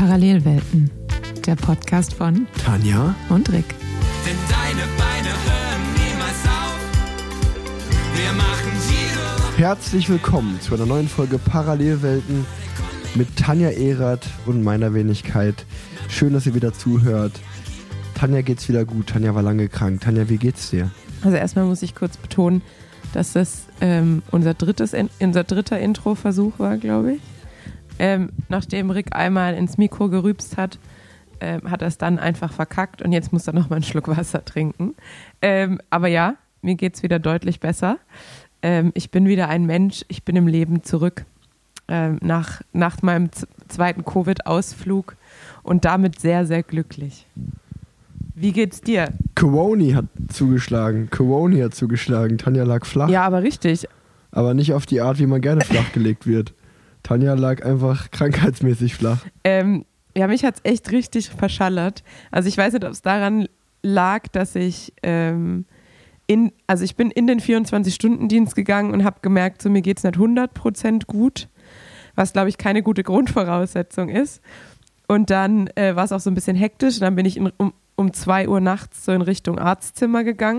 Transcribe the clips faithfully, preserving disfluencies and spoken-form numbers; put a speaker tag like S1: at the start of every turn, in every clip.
S1: Parallelwelten, der Podcast von
S2: Tanja
S1: und Rick.
S3: Denn deine Beine hören niemals auf. Wir machen Giro.
S2: Herzlich willkommen zu einer neuen Folge Parallelwelten mit Tanja Erath und meiner Wenigkeit. Schön, dass ihr wieder zuhört. Tanja geht's wieder gut. Tanja war lange krank. Tanja, wie geht's dir?
S4: Also erstmal muss ich kurz betonen, dass das ähm, unser, drittes, unser dritter Intro-Versuch war, glaube ich. Ähm, nachdem Rick einmal ins Mikro gerübst hat, ähm, hat er es dann einfach verkackt und jetzt muss er noch mal einen Schluck Wasser trinken. Ähm, aber ja, mir geht es wieder deutlich besser. Ähm, ich bin wieder ein Mensch, ich bin im Leben zurück ähm, nach, nach meinem z- zweiten Covid-Ausflug und damit sehr, sehr glücklich. Wie geht's dir?
S2: Corona hat zugeschlagen. Corona hat zugeschlagen. Tanja lag flach.
S4: Ja, aber richtig.
S2: Aber nicht auf die Art, wie man gerne flachgelegt wird. Tanja lag einfach krankheitsmäßig flach.
S4: Ähm, ja, mich hat es echt richtig verschallert. Also ich weiß nicht, ob es daran lag, dass ich ähm, in, also ich bin in den vierundzwanzig-Stunden-Dienst gegangen und habe gemerkt, so mir geht es nicht hundert Prozent gut, was glaube ich keine gute Grundvoraussetzung ist. Und dann äh, war es auch so ein bisschen hektisch und dann bin ich in, um, um zwei Uhr nachts so in Richtung Arztzimmer gegangen.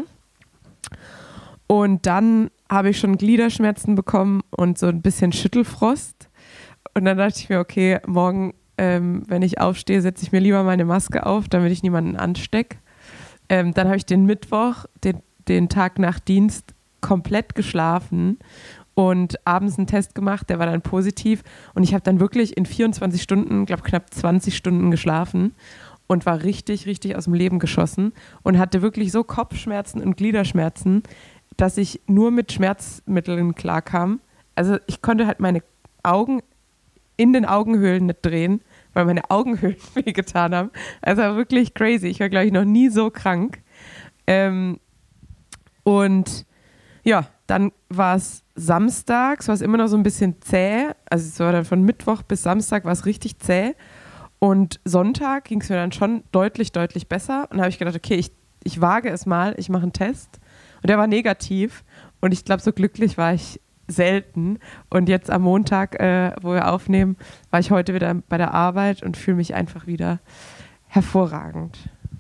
S4: Und dann habe ich schon Gliederschmerzen bekommen und so ein bisschen Schüttelfrost. Und dann dachte ich mir, okay, morgen, ähm, wenn ich aufstehe, setze ich mir lieber meine Maske auf, damit ich niemanden anstecke. Ähm, dann habe ich den Mittwoch, den, den Tag nach Dienst, komplett geschlafen und abends einen Test gemacht, der war dann positiv. Und ich habe dann wirklich in vierundzwanzig Stunden, glaube knapp zwanzig Stunden geschlafen und war richtig, richtig aus dem Leben geschossen und hatte wirklich so Kopfschmerzen und Gliederschmerzen, dass ich nur mit Schmerzmitteln klarkam. Also ich konnte halt meine Augen in den Augenhöhlen nicht drehen, weil meine Augenhöhlen wehgetan haben. Also wirklich crazy. Ich war, glaube ich, noch nie so krank. Ähm, und ja, dann war es samstags, war es immer noch so ein bisschen zäh. Also es war dann von Mittwoch bis Samstag war es richtig zäh. Und Sonntag ging es mir dann schon deutlich, deutlich besser. Und da habe ich gedacht, okay, ich, ich wage es mal, ich mache einen Test. Und der war negativ. Und ich glaube, so glücklich war ich selten. Und jetzt am Montag, äh, wo wir aufnehmen, war ich heute wieder bei der Arbeit und fühle mich einfach wieder hervorragend.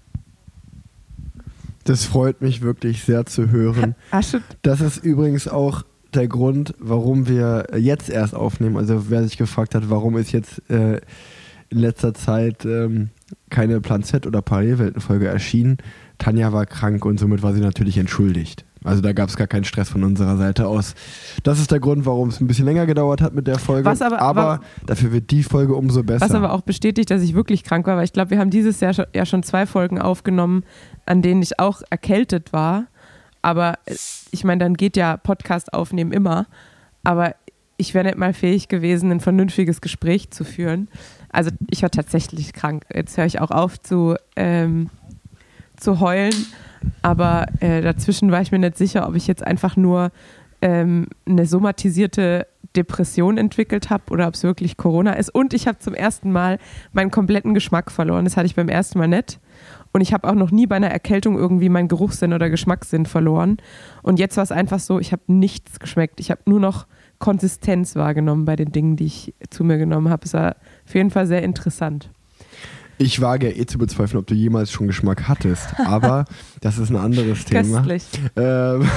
S2: Das freut mich wirklich sehr zu hören. Das ist übrigens auch der Grund, warum wir jetzt erst aufnehmen. Also wer sich gefragt hat, warum ist jetzt äh, in letzter Zeit ähm, keine Plan Z oder Parallelwelten-Folge erschienen. Tanja war krank und somit war sie natürlich entschuldigt. Also da gab es gar keinen Stress von unserer Seite aus. Das ist der Grund, warum es ein bisschen länger gedauert hat mit der Folge.
S4: Was aber,
S2: aber
S4: war,
S2: dafür wird die Folge umso besser.
S4: Was aber auch bestätigt, dass ich wirklich krank war, weil ich glaube, wir haben dieses Jahr schon, ja schon zwei Folgen aufgenommen, an denen ich auch erkältet war. Aber ich meine, dann geht ja Podcast aufnehmen immer. Aber ich wäre nicht mal fähig gewesen, ein vernünftiges Gespräch zu führen. Also ich war tatsächlich krank. Jetzt höre ich auch auf zu, ähm, zu heulen. Aber äh, dazwischen war ich mir nicht sicher, ob ich jetzt einfach nur ähm, eine somatisierte Depression entwickelt habe oder ob es wirklich Corona ist. Und ich habe zum ersten Mal meinen kompletten Geschmack verloren. Das hatte ich beim ersten Mal nicht. Und ich habe auch noch nie bei einer Erkältung irgendwie meinen Geruchssinn oder Geschmackssinn verloren. Und jetzt war es einfach so, ich habe nichts geschmeckt. Ich habe nur noch Konsistenz wahrgenommen bei den Dingen, die ich zu mir genommen habe. Es war auf jeden Fall sehr interessant.
S2: Ich wage ja eh zu bezweifeln, ob du jemals schon Geschmack hattest, aber das ist ein anderes Thema.
S4: Köstlich.
S2: Ähm,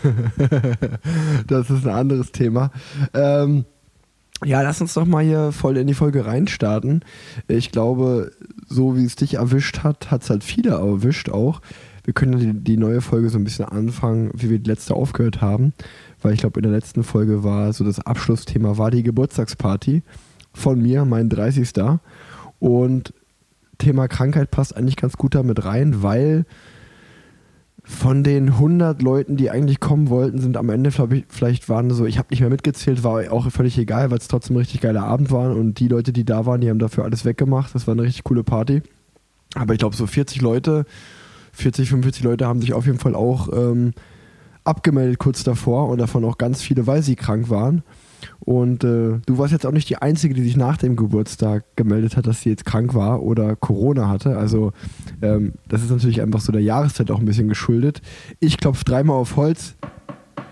S2: das ist ein anderes Thema. Ähm, ja, lass uns doch mal hier voll in die Folge reinstarten. Ich glaube, so wie es dich erwischt hat, hat es halt viele erwischt auch. Wir können die, die neue Folge so ein bisschen anfangen, wie wir die letzte aufgehört haben, weil ich glaube, in der letzten Folge war so das Abschlussthema war die Geburtstagsparty von mir, mein dreißigster Und Thema Krankheit passt eigentlich ganz gut damit rein, weil von den hundert Leuten, die eigentlich kommen wollten, sind am Ende, glaube ich, vielleicht waren so, ich habe nicht mehr mitgezählt, war auch völlig egal, weil es trotzdem ein richtig geiler Abend war und die Leute, die da waren, die haben dafür alles weggemacht. Das war eine richtig coole Party. Aber ich glaube, so vierzig Leute, vierzig, fünfundvierzig Leute haben sich auf jeden Fall auch ähm, abgemeldet kurz davor und davon auch ganz viele, weil sie krank waren. Und äh, du warst jetzt auch nicht die Einzige, die sich nach dem Geburtstag gemeldet hat, dass sie jetzt krank war oder Corona hatte. Also ähm, das ist natürlich einfach so der Jahreszeit auch ein bisschen geschuldet. Ich klopfe dreimal auf Holz.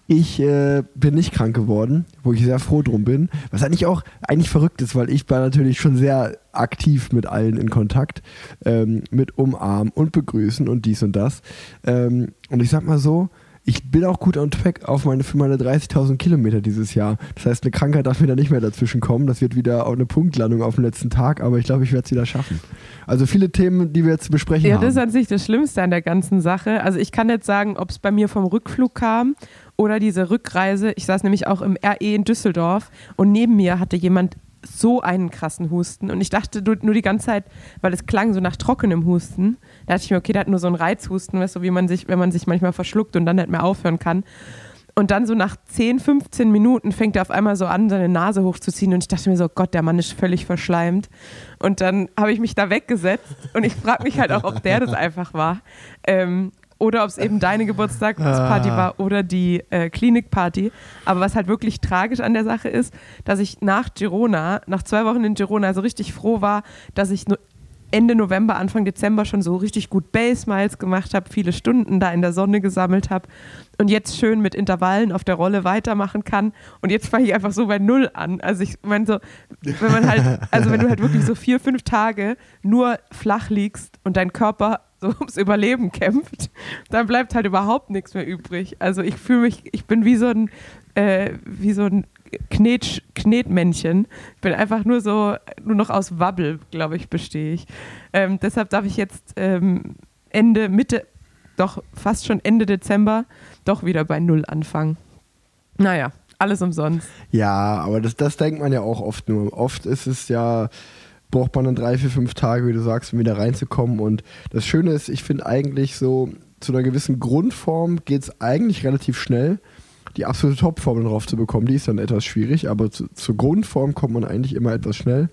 S2: Ich äh, bin nicht krank geworden, wo ich sehr froh drum bin. Was eigentlich auch eigentlich verrückt ist, weil ich war natürlich schon sehr aktiv mit allen in Kontakt, ähm, mit umarmen und begrüßen und dies und das. Ähm, und ich sag mal so, ich bin auch gut on track auf meine, für meine dreißigtausend Kilometer dieses Jahr. Das heißt, eine Krankheit darf mir da nicht mehr dazwischen kommen. Das wird wieder auch eine Punktlandung auf dem letzten Tag, aber ich glaube, ich werde es wieder schaffen. Also viele Themen, die wir jetzt zu besprechen
S4: ja,
S2: haben.
S4: Ja, das ist an sich das Schlimmste an der ganzen Sache. Also ich kann jetzt sagen, ob es bei mir vom Rückflug kam oder diese Rückreise. Ich saß nämlich auch im R E in Düsseldorf und neben mir hatte jemand so einen krassen Husten und ich dachte nur die ganze Zeit, weil es klang so nach trockenem Husten, da dachte ich mir, okay, der hat nur so einen Reizhusten, weißt du, wie man sich, wenn man sich manchmal verschluckt und dann nicht mehr aufhören kann. Und dann so nach zehn, fünfzehn Minuten fängt er auf einmal so an, seine Nase hochzuziehen und ich dachte mir so, Gott, der Mann ist völlig verschleimt. Und dann habe ich mich da weggesetzt und ich frage mich halt auch, ob der das einfach war. Ähm, Oder ob es eben deine Geburtstagsparty war oder die äh, Klinikparty. Aber was halt wirklich tragisch an der Sache ist, dass ich nach Girona, nach zwei Wochen in Girona, so richtig froh war, dass ich no- Ende November, Anfang Dezember schon so richtig gut Base-Miles gemacht habe, viele Stunden da in der Sonne gesammelt habe und jetzt schön mit Intervallen auf der Rolle weitermachen kann. Und jetzt fange ich einfach so bei Null an. Also ich meine so, wenn man halt, also wenn du halt wirklich so vier, fünf Tage nur flach liegst und dein Körper so ums Überleben kämpft, dann bleibt halt überhaupt nichts mehr übrig. Also ich fühle mich, ich bin wie so ein, äh, wie so ein Knet, Knetmännchen. Ich bin einfach nur so, nur noch aus Wabbel, glaube ich, bestehe ich. Ähm, deshalb darf ich jetzt ähm, Ende, Mitte, doch fast schon Ende Dezember doch wieder bei Null anfangen. Naja, alles umsonst.
S2: Ja, aber das, das denkt man ja auch oft nur. Oft ist es ja, braucht man dann drei, vier, fünf Tage, wie du sagst, um wieder reinzukommen. Und das Schöne ist, ich finde eigentlich so, zu einer gewissen Grundform geht es eigentlich relativ schnell. Die absolute Topform drauf zu bekommen, die ist dann etwas schwierig, aber zu, zur Grundform kommt man eigentlich immer etwas schnell.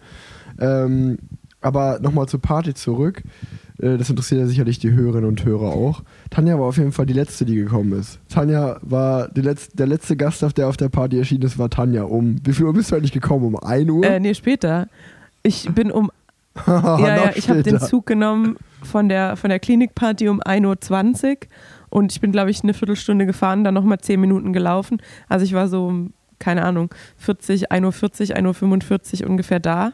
S2: Ähm, aber nochmal zur Party zurück. Äh, das interessiert ja sicherlich die Hörerinnen und Hörer auch. Tanja war auf jeden Fall die Letzte, die gekommen ist. Tanja war die letzte, der letzte Gast, der auf der Party erschienen ist, war Tanja. Um wie viel Uhr bist du eigentlich gekommen? Um ein Uhr?
S4: Äh, nee, später. Ich bin um. ja, ja, ich habe den Zug genommen von der, von der Klinikparty um ein Uhr zwanzig und ich bin, glaube ich, eine Viertelstunde gefahren, dann nochmal zehn Minuten gelaufen. Also ich war so, keine Ahnung, vierzig, ein Uhr vierzig, ein Uhr fünfundvierzig ungefähr da.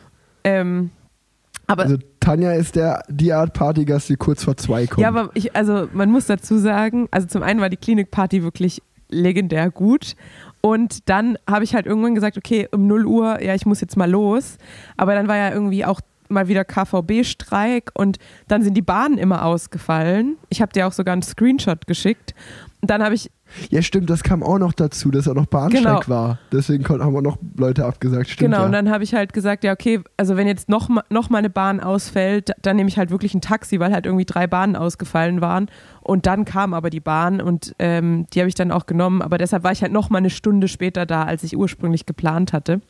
S4: Ähm, aber
S2: also Tanja ist der, die Art Partygast, die kurz vor zwei kommt.
S4: Ja, aber ich, also man muss dazu sagen, also zum einen war die Klinikparty wirklich legendär gut. Und dann habe ich halt irgendwann gesagt, okay, um null Uhr, ja, ich muss jetzt mal los. Aber dann war ja irgendwie auch mal wieder K V B-Streik und dann sind die Bahnen immer ausgefallen. Ich habe dir auch sogar einen Screenshot geschickt. Und dann habe ich...
S2: Ja, stimmt, das kam auch noch dazu, dass auch noch Bahnstreik
S4: genau.
S2: war. Deswegen haben auch noch Leute abgesagt. Stimmt,
S4: genau,
S2: ja.
S4: Und dann habe ich halt gesagt, ja, okay, also wenn jetzt noch mal, noch mal eine Bahn ausfällt, dann nehme ich halt wirklich ein Taxi, weil halt irgendwie drei Bahnen ausgefallen waren. Und dann kam aber die Bahn und ähm, die habe ich dann auch genommen. Aber deshalb war ich halt noch mal eine Stunde später da, als ich ursprünglich geplant hatte.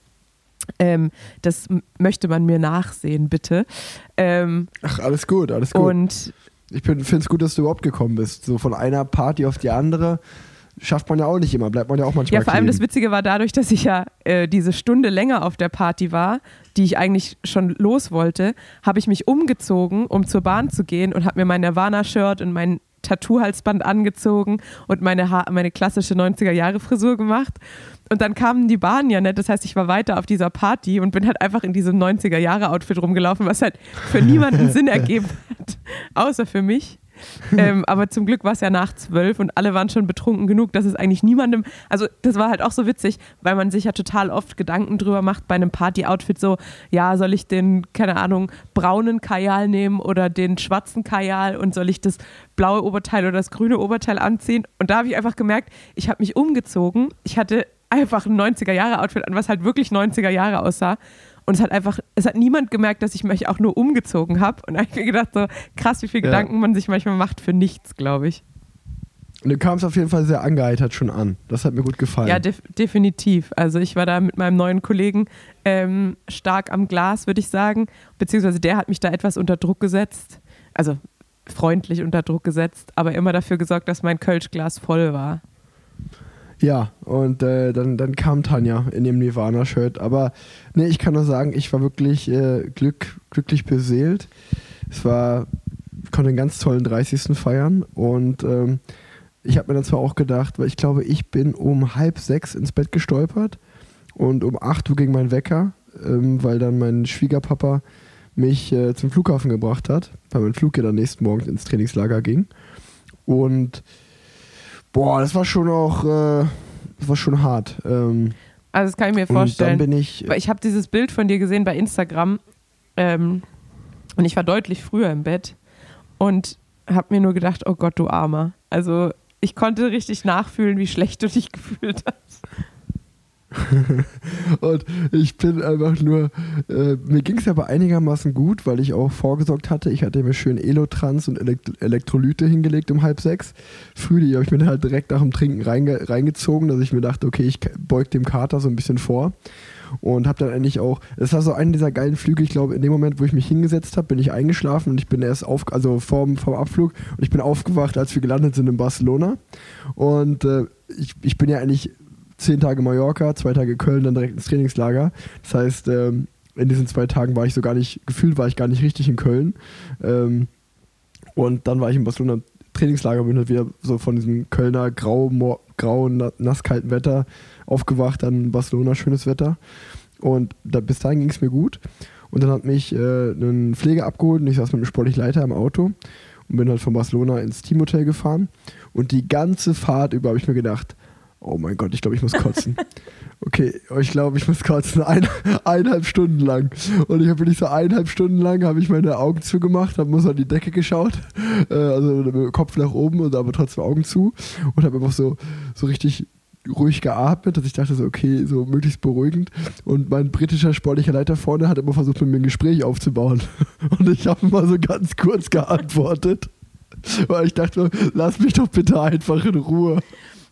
S4: Ähm, das m- möchte man mir nachsehen, bitte. Ähm,
S2: Ach, alles gut, alles gut.
S4: Und
S2: ich finde es gut, dass du überhaupt gekommen bist. So von einer Party auf die andere schafft man ja auch nicht immer, bleibt man ja auch manchmal
S4: ja, vor allem
S2: kleben.
S4: das Witzige war dadurch, dass ich ja äh, diese Stunde länger auf der Party war, die ich eigentlich schon los wollte, habe ich mich umgezogen, um zur Bahn zu gehen und habe mir mein Nirvana-Shirt und mein Tattoo-Halsband angezogen und meine, ha- meine klassische neunziger-Jahre-Frisur gemacht. Und dann kamen die Bahnen ja nicht, das heißt, ich war weiter auf dieser Party und bin halt einfach in diesem neunziger-Jahre-Outfit rumgelaufen, was halt für niemanden Sinn ergeben hat, außer für mich. ähm, aber zum Glück war es ja nach zwölf und alle waren schon betrunken genug, dass es eigentlich niemandem, also das war halt auch so witzig, weil man sich ja total oft Gedanken drüber macht bei einem Party-Outfit so, ja, soll ich den, keine Ahnung, braunen Kajal nehmen oder den schwarzen Kajal und soll ich das blaue Oberteil oder das grüne Oberteil anziehen? Und da habe ich einfach gemerkt, ich habe mich umgezogen, ich hatte einfach ein neunziger-Jahre-Outfit an, was halt wirklich neunziger Jahre aussah. Und es hat einfach, es hat niemand gemerkt, dass ich mich auch nur umgezogen habe. Und da habe ich mir gedacht, so krass, wie viele
S2: ja.
S4: Gedanken man sich manchmal macht für nichts, glaube ich.
S2: Und du kamst auf jeden Fall sehr angeheitert schon an. Das hat mir gut gefallen.
S4: Ja, def- definitiv. Also ich war da mit meinem neuen Kollegen ähm, stark am Glas, würde ich sagen. Beziehungsweise der hat mich da etwas unter Druck gesetzt. Also freundlich unter Druck gesetzt, aber immer dafür gesorgt, dass mein Kölschglas voll war.
S2: Ja, und äh, dann, dann kam Tanja in ihrem Nirvana-Shirt. Aber nee, ich kann nur sagen, ich war wirklich äh, glück, glücklich beseelt. Es war, ich konnte einen ganz tollen dreißigsten feiern und ähm, ich habe mir dann zwar auch gedacht, weil ich glaube, ich bin um halb sechs ins Bett gestolpert und um acht Uhr ging mein Wecker, ähm, weil dann mein Schwiegerpapa mich äh, zum Flughafen gebracht hat, weil mein Flug ja dann nächsten Morgen ins Trainingslager ging. Und boah, das war schon auch, äh, das war schon hart. Ähm,
S4: Also das kann ich mir
S2: und
S4: vorstellen.
S2: dann bin ich,
S4: Weil ich habe dieses Bild von dir gesehen bei Instagram ähm, und ich war deutlich früher im Bett und habe mir nur gedacht, oh Gott, du Armer. Also ich konnte richtig nachfühlen, wie schlecht du dich gefühlt hast.
S2: und ich bin einfach nur, äh, mir ging es aber einigermaßen gut, weil ich auch vorgesorgt hatte. Ich hatte mir schön Elotrans und Elekt- Elektrolyte hingelegt um halb sechs. Früh, die habe ich mir dann halt direkt nach dem Trinken reinge- reingezogen, dass ich mir dachte, okay, ich beug dem Kater so ein bisschen vor. Und habe dann eigentlich auch, das war so einer dieser geilen Flüge, ich glaube, in dem Moment, wo ich mich hingesetzt habe, bin ich eingeschlafen und ich bin erst auf, also vorm, vorm Abflug und ich bin aufgewacht, als wir gelandet sind in Barcelona. Und äh, ich, ich bin ja eigentlich zehn Tage Mallorca, zwei Tage Köln, dann direkt ins Trainingslager. Das heißt, ähm, in diesen zwei Tagen war ich so gar nicht, gefühlt war ich gar nicht richtig in Köln. Ähm, und dann war ich in Barcelona im Trainingslager, bin halt wieder so von diesem Kölner grau, mo- grau nasskalten Wetter aufgewacht, dann in Barcelona schönes Wetter. Und da, bis dahin ging es mir gut. Und dann hat mich äh, ein Pfleger abgeholt und ich saß mit einem sportlichen Leiter im Auto und bin halt von Barcelona ins Teamhotel gefahren. Und die ganze Fahrt über habe ich mir gedacht, oh mein Gott, ich glaube, ich muss kotzen. Okay, ich glaube, ich muss kotzen. Ein, eineinhalb Stunden lang. Und ich habe wirklich so eineinhalb Stunden lang habe ich meine Augen zugemacht, habe muss an die Decke geschaut, äh, also mit dem Kopf nach oben und aber trotzdem Augen zu und habe einfach so, so richtig ruhig geatmet, dass ich dachte so, okay, so möglichst beruhigend. Und mein britischer sportlicher Leiter vorne hat immer versucht, mit mir ein Gespräch aufzubauen. Und ich habe immer so ganz kurz geantwortet, weil ich dachte, lass mich doch bitte einfach in Ruhe.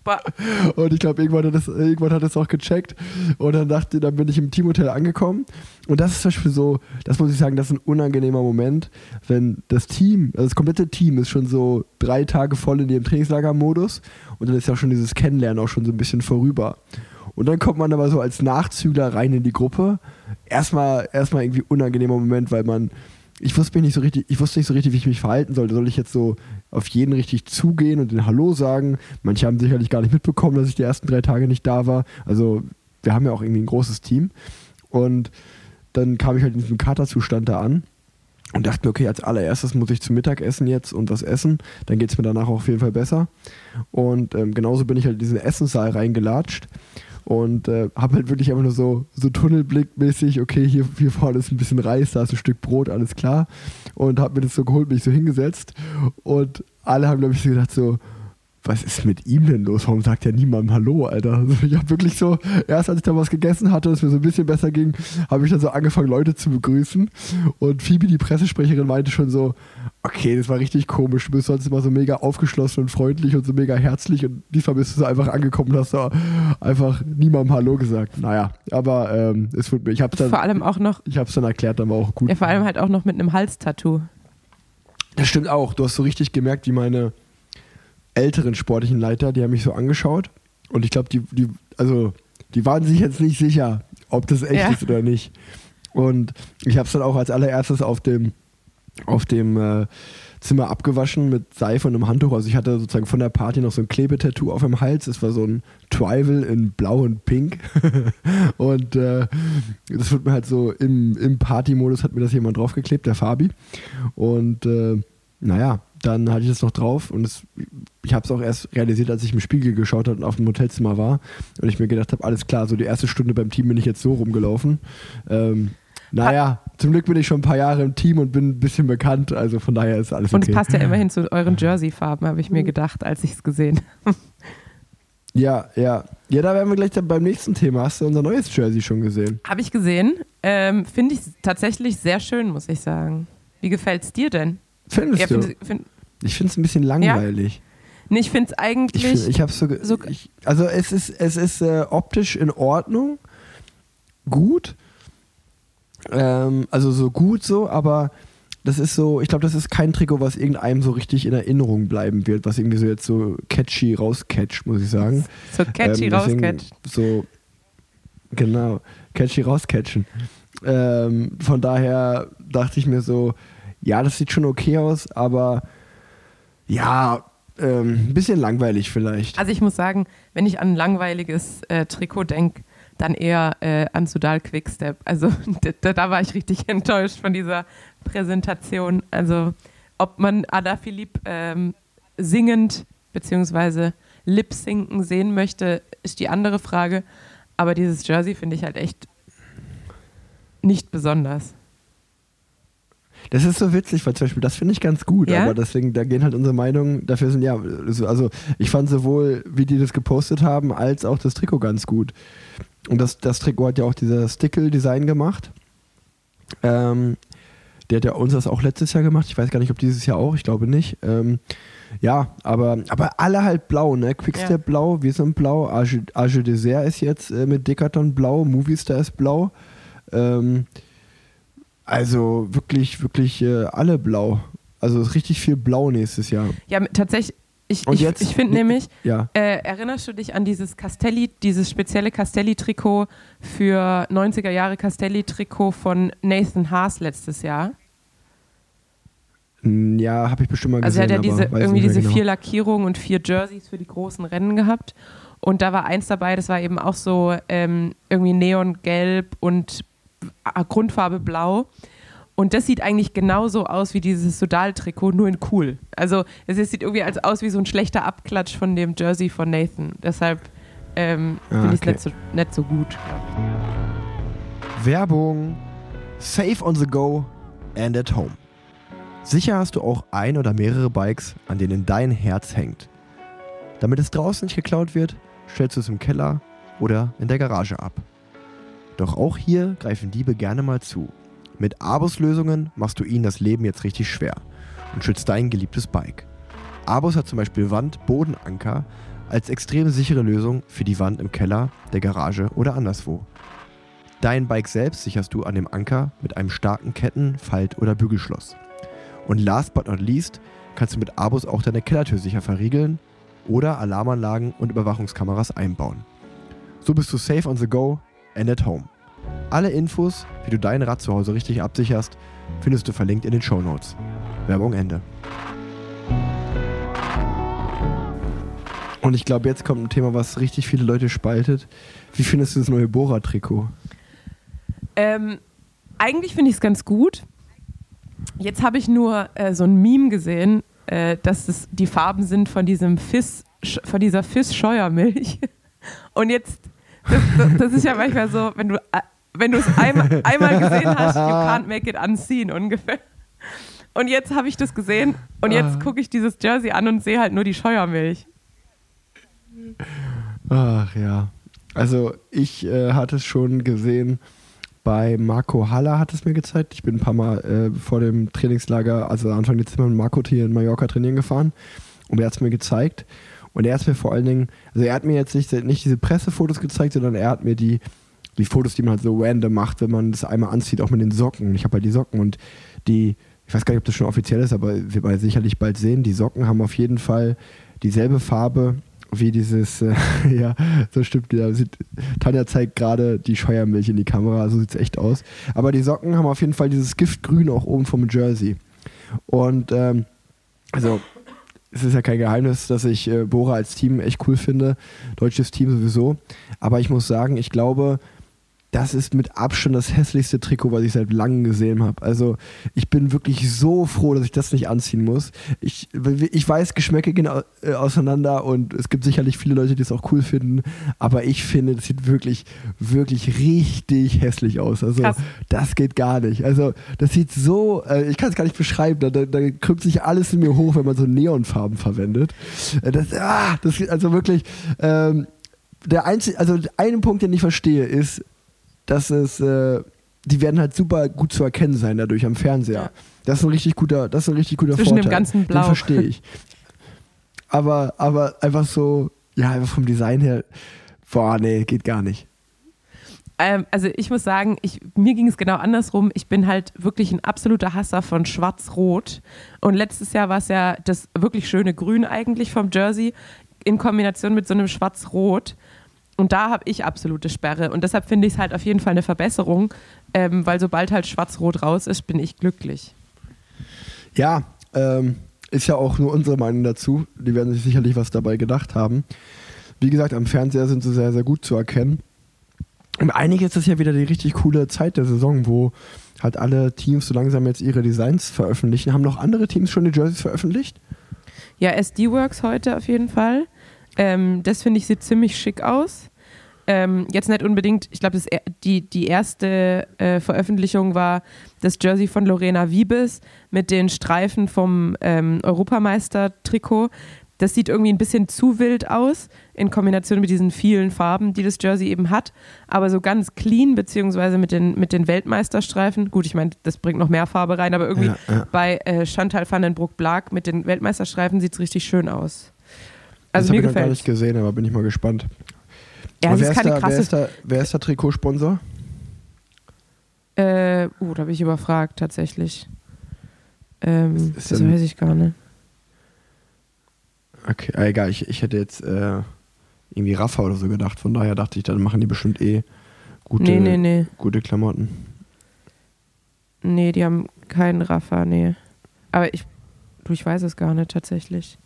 S2: Und ich glaube, irgendwann hat es irgendwann hat es auch gecheckt. Und dann dachte, dann bin ich im Teamhotel angekommen. Und das ist zum Beispiel so, das muss ich sagen, das ist ein unangenehmer Moment, wenn das Team, also das komplette Team ist schon so drei Tage voll in ihrem Trainingslagermodus und dann ist ja schon dieses Kennenlernen auch schon so ein bisschen vorüber. Und dann kommt man aber so als Nachzügler rein in die Gruppe. Erstmal, erstmal irgendwie unangenehmer Moment, weil man Ich wusste mich nicht so richtig, ich wusste nicht so richtig, wie ich mich verhalten sollte. Soll ich jetzt so auf jeden richtig zugehen und den Hallo sagen? Manche haben sicherlich gar nicht mitbekommen, dass ich die ersten drei Tage nicht da war. Also wir haben ja auch irgendwie ein großes Team. Und dann kam ich halt in diesem Katerzustand da an und dachte mir, okay, als allererstes muss ich zum Mittagessen jetzt und was essen. Dann geht es mir danach auch auf jeden Fall besser. Und ähm, genauso bin ich halt in diesen Essenssaal reingelatscht. Und äh, habe halt wirklich einfach nur so, so tunnelblickmäßig, okay, hier, hier vorne ist ein bisschen Reis, da ist ein Stück Brot, alles klar. Und habe mir das so geholt, mich so hingesetzt. Und alle haben, glaube ich, so gedacht so, was ist mit ihm denn los? Warum sagt ja niemandem Hallo, Alter? Also ich habe wirklich so, erst als ich da was gegessen hatte und es mir so ein bisschen besser ging, habe ich dann so angefangen, Leute zu begrüßen. Und Phoebe, die Pressesprecherin, meinte schon so, okay, das war richtig komisch. Du bist sonst immer so mega aufgeschlossen und freundlich und so mega herzlich und diesmal bist du so einfach angekommen und hast so einfach niemandem Hallo gesagt. Naja, aber ähm, es wird mir, ich hab's dann,
S4: vor allem auch noch,
S2: ich hab's dann erklärt, dann war auch gut.
S4: Ja, vor allem halt auch noch mit einem Halstattoo.
S2: Das stimmt auch. Du hast so richtig gemerkt, wie meine älteren sportlichen Leiter, die haben mich so angeschaut und ich glaube, die, die, also, die waren sich jetzt nicht sicher, ob das echt
S4: Ja.
S2: ist oder nicht. Und ich habe es dann auch als allererstes auf dem, auf dem äh, Zimmer abgewaschen mit Seife und einem Handtuch. Also ich hatte sozusagen von der Party noch so ein Klebetattoo auf dem Hals. Es war so ein Tribal in Blau und Pink. Und äh, das wird mir halt so im, im Party-Modus hat mir das jemand draufgeklebt, der Fabi. Und äh, naja, dann hatte ich das noch drauf und es, ich habe es auch erst realisiert, als ich im Spiegel geschaut habe und auf dem Hotelzimmer war und ich mir gedacht habe, alles klar, so die erste Stunde beim Team bin ich jetzt so rumgelaufen. Ähm, naja, zum Glück bin ich schon ein paar Jahre im Team und bin ein bisschen bekannt, also von daher ist alles okay.
S4: Und es passt ja immerhin zu euren Jersey-Farben, habe ich mir gedacht, als ich es gesehen habe.
S2: Ja, ja. Ja, da wären wir gleich dann beim nächsten Thema. Hast du unser neues Jersey schon gesehen?
S4: Habe ich gesehen. Ähm, Finde ich tatsächlich sehr schön, muss ich sagen. Wie gefällt es dir denn?
S2: Findest
S4: Ja,
S2: du?
S4: find, find,
S2: Ich finde es ein bisschen langweilig.
S4: nee, ich finde es eigentlich.
S2: Ich, find, ich habe so, ge-
S4: so-
S2: ich, also es ist, es ist äh, optisch in Ordnung, gut, ähm, also so gut so, aber das ist so, ich glaube, das ist kein Trikot, was irgendeinem so richtig in Erinnerung bleiben wird, was irgendwie so jetzt so catchy rauscatcht, muss ich sagen.
S4: so catchy
S2: Ähm, deswegen
S4: rauscatcht.
S2: So, genau, catchy rauscatchen. Ähm, von daher dachte ich mir so, ja, das sieht schon okay aus, aber ja, ähm, ein bisschen langweilig vielleicht.
S4: Also ich muss sagen, wenn ich an ein langweiliges äh, Trikot denke, dann eher äh, an Sudal Quickstep. Also da, da war ich richtig enttäuscht von dieser Präsentation. Also ob man Alaphilippe ähm, singend bzw. lip-sinken sehen möchte, ist die andere Frage. Aber dieses Jersey finde ich halt echt nicht besonders.
S2: Das ist so witzig, weil zum Beispiel, das finde ich ganz gut,
S4: ja?
S2: aber deswegen, da gehen halt unsere Meinungen dafür sind, ja, also ich fand sowohl, wie die das gepostet haben, als auch das Trikot ganz gut. Und das, das Trikot hat ja auch dieser Stickle-Design gemacht. Ähm, der hat ja uns das auch letztes Jahr gemacht. Ich weiß gar nicht, ob dieses Jahr auch, ich glaube nicht. Ähm, ja, aber, aber alle halt blau, ne? Quickstep ja. blau, wir sind blau, Age, Age Dessert ist jetzt äh, mit Decathlon blau, Movistar ist blau. Ähm, also wirklich, wirklich äh, alle blau. Also richtig viel blau nächstes Jahr.
S4: Ja, tatsächlich. Ich, ich, ich finde nämlich, ja. äh, erinnerst du dich an dieses Castelli, dieses spezielle Castelli-Trikot für neunziger Jahre Castelli-Trikot von Nathan Haas letztes Jahr?
S2: Ja, habe ich bestimmt mal gesehen.
S4: Also er hat ja diese, irgendwie diese
S2: genau.
S4: vier Lackierungen und vier Jerseys für die großen Rennen gehabt. Und da war eins dabei, das war eben auch so ähm, irgendwie neongelb und Grundfarbe blau. Und das sieht eigentlich genauso aus wie dieses Sudal-Trikot, nur in cool. Also es sieht irgendwie als aus wie so ein schlechter Abklatsch von dem Jersey von Nathan. Deshalb ähm,
S2: ah,
S4: finde ich es
S2: okay.
S4: nicht so, nicht so gut.
S2: Werbung. Safe on the go and at home. Sicher hast du auch ein oder mehrere Bikes, an denen dein Herz hängt. Damit es draußen nicht geklaut wird, stellst du es im Keller oder in der Garage ab. Doch auch hier greifen Diebe gerne mal zu. Mit Abus-Lösungen machst du ihnen das Leben jetzt richtig schwer und schützt dein geliebtes Bike. Abus hat zum Beispiel Wand-Bodenanker als extrem sichere Lösung für die Wand im Keller, der Garage oder anderswo. Dein Bike selbst sicherst du an dem Anker mit einem starken Ketten-, Falt- oder Bügelschloss. Und last but not least kannst du mit Abus auch deine Kellertür sicher verriegeln oder Alarmanlagen und Überwachungskameras einbauen. So bist du safe on the go and at home. Alle Infos, wie du dein Rad zu Hause richtig absicherst, findest du verlinkt in den Shownotes. Werbung Ende. Und ich glaube, jetzt kommt ein Thema, was richtig viele Leute spaltet. Wie findest du das neue Bora-Trikot?
S4: Ähm, eigentlich finde ich es ganz gut. Jetzt habe ich nur äh, so ein Meme gesehen, äh, dass es die Farben sind von diesem Fiss, von dieser Fiss-Scheuermilch. Und jetzt, das, das, das ist ja manchmal so, wenn du äh, wenn du es einmal, einmal gesehen hast, you can't make it unseen ungefähr. Und jetzt habe ich das gesehen und jetzt gucke ich dieses Jersey an und sehe halt nur die Scheuermilch.
S2: Ach ja. Also ich äh, hatte es schon gesehen, bei Marco Haller hat es mir gezeigt. Ich bin ein paar Mal äh, vor dem Trainingslager, also Anfang Dezember mit Marco hier in Mallorca trainieren gefahren und er hat es mir gezeigt. Und er hat es mir vor allen Dingen, also er hat mir jetzt nicht, nicht diese Pressefotos gezeigt, sondern er hat mir die die Fotos, die man halt so random macht, wenn man das einmal anzieht, auch mit den Socken. Ich habe halt die Socken und die, ich weiß gar nicht, ob das schon offiziell ist, aber wir werden sicherlich bald sehen, die Socken haben auf jeden Fall dieselbe Farbe wie dieses, äh, ja, so stimmt, ja, sieht, Tanja zeigt gerade die Scheuermilch in die Kamera, so sieht es echt aus. Aber die Socken haben auf jeden Fall dieses Giftgrün auch oben vom Jersey. Und, ähm, also, es ist ja kein Geheimnis, dass ich äh, Bora als Team echt cool finde, deutsches Team sowieso. Aber ich muss sagen, ich glaube, das ist mit Abstand das hässlichste Trikot, was ich seit langem gesehen habe. Also ich bin wirklich so froh, dass ich das nicht anziehen muss. Ich, ich weiß, Geschmäcke gehen auseinander und es gibt sicherlich viele Leute, die es auch cool finden, aber ich finde, das sieht wirklich, wirklich richtig hässlich aus. Also Krass. Das geht gar nicht. Also das sieht so, ich kann es gar nicht beschreiben, da, da krümmt sich alles in mir hoch, wenn man so Neonfarben verwendet. Das, ah, das also wirklich, ähm, der einzige, also ein Punkt, den ich verstehe, ist, dass es, äh, die werden halt super gut zu erkennen sein dadurch am Fernseher. Ja. Das ist ein richtig guter, das ist ein richtig guter
S4: Zwischen
S2: Vorteil.
S4: Dem ganzen Blau.
S2: Den verstehe ich. Aber, aber einfach so, ja, einfach vom Design her, boah, nee, geht gar nicht.
S4: Ähm, also ich muss sagen, ich, mir ging es genau andersrum. Ich bin halt wirklich ein absoluter Hasser von Schwarz-Rot. Und letztes Jahr war es ja das wirklich schöne Grün eigentlich vom Jersey in Kombination mit so einem Schwarz-Rot. Und da habe ich absolute Sperre. Und deshalb finde ich es halt auf jeden Fall eine Verbesserung, ähm, weil sobald halt Schwarz-Rot raus ist, bin ich glücklich.
S2: Ja, ähm, ist ja auch nur unsere Meinung dazu. Die werden sich sicherlich was dabei gedacht haben. Wie gesagt, am Fernseher sind sie sehr, sehr gut zu erkennen. Und eigentlich ist es ja wieder die richtig coole Zeit der Saison, wo halt alle Teams so langsam jetzt ihre Designs veröffentlichen. Haben noch andere Teams schon die Jerseys veröffentlicht?
S4: Ja, S D-Works heute auf jeden Fall. Ähm, das finde ich sieht ziemlich schick aus. Ähm, jetzt nicht unbedingt, ich glaube, die, die erste äh, Veröffentlichung war das Jersey von Lorena Wiebes mit den Streifen vom ähm, Europameister-Trikot. Das sieht irgendwie ein bisschen zu wild aus, in Kombination mit diesen vielen Farben, die das Jersey eben hat. Aber so ganz clean, beziehungsweise mit den, mit den Weltmeisterstreifen. Gut, ich meine, das bringt noch mehr Farbe rein, aber irgendwie
S2: ja, ja.
S4: bei äh, Chantal van den Broek-Blaak mit den Weltmeisterstreifen sieht es richtig schön aus. Also
S2: das
S4: mir
S2: habe ich noch gar
S4: gefällt
S2: nicht gesehen, aber bin ich mal gespannt.
S4: ja,
S2: Aber
S4: es
S2: wer,
S4: ist
S2: ist
S4: keine
S2: da, wer,
S4: krasse...
S2: ist da, wer ist der Trikotsponsor?
S4: Äh, oh, da habe ich überfragt, tatsächlich. Ähm,
S2: ist
S4: das
S2: denn-
S4: weiß ich gar nicht.
S2: Okay, ah, egal, ich, ich hätte jetzt äh, irgendwie Rafa oder so gedacht. Von daher dachte ich, dann machen die bestimmt eh gute,
S4: Nee, nee, nee.
S2: gute Klamotten.
S4: Nee, die haben keinen Rafa, nee. Aber ich, du, ich weiß es gar nicht, tatsächlich.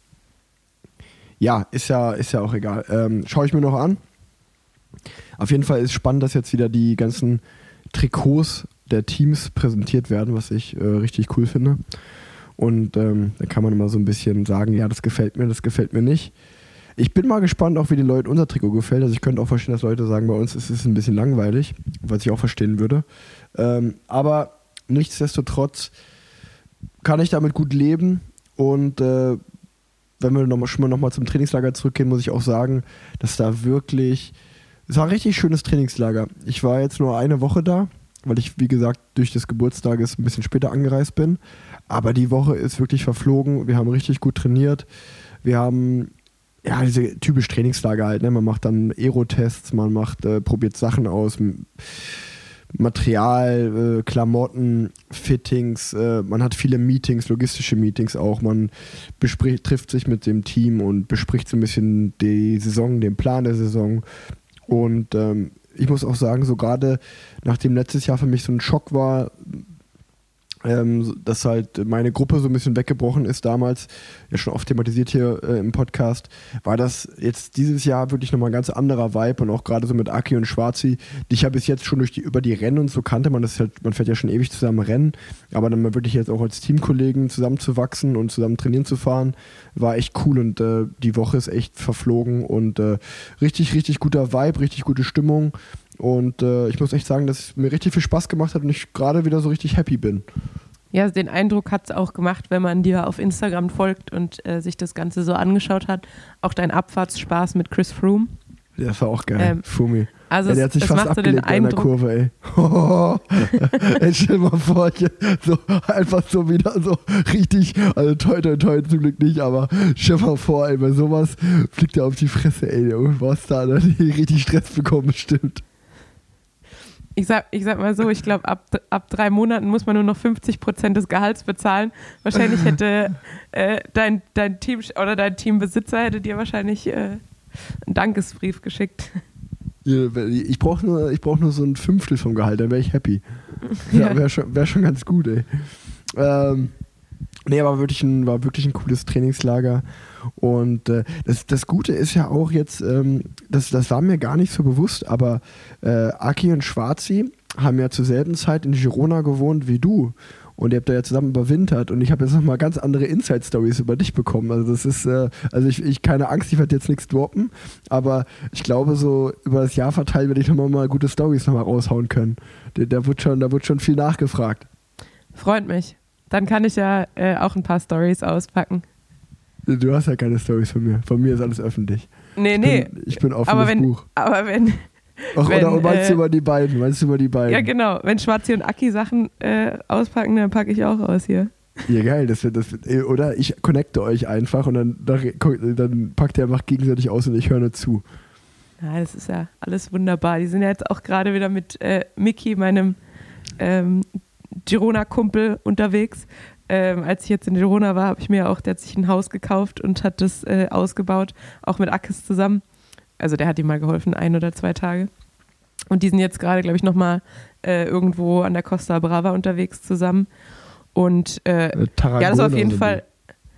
S2: Ja, ist ja, ist ja auch egal. Ähm, Schaue ich mir noch an. Auf jeden Fall ist spannend, dass jetzt wieder die ganzen Trikots der Teams präsentiert werden, was ich äh, richtig cool finde. Und ähm, da kann man immer so ein bisschen sagen, ja, das gefällt mir, das gefällt mir nicht. Ich bin mal gespannt, auch wie den Leuten unser Trikot gefällt. Also ich könnte auch verstehen, dass Leute sagen, bei uns ist es ein bisschen langweilig, was ich auch verstehen würde. Ähm, aber nichtsdestotrotz kann ich damit gut leben. Und äh, wenn wir noch mal, schon mal nochmal zum Trainingslager zurückgehen, muss ich auch sagen, dass da wirklich, es war ein richtig schönes Trainingslager. Ich war jetzt nur eine Woche da, weil ich, wie gesagt, durch des Geburtstages ein bisschen später angereist bin. Aber die Woche ist wirklich verflogen. Wir haben richtig gut trainiert. Wir haben, ja, diese typisch Trainingslager halt, ne? Man macht dann Aerotests, man macht, äh, probiert Sachen aus, M- Material, äh, Klamotten, Fittings, äh, man hat viele Meetings, logistische Meetings auch. Man bespricht, trifft sich mit dem Team und bespricht so ein bisschen die Saison, den Plan der Saison. Und ähm, ich muss auch sagen, so gerade nachdem letztes Jahr für mich so ein Schock war, ähm, dass halt meine Gruppe so ein bisschen weggebrochen ist damals, ja schon oft thematisiert hier äh, im Podcast, war das jetzt dieses Jahr wirklich nochmal ein ganz anderer Vibe und auch gerade so mit Aki und Schwarzi, die ich ja bis jetzt schon durch die, über die Rennen und so kannte, man, das ist halt, man fährt ja schon ewig zusammen Rennen, aber dann mal wirklich jetzt auch als Teamkollegen zusammenzuwachsen und zusammen trainieren zu fahren, war echt cool und äh, die Woche ist echt verflogen und äh, richtig, richtig guter Vibe, richtig gute Stimmung. Und äh, ich muss echt sagen, dass es mir richtig viel Spaß gemacht hat und ich gerade wieder so richtig happy bin.
S4: Ja, den Eindruck hat es auch gemacht, wenn man dir auf Instagram folgt und äh, sich das Ganze so angeschaut hat. Auch dein Abfahrtsspaß mit Chris Froome.
S2: Das war auch geil,
S4: Ähm,
S2: Fumi.
S4: Also
S2: Ja, der
S4: es,
S2: hat sich
S4: es
S2: fast
S4: macht so den
S2: abgelegt in der
S4: Eindruck,
S2: Kurve, ey. Oh, ey, stell dir mal vor, ich, so, einfach so wieder so richtig, also toi, toi, toi, zum Glück nicht, aber stell dir mal vor, ey, bei sowas fliegt er auf die Fresse, ey, was da, da hat die richtig Stress bekommen, bestimmt.
S4: ich sag, ich sag mal so, ich glaube, ab, ab drei Monaten muss man nur noch fünfzig Prozent des Gehalts bezahlen. Wahrscheinlich hätte äh, dein, dein Team oder dein Teambesitzer hätte dir wahrscheinlich äh, einen Dankesbrief geschickt.
S2: Ich brauche nur, ich brauch nur so ein Fünftel vom Gehalt, dann wäre ich happy. Ja,
S4: Ja.
S2: wäre schon, wär schon ganz gut, ey. Ähm, nee, aber wirklich ein, war wirklich ein cooles Trainingslager. Und äh, das, das Gute ist ja auch jetzt, ähm, das, das war mir gar nicht so bewusst, aber äh, Aki und Schwarzi haben ja zur selben Zeit in Girona gewohnt wie du. Und ihr habt da ja zusammen überwintert und ich habe jetzt nochmal ganz andere Inside-Stories über dich bekommen. Also das ist, äh, also ich, ich keine Angst, ich werde jetzt nichts droppen, aber ich glaube so über das Jahr verteilt werde ich nochmal mal gute Stories nochmal raushauen können. Da, da, wird schon, da wird schon viel nachgefragt.
S4: Freut mich. Dann kann ich ja äh, auch ein paar Stories auspacken.
S2: Du hast ja keine Stories von mir. Von mir ist alles öffentlich.
S4: Nee,
S2: Ich
S4: nee.
S2: bin, ich bin offenes
S4: aber wenn,
S2: Buch.
S4: aber wenn,
S2: Ach,
S4: wenn,
S2: oder meinst du
S4: äh,
S2: über die beiden? Meinst du über die beiden?
S4: ja genau, wenn Schwarzi und Aki Sachen äh, auspacken, dann packe ich auch aus hier.
S2: Ja, geil. Das wird, das wird, oder ich connecte euch einfach und dann, dann packt ihr einfach gegenseitig aus und ich höre nur zu.
S4: Ja, das ist ja alles wunderbar. Die sind ja jetzt auch gerade wieder mit äh, Miki, meinem ähm, Girona-Kumpel, unterwegs. Ähm, als ich jetzt in Girona war, habe ich mir auch, der hat sich ein Haus gekauft und hat das äh, ausgebaut, auch mit Akis zusammen. Also der hat ihm mal geholfen, ein oder zwei Tage. Und die sind jetzt gerade, glaube ich, nochmal äh, irgendwo an der Costa Brava unterwegs zusammen. Und äh,
S2: Tarragona
S4: ja, das ist auf jeden
S2: sind
S4: Fall,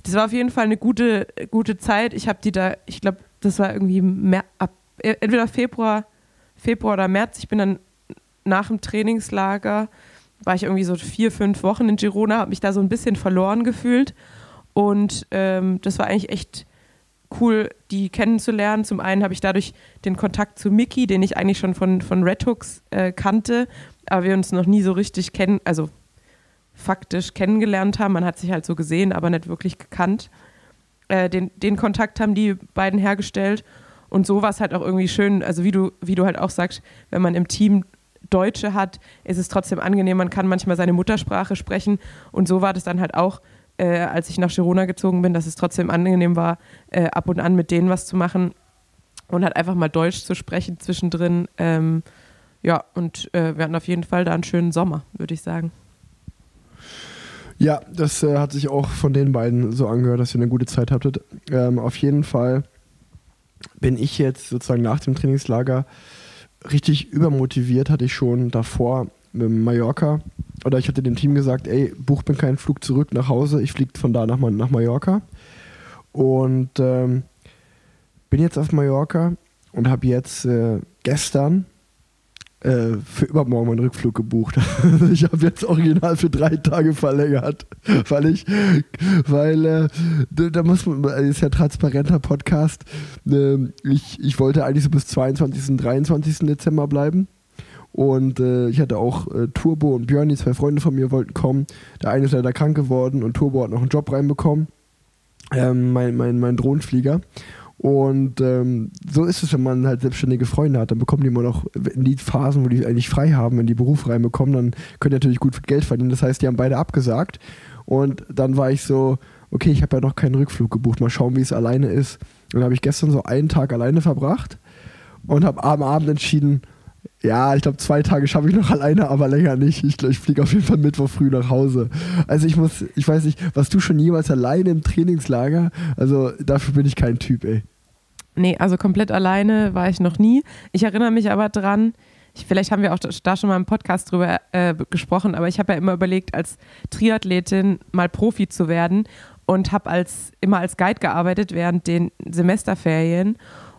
S4: das war auf jeden Fall eine gute, gute Zeit. Ich habe die da, ich glaube, das war irgendwie mehr, ab, entweder Februar, Februar oder März. Ich bin dann nach dem Trainingslager, war ich irgendwie so vier, fünf Wochen in Girona, habe mich da so ein bisschen verloren gefühlt. Und ähm, das war eigentlich echt cool, die kennenzulernen. Zum einen habe ich dadurch den Kontakt zu Micky, den ich eigentlich schon von, von Red Hooks äh, kannte, aber wir uns noch nie so richtig kennen, also faktisch kennengelernt haben. Man hat sich halt so gesehen, aber nicht wirklich gekannt. Äh, den, den Kontakt haben die beiden hergestellt. Und so war es halt auch irgendwie schön, also wie du, wie du halt auch sagst, wenn man im Team Deutsche hat, ist es trotzdem angenehm, man kann manchmal seine Muttersprache sprechen. Und so war das dann halt auch, Äh, als ich nach Girona gezogen bin, dass es trotzdem angenehm war, äh, ab und an mit denen was zu machen und halt einfach mal Deutsch zu sprechen zwischendrin. Ähm, ja, und äh, wir hatten auf jeden Fall da einen schönen Sommer, würde ich sagen.
S2: Ja, das äh, hat sich auch von den beiden so angehört, dass ihr eine gute Zeit hattet. Ähm, auf jeden Fall bin ich jetzt sozusagen nach dem Trainingslager richtig übermotiviert, hatte ich schon davor mit Mallorca. Oder ich hatte dem Team gesagt, ey, bucht mir keinen Flug zurück nach Hause, ich fliege von da nach, nach Mallorca. Und ähm, bin jetzt auf Mallorca und habe jetzt äh, gestern äh, für übermorgen meinen Rückflug gebucht. Ich habe jetzt original für drei Tage verlängert, weil ich, weil äh, da muss man, ist ja transparenter Podcast, äh, ich, ich wollte eigentlich so bis zweiundzwanzigsten, dreiundzwanzigsten Dezember bleiben. Und äh, ich hatte auch äh, Turbo und Björn, die zwei Freunde von mir wollten kommen. Der eine ist leider krank geworden und Turbo hat noch einen Job reinbekommen. Ähm, mein, mein, mein Drohnenflieger. Und ähm, so ist es, wenn man halt selbstständige Freunde hat. Dann bekommen die immer noch in die Phasen, wo die eigentlich frei haben, wenn die Beruf reinbekommen, dann können die natürlich gut Geld verdienen. Das heißt, die haben beide abgesagt. Und dann war ich so, okay, ich habe ja noch keinen Rückflug gebucht. Mal schauen, wie es alleine ist. Und dann habe ich gestern so einen Tag alleine verbracht und habe am Abend entschieden, ja, ich glaube, zwei Tage schaffe ich noch alleine, aber länger nicht. Ich glaube, ich fliege auf jeden Fall Mittwoch früh nach Hause. Also ich muss, ich weiß nicht, warst du schon jemals alleine im Trainingslager? Also dafür bin ich kein Typ, ey.
S4: Nee, also komplett alleine war ich noch nie. Ich erinnere mich aber dran, ich, vielleicht haben wir auch da schon mal im Podcast drüber äh, gesprochen, aber ich habe ja immer überlegt, als Triathletin mal Profi zu werden und habe als, immer als Guide gearbeitet während den Semesterferien.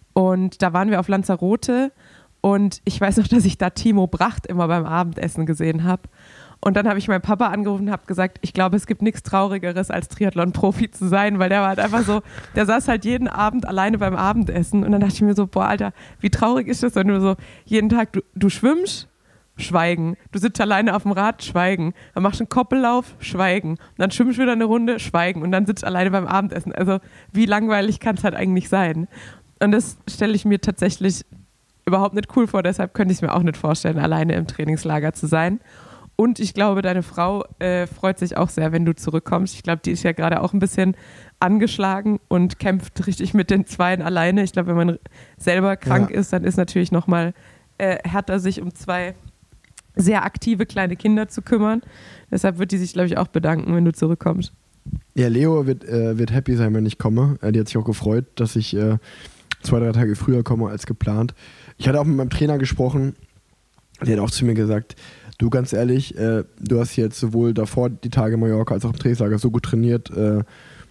S4: Und da waren wir auf Lanzarote. Und ich weiß noch, dass ich da Timo Bracht immer beim Abendessen gesehen habe. Und dann habe ich meinen Papa angerufen und habe gesagt, ich glaube, es gibt nichts Traurigeres, als Triathlon-Profi zu sein, weil der war halt einfach so, der saß halt jeden Abend alleine beim Abendessen. Und dann dachte ich mir so, boah, Alter, wie traurig ist das, wenn du so jeden Tag, du, du schwimmst, schweigen. Du sitzt alleine auf dem Rad, schweigen. Dann machst du einen Koppellauf, schweigen. Und dann schwimmst du wieder eine Runde, schweigen. Und dann sitzt du alleine beim Abendessen. Also wie langweilig kann es halt eigentlich sein? Und das stelle ich mir tatsächlich überhaupt nicht cool vor, deshalb könnte ich es mir auch nicht vorstellen, alleine im Trainingslager zu sein. Und ich glaube, deine Frau äh, freut sich auch sehr, wenn du zurückkommst. Ich glaube, die ist ja gerade auch ein bisschen angeschlagen und kämpft richtig mit den Zweien alleine. Ich glaube, wenn man selber krank ja. ist, dann ist natürlich nochmal äh, härter, sich um zwei sehr aktive kleine Kinder zu kümmern. Deshalb wird die sich, glaube ich, auch bedanken, wenn du zurückkommst.
S2: Ja, Leo wird, äh, wird happy sein, wenn ich komme. Äh, die hat sich auch gefreut, dass ich äh, zwei, drei Tage früher komme als geplant. Ich hatte auch mit meinem Trainer gesprochen, der hat auch zu mir gesagt, du, ganz ehrlich, äh, du hast jetzt sowohl davor die Tage in Mallorca als auch im Trainingslager so gut trainiert, äh,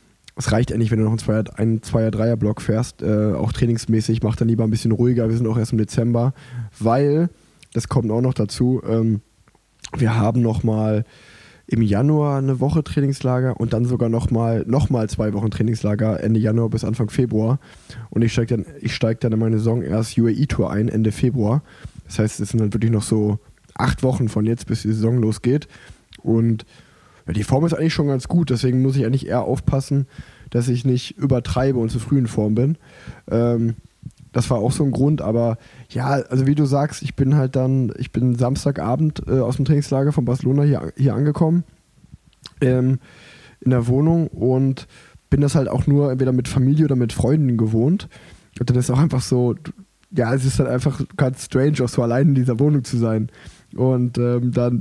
S2: es reicht eigentlich, wenn du noch einen Zweier-, einen Zweier-Dreier-Block fährst, äh, auch trainingsmäßig, mach dann lieber ein bisschen ruhiger, wir sind auch erst im Dezember, weil, das kommt auch noch dazu, ähm, wir haben nochmal im Januar eine Woche Trainingslager und dann sogar nochmal noch mal zwei Wochen Trainingslager Ende Januar bis Anfang Februar. Und ich steige dann, ich steig dann in meine Saison erst U A E-Tour ein, Ende Februar. Das heißt, es sind dann wirklich noch so acht Wochen von jetzt, bis die Saison losgeht. Und ja, die Form ist eigentlich schon ganz gut, deswegen muss ich eigentlich eher aufpassen, dass ich nicht übertreibe und zu früh in Form bin. Ähm, das war auch so ein Grund, aber ja, also wie du sagst, ich bin halt dann, ich bin Samstagabend äh, aus dem Trainingslager von Barcelona hier, hier angekommen, ähm, in der Wohnung und bin das halt auch nur entweder mit Familie oder mit Freunden gewohnt. Und dann ist auch einfach so, ja, es ist halt einfach ganz strange, auch so allein in dieser Wohnung zu sein. Und ähm, dann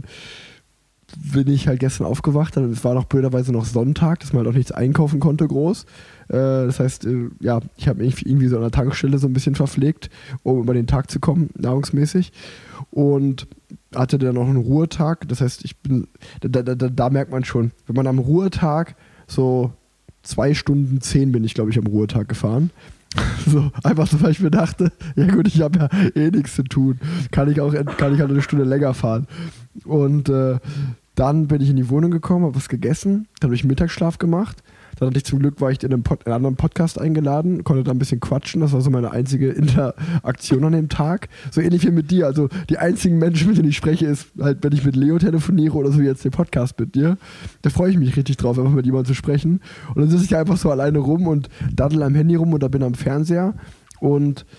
S2: bin ich halt gestern aufgewacht, es war noch blöderweise noch Sonntag, dass man halt auch nichts einkaufen konnte groß. Äh, das heißt, äh, ja, ich habe mich irgendwie so an der Tankstelle so ein bisschen verpflegt, um über den Tag zu kommen, nahrungsmäßig. Und hatte dann noch einen Ruhetag, das heißt, ich bin, da, da, da, da merkt man schon, wenn man am Ruhetag so zwei Stunden zehn bin ich, glaube ich, am Ruhetag gefahren. So, einfach so, weil ich mir dachte, ja gut, ich habe ja eh nichts zu tun. Kann ich auch kann ich halt eine Stunde länger fahren. Und äh, dann bin ich in die Wohnung gekommen, habe was gegessen, dann habe ich Mittagsschlaf gemacht. Dann hatte ich zum Glück, war ich in einem, Pod, in einem anderen Podcast eingeladen, konnte da ein bisschen quatschen. Das war so meine einzige Interaktion an dem Tag. So ähnlich wie mit dir. Also die einzigen Menschen, mit denen ich spreche, ist halt, wenn ich mit Leo telefoniere oder so wie jetzt den Podcast mit dir. Da freue ich mich richtig drauf, einfach mit jemandem zu sprechen. Und dann sitze ich einfach so alleine rum und daddel am Handy rum oder bin am Fernseher. Und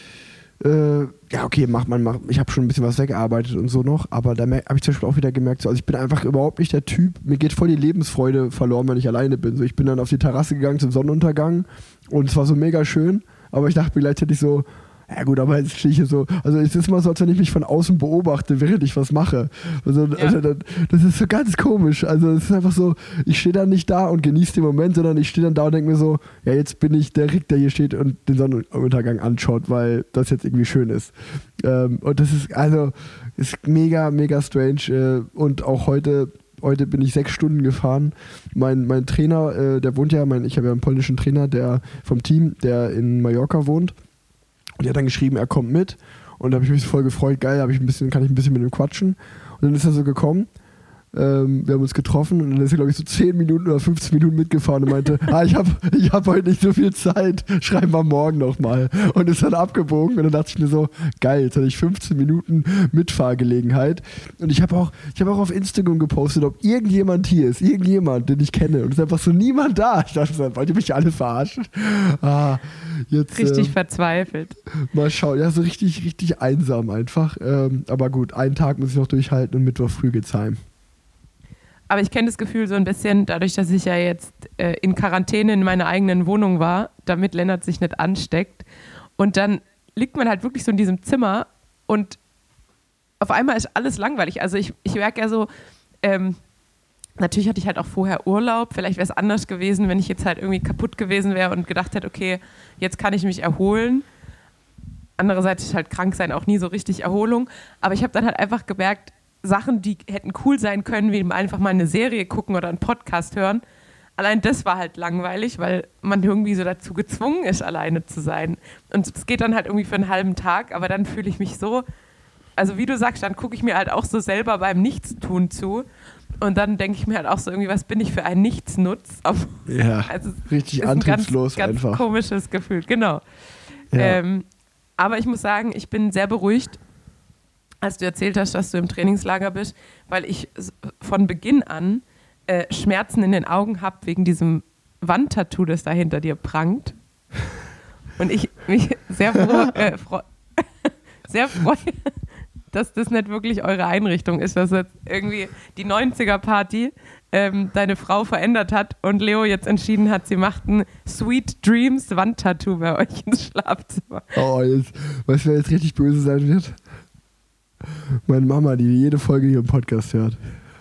S2: äh, ja, okay, macht man, macht, ich habe schon ein bisschen was weggearbeitet und so noch, aber da habe ich zum Beispiel auch wieder gemerkt, so, also ich bin einfach überhaupt nicht der Typ, mir geht voll die Lebensfreude verloren, wenn ich alleine bin. So, ich bin dann auf die Terrasse gegangen zum Sonnenuntergang und es war so mega schön, aber ich dachte mir gleichzeitig so, ja gut, aber jetzt stehe ich hier so, also es ist mal so, als wenn ich mich von außen beobachte, während ich was mache. Also, ja. also das ist so ganz komisch. Also es ist einfach so, ich stehe dann nicht da und genieße den Moment, sondern ich stehe dann da und denke mir so, ja jetzt bin ich der Rick, der hier steht und den Sonnenuntergang anschaut, weil das jetzt irgendwie schön ist. Ähm, und das ist, also, ist mega, mega strange. Und auch heute, heute bin ich sechs Stunden gefahren. Mein, mein Trainer, äh, der wohnt ja, mein, ich habe ja einen polnischen Trainer, der vom Team, der in Mallorca wohnt. Und der hat dann geschrieben, er kommt mit. Und da habe ich mich voll gefreut, geil, hab ich ein bisschen, kann ich ein bisschen mit ihm quatschen. Und dann ist er so gekommen. Ähm, wir haben uns getroffen und dann ist er, glaube ich, so zehn Minuten oder fünfzehn Minuten mitgefahren und meinte, ah, ich habe ich hab heute nicht so viel Zeit, schreiben wir morgen nochmal. Und ist dann abgebogen und dann dachte ich mir so, geil, jetzt hatte ich fünfzehn Minuten Mitfahrgelegenheit. Und ich habe auch, ich hab auch auf Instagram gepostet, ob irgendjemand hier ist, irgendjemand, den ich kenne. Und es ist einfach so niemand da. Ich dachte, wollt ihr mich alle verarschen? Ah, jetzt,
S4: richtig
S2: äh,
S4: verzweifelt.
S2: Mal schauen, ja, so richtig, richtig einsam einfach. Ähm, aber gut, einen Tag muss ich noch durchhalten und Mittwoch früh geht's heim.
S4: Aber ich kenne das Gefühl so ein bisschen, dadurch, dass ich ja jetzt äh, in Quarantäne in meiner eigenen Wohnung war, damit Lennart sich nicht ansteckt. Und dann liegt man halt wirklich so in diesem Zimmer und auf einmal ist alles langweilig. Also ich, ich merke ja so, ähm, natürlich hatte ich halt auch vorher Urlaub. Vielleicht wäre es anders gewesen, wenn ich jetzt halt irgendwie kaputt gewesen wäre und gedacht hätte, okay, jetzt kann ich mich erholen. Andererseits ist halt krank sein auch nie so richtig Erholung. Aber ich habe dann halt einfach gemerkt, Sachen, die hätten cool sein können, wie einfach mal eine Serie gucken oder einen Podcast hören. Allein das war halt langweilig, weil man irgendwie so dazu gezwungen ist, alleine zu sein. Und es geht dann halt irgendwie für einen halben Tag, aber dann fühle ich mich so, also wie du sagst, dann gucke ich mir halt auch so selber beim Nichtstun zu und dann denke ich mir halt auch so irgendwie, was bin ich für ein Nichtsnutz?
S2: Ja, also richtig antriebslos
S4: ein ganz,
S2: einfach.
S4: Ganz komisches Gefühl, genau.
S2: Ja.
S4: Ähm, aber ich muss sagen, ich bin sehr beruhigt, als du erzählt hast, dass du im Trainingslager bist, weil ich von Beginn an äh, Schmerzen in den Augen habe wegen diesem Wandtattoo, das da hinter dir prangt. Und ich mich sehr froh, äh, freu, sehr freue, dass das nicht wirklich eure Einrichtung ist, dass jetzt irgendwie die neunziger-Party ähm, deine Frau verändert hat und Leo jetzt entschieden hat, sie macht ein Sweet Dreams Wandtattoo bei euch ins Schlafzimmer.
S2: Oh, jetzt, weißt du, wer jetzt richtig böse sein wird? Meine Mama, die jede Folge hier im Podcast hört.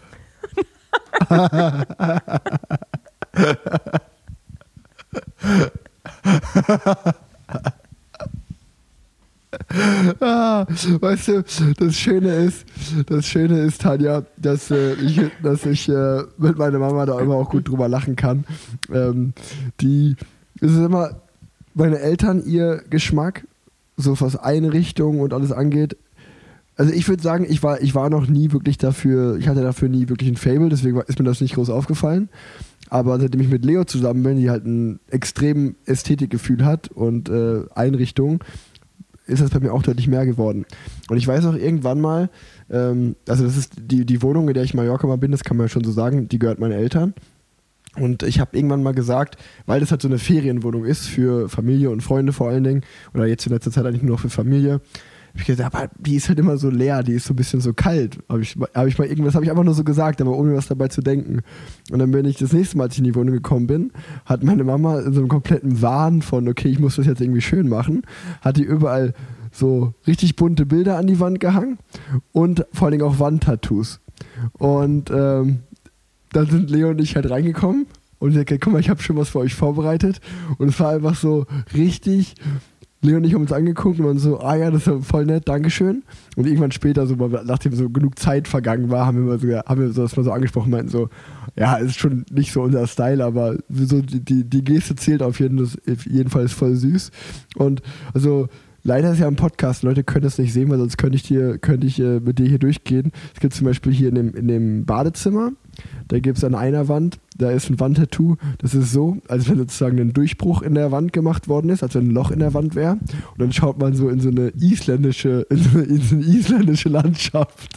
S2: ah, weißt du, das Schöne ist, das Schöne ist, Tanja, dass äh, ich, dass ich äh, mit meiner Mama da immer auch gut drüber lachen kann. Ähm, die, es ist immer, meine Eltern, ihr Geschmack, so was Einrichtung und alles angeht. Also ich würde sagen, ich war, ich war noch nie wirklich dafür, ich hatte dafür nie wirklich ein Fable, deswegen ist mir das nicht groß aufgefallen. Aber seitdem ich mit Leo zusammen bin, die halt ein extrem Ästhetikgefühl hat und äh, Einrichtung, ist das bei mir auch deutlich mehr geworden. Und ich weiß auch irgendwann mal, ähm, also das ist die, die Wohnung, in der ich in Mallorca mal bin, das kann man ja schon so sagen, die gehört meinen Eltern. Und ich habe irgendwann mal gesagt, weil das halt so eine Ferienwohnung ist für Familie und Freunde vor allen Dingen, oder jetzt in letzter Zeit eigentlich nur noch für Familie, habe ich gesagt, aber die ist halt immer so leer, die ist so ein bisschen so kalt. Habe ich, hab ich mal irgendwas, habe ich einfach nur so gesagt, aber ohne was dabei zu denken. Und dann bin ich das nächste Mal, als ich in die Wohnung gekommen bin, hat meine Mama in so einem kompletten Wahn von, okay, ich muss das jetzt irgendwie schön machen, hat die überall so richtig bunte Bilder an die Wand gehangen und vor allen Dingen auch Wandtattoos. Und ähm, dann sind Leo und ich halt reingekommen und ich gesagt, guck mal, ich habe schon was für euch vorbereitet. Und es war einfach so richtig Leo und ich haben uns angeguckt und waren so, ah ja, das ist voll nett, Dankeschön. Und irgendwann später, so, nachdem so genug Zeit vergangen war, haben wir, so, haben wir so, das mal so angesprochen, meinten so, ja, ist schon nicht so unser Style, aber so die, die, die Geste zählt auf jeden, auf jeden Fall, ist voll süß. Und also leider ist ja ein Podcast, Leute können das nicht sehen, weil sonst könnte ich, dir, könnte ich äh, mit dir hier durchgehen. Es gibt zum Beispiel hier in dem, in dem Badezimmer, da gibt es an einer Wand, da ist ein Wandtattoo, das ist so, als wenn sozusagen ein Durchbruch in der Wand gemacht worden ist, als wenn ein Loch in der Wand wäre. Und dann schaut man so in so eine isländische, in so eine, in so eine isländische Landschaft.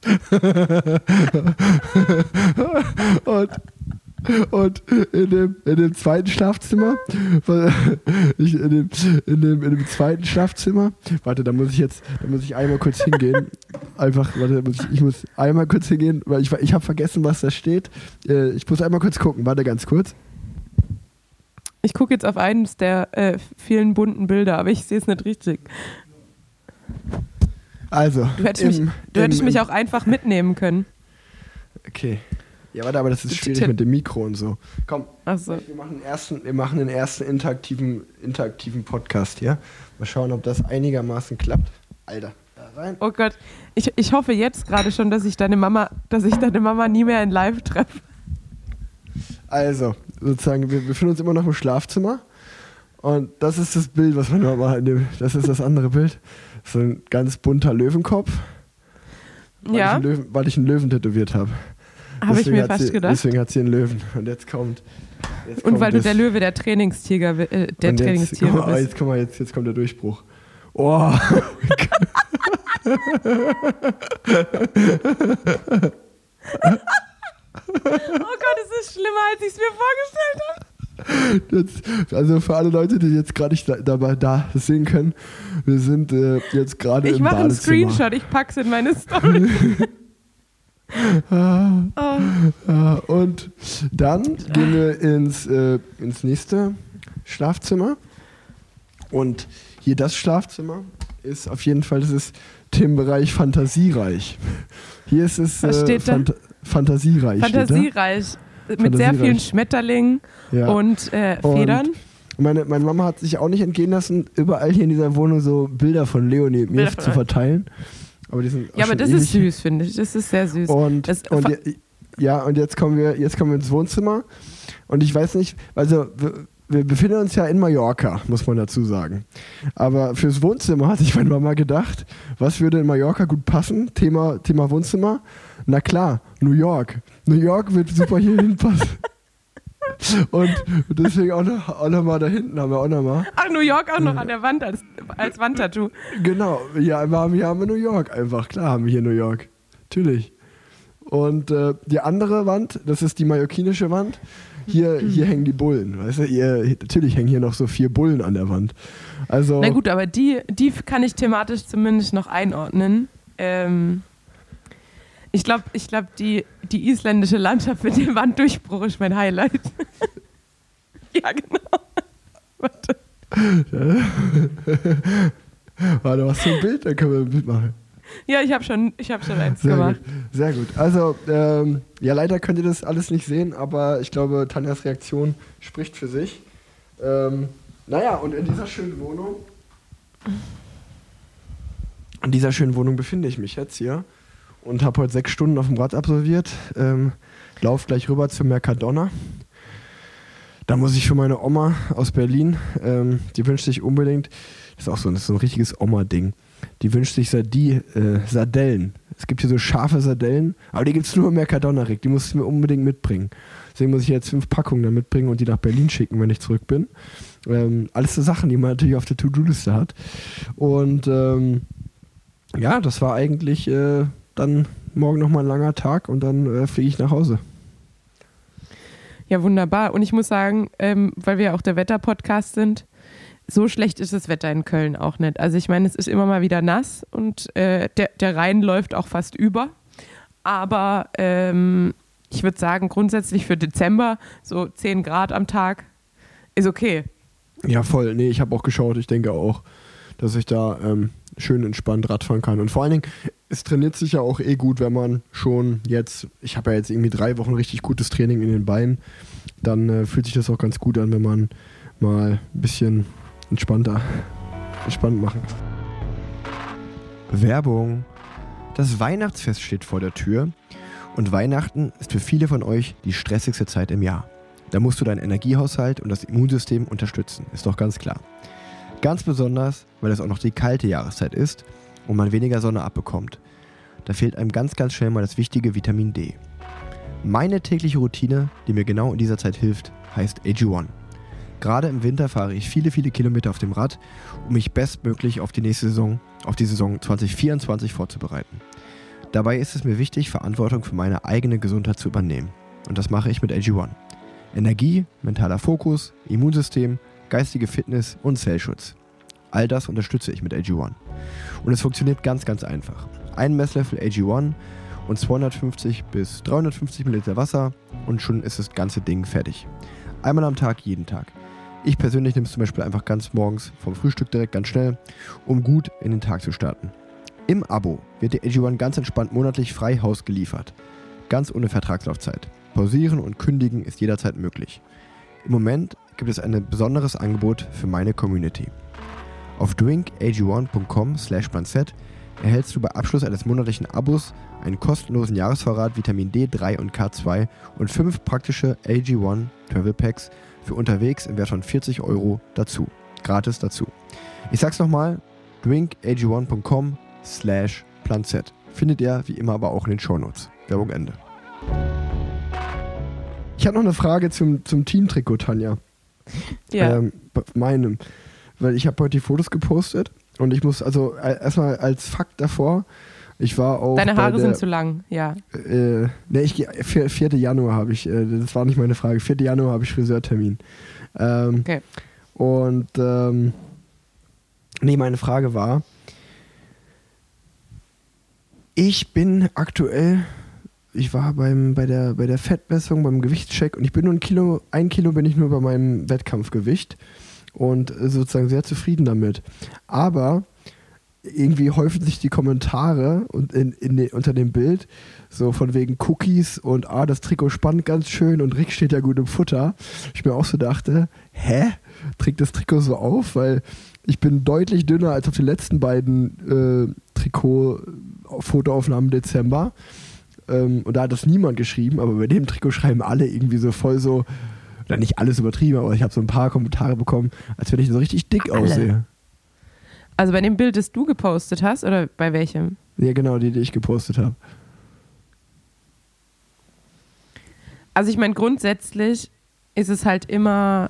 S2: und Und in dem, in dem zweiten Schlafzimmer, ich, in, dem, in, dem, in dem zweiten Schlafzimmer, warte, da muss ich jetzt, da muss ich einmal kurz hingehen. Einfach, warte, muss ich, ich muss einmal kurz hingehen, weil ich, ich habe vergessen, was da steht. Ich muss einmal kurz gucken, warte ganz kurz.
S4: Ich gucke jetzt auf eines der äh, vielen bunten Bilder, aber ich sehe es nicht richtig.
S2: Also,
S4: du hättest,
S2: im,
S4: mich, du hättest
S2: im,
S4: mich
S2: im,
S4: auch einfach mitnehmen können.
S2: Okay. Ja, warte, aber das ist schwierig mit dem Mikro und so. Komm, Ach so. wir, machen den ersten, wir machen den ersten interaktiven, interaktiven Podcast hier. Mal schauen, ob das einigermaßen klappt. Alter, da rein.
S4: Oh Gott, ich, ich hoffe jetzt gerade schon, dass ich deine Mama, dass ich deine Mama nie mehr in Live treffe.
S2: Also, sozusagen, wir befinden uns immer noch im Schlafzimmer. Und das ist das Bild, was meine Mama in dem, das ist das andere Bild. So ein ganz bunter Löwenkopf. Weil,
S4: ja.
S2: ich, einen Löwen, weil ich einen Löwen tätowiert habe.
S4: Habe ich mir fast
S2: sie,
S4: gedacht.
S2: Deswegen hat sie einen Löwen. Und jetzt kommt. Jetzt
S4: und
S2: kommt
S4: weil
S2: das.
S4: du der Löwe der Trainingstiger, äh, der
S2: und
S4: Trainingstiere
S2: jetzt,
S4: bist.
S2: Oh, jetzt, guck mal, jetzt, jetzt kommt der Durchbruch. Oh.
S4: Oh Gott, es ist schlimmer, als ich es mir vorgestellt habe.
S2: Jetzt, also für alle Leute, die jetzt gerade nicht da, dabei da sehen können, wir sind äh, jetzt gerade im Badezimmer.
S4: Ich mache einen Screenshot, ich pack's in meine Story.
S2: ah, oh. ah, und dann gehen wir ins, äh, ins nächste Schlafzimmer. Und hier das Schlafzimmer ist auf jeden Fall, das ist Themenbereich Fantasiereich. Hier ist es
S4: Was steht
S2: äh, Phant-
S4: da?
S2: Fantasiereich.
S4: Fantasiereich. Mit sehr vielen Schmetterlingen ja. und äh, Federn. Und
S2: meine, meine Mama hat sich auch nicht entgehen lassen, überall hier in dieser Wohnung so Bilder von Leo neben mir zu verteilen. Aber die sind
S4: ja, aber das ewig. Ist süß, finde ich. Das ist sehr süß.
S2: Und,
S4: das,
S2: und je, ja, und jetzt kommen wir, jetzt kommen wir ins Wohnzimmer. Und ich weiß nicht, also wir, wir befinden uns ja in Mallorca, muss man dazu sagen. Aber fürs Wohnzimmer hat sich meine Mama gedacht, was würde in Mallorca gut passen? Thema, Thema Wohnzimmer. Na klar, New York. New York wird super hier hinpassen. Und deswegen auch noch, auch noch mal da hinten haben wir auch noch mal.
S4: Ach, New York auch noch an der Wand als, als Wandtattoo.
S2: Genau, ja, wir haben, hier haben wir New York einfach. Klar haben wir hier New York. Natürlich. Und äh, die andere Wand, das ist die mallorquinische Wand. Hier, hier hängen die Bullen. Weißt du, ihr, natürlich hängen hier noch so vier Bullen an der Wand. Also,
S4: na gut, aber die, die kann ich thematisch zumindest noch einordnen. Ähm. Ich glaube, ich glaub, die, die isländische Landschaft mit dem Wanddurchbruch ist mein Highlight. Ja, genau. Warte.
S2: Warte, was für ein Bild? Da können wir ein Bild machen.
S4: Ja, ich habe schon, ich hab schon eins
S2: Sehr
S4: gemacht.
S2: Gut. Sehr gut. Also, ähm, ja, leider könnt ihr das alles nicht sehen, aber ich glaube, Tanjas Reaktion spricht für sich. Ähm, naja, und in dieser schönen Wohnung, in dieser schönen Wohnung befinde ich mich jetzt hier. Und habe heute sechs Stunden auf dem Rad absolviert. Ähm, lauf gleich rüber zum Mercadona. Da muss ich für meine Oma aus Berlin, ähm, die wünscht sich unbedingt, das ist auch so, das ist so ein richtiges Oma-Ding, die wünscht sich die äh, Sardellen. Es gibt hier so scharfe Sardellen, aber die gibt es nur im Mercadona, Rick. Die muss ich mir unbedingt mitbringen. Deswegen muss ich jetzt fünf Packungen da mitbringen und die nach Berlin schicken, wenn ich zurück bin. Ähm, alles so Sachen, die man natürlich auf der To-Do-Liste hat. Und ähm, ja, das war eigentlich... Äh, dann morgen nochmal ein langer Tag und dann äh, fliege ich nach Hause.
S4: Ja, wunderbar. Und ich muss sagen, ähm, weil wir ja auch der Wetter-Podcast sind, so schlecht ist das Wetter in Köln auch nicht. Also ich meine, es ist immer mal wieder nass und äh, der, der Rhein läuft auch fast über. Aber ähm, ich würde sagen, grundsätzlich für Dezember so zehn Grad am Tag ist okay.
S2: Ja, voll. Nee, ich habe auch geschaut. Ich denke auch, dass ich da ähm, schön entspannt Radfahren kann. Und vor allen Dingen, es trainiert sich ja auch eh gut, wenn man schon jetzt, ich habe ja jetzt irgendwie drei Wochen richtig gutes Training in den Beinen, dann äh, fühlt sich das auch ganz gut an, wenn man mal ein bisschen entspannter entspannt machen. Werbung. Das Weihnachtsfest steht vor der Tür und Weihnachten ist für viele von euch die stressigste Zeit im Jahr. Da musst du deinen Energiehaushalt und das Immunsystem unterstützen, ist doch ganz klar. Ganz besonders, weil es auch noch die kalte Jahreszeit ist und man weniger Sonne abbekommt. Da fehlt einem ganz, ganz schnell mal das wichtige Vitamin D. Meine tägliche Routine, die mir genau in dieser Zeit hilft, heißt A G eins. Gerade im Winter fahre ich viele, viele Kilometer auf dem Rad, um mich bestmöglich auf die nächste Saison, auf die Saison zwanzig vierundzwanzig vorzubereiten. Dabei ist es mir wichtig, Verantwortung für meine eigene Gesundheit zu übernehmen. Und das mache ich mit A G eins. Energie, mentaler Fokus, Immunsystem, geistige Fitness und Zellschutz. All das unterstütze ich mit A G eins. Und es funktioniert ganz, ganz einfach. Ein Messlöffel A G eins und zweihundertfünfzig bis dreihundertfünfzig Milliliter Wasser und schon ist das ganze Ding fertig. Einmal am Tag, jeden Tag. Ich persönlich nehme es zum Beispiel einfach ganz morgens vom Frühstück direkt ganz schnell, um gut in den Tag zu starten. Im Abo wird der A G eins ganz entspannt monatlich frei Haus geliefert. Ganz ohne Vertragslaufzeit. Pausieren und kündigen ist jederzeit möglich. Im Moment gibt es ein besonderes Angebot für meine Community. Auf drink a g one punkt com slash planzett erhältst du bei Abschluss eines monatlichen Abos einen kostenlosen Jahresvorrat Vitamin D drei und K zwei und fünf praktische A G eins Travel Packs für unterwegs im Wert von vierzig Euro dazu. Gratis dazu. Ich sag's nochmal, drink a g one punkt com slash planzett. Findet ihr wie immer aber auch in den Shownotes. Werbung Ende. Ich habe noch eine Frage zum, zum Teamtrikot, Tanja.
S4: Ja.
S2: Ähm, bei meinem. Weil ich habe heute die Fotos gepostet und ich muss, also äh, erstmal als Fakt davor, ich war auch
S4: Deine
S2: bei
S4: Haare
S2: der,
S4: sind zu lang, ja.
S2: Äh, ne, ich gehe, vierten Januar habe ich, äh, das war nicht meine Frage, vierten Januar habe ich Friseurtermin. Ähm,
S4: Okay.
S2: Und, ähm, nee, meine Frage war, ich bin aktuell, ich war beim, bei, der, bei der Fettmessung, beim Gewichtscheck und ich bin nur ein Kilo, ein Kilo bin ich nur bei meinem Wettkampfgewicht und äh, sozusagen sehr zufrieden damit. Aber irgendwie häufen sich die Kommentare und in, in de, unter dem Bild so von wegen Cookies und ah, das Trikot spannt ganz schön und Rick steht ja gut im Futter. Ich mir auch so dachte, hä? Trägt das Trikot so auf? Weil ich bin deutlich dünner als auf den letzten beiden äh, Trikot-Fotoaufnahmen im Dezember. Ähm, und da hat das niemand geschrieben, aber bei dem Trikot schreiben alle irgendwie so voll so, oder nicht alles übertrieben, aber ich habe so ein paar Kommentare bekommen, als wenn ich so richtig dick
S4: Alle.
S2: aussehe.
S4: Also bei dem Bild, das du gepostet hast, oder bei welchem?
S2: Ja, genau, die, die ich gepostet habe.
S4: Also ich meine, grundsätzlich ist es halt immer,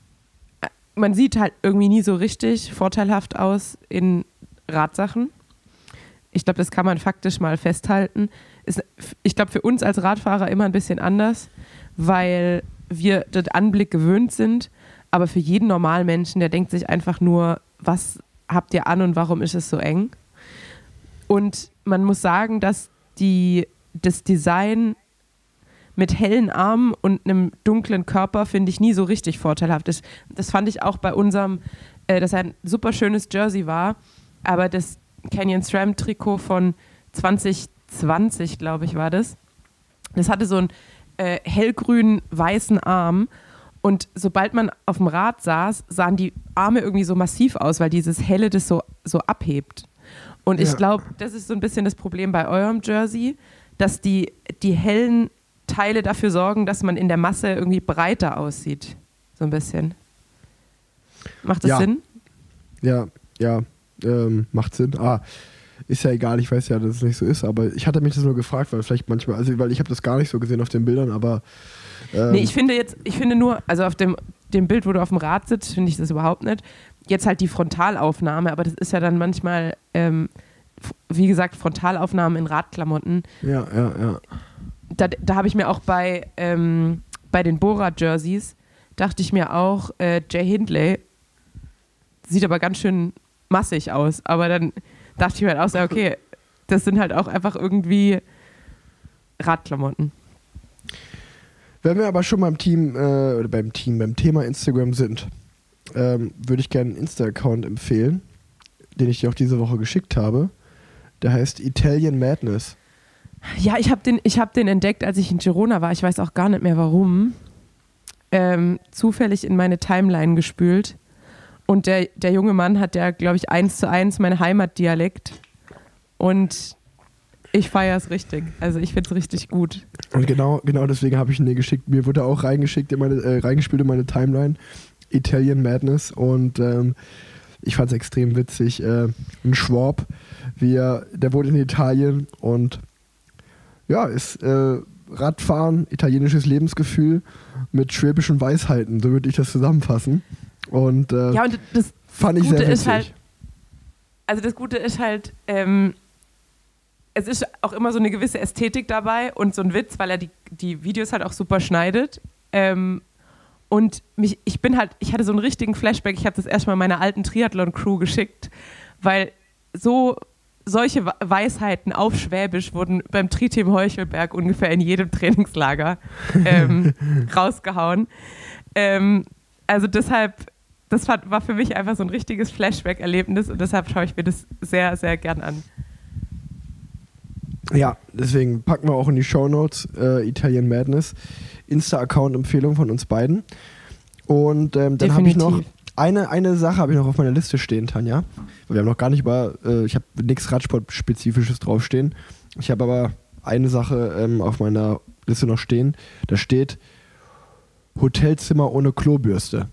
S4: man sieht halt irgendwie nie so richtig vorteilhaft aus in Radsachen. Ich glaube, das kann man faktisch mal festhalten. Ist, ich glaube, für uns als Radfahrer immer ein bisschen anders, weil wir den Anblick gewöhnt sind. Aber für jeden normalen Menschen, der denkt sich einfach nur, was habt ihr an und warum ist es so eng? Und man muss sagen, dass die, das Design mit hellen Armen und einem dunklen Körper finde ich nie so richtig vorteilhaft ist. Das fand ich auch bei unserem, äh, dass er ein super schönes Jersey war, aber das Canyon SRAM Trikot von zwanzig zwanzig, glaube ich, war das. Das hatte so einen äh, hellgrünen weißen Arm und sobald man auf dem Rad saß, sahen die Arme irgendwie so massiv aus, weil dieses Helle das so, so abhebt. Und ich
S2: Ja.
S4: glaube, das ist so ein bisschen das Problem bei eurem Jersey, dass die, die hellen Teile dafür sorgen, dass man in der Masse irgendwie breiter aussieht. So ein bisschen. Macht das
S2: Ja.
S4: Sinn?
S2: Ja, ja, ähm, macht Sinn. Ah, ist ja egal, ich weiß ja, dass es nicht so ist, aber ich hatte mich das nur gefragt, weil vielleicht manchmal, also weil ich habe das gar nicht so gesehen auf den Bildern, aber ähm,
S4: Nee, ich finde jetzt, ich finde nur, also auf dem, dem Bild, wo du auf dem Rad sitzt, finde ich das überhaupt nicht. Jetzt halt die Frontalaufnahme, aber das ist ja dann manchmal, ähm, f- wie gesagt, Frontalaufnahmen in Radklamotten.
S2: ja, ja, ja.
S4: Da, da habe ich mir auch bei, ähm, bei den Bora-Jerseys, dachte ich mir auch, äh, Jay Hindley sieht aber ganz schön massig aus. Aber dann dachte ich mir halt auch so, okay, das sind halt auch einfach irgendwie Radklamotten.
S2: Wenn wir aber schon beim Team, äh, oder beim Team, beim Thema Instagram sind, ähm, würde ich gerne einen Insta-Account empfehlen, den ich dir auch diese Woche geschickt habe. Der heißt Italian Madness.
S4: Ja, ich habe den, ich hab den entdeckt, als ich in Girona war. Ich weiß auch gar nicht mehr warum. Ähm, zufällig in meine Timeline gespült. und der, der junge Mann hat ja, glaube ich, eins zu eins mein Heimatdialekt. Und ich feiere es richtig. Also ich finde es richtig gut.
S2: Und genau, genau deswegen habe ich ihn dir geschickt. Mir wurde auch reingeschickt in meine, äh, reingespielt in meine Timeline. Italian Madness. Und ähm, ich fand es extrem witzig. Äh, ein Schwab, wie er, der wohnt in Italien und ja, ist äh, Radfahren, italienisches Lebensgefühl mit schwäbischen Weisheiten. So würde ich das zusammenfassen. Und, äh,
S4: ja, und das
S2: fand ich
S4: Gute
S2: sehr witzig.
S4: Ist halt, also das Gute ist halt, ähm, es ist auch immer so eine gewisse Ästhetik dabei und so ein Witz, weil er die, die Videos halt auch super schneidet. Ähm, und mich, ich bin halt, ich hatte so einen richtigen Flashback. Ich habe das erstmal meiner alten Triathlon-Crew geschickt, weil so solche Weisheiten auf Schwäbisch wurden beim Tri-Team Heuchelberg ungefähr in jedem Trainingslager ähm, rausgehauen. Ähm, also deshalb, das war für mich einfach so ein richtiges Flashback-Erlebnis und deshalb schaue ich mir das sehr, sehr gern an.
S2: Ja, deswegen packen wir auch in die Shownotes äh, Italian Madness, Insta-Account-Empfehlung von uns beiden. Und ähm, dann habe ich noch eine, eine Sache habe ich noch auf meiner Liste stehen, Tanja. Wir haben noch gar nicht über, äh, ich habe nichts Radsport-Spezifisches draufstehen. Ich habe aber eine Sache ähm, auf meiner Liste noch stehen. Da steht Hotelzimmer ohne Klobürste.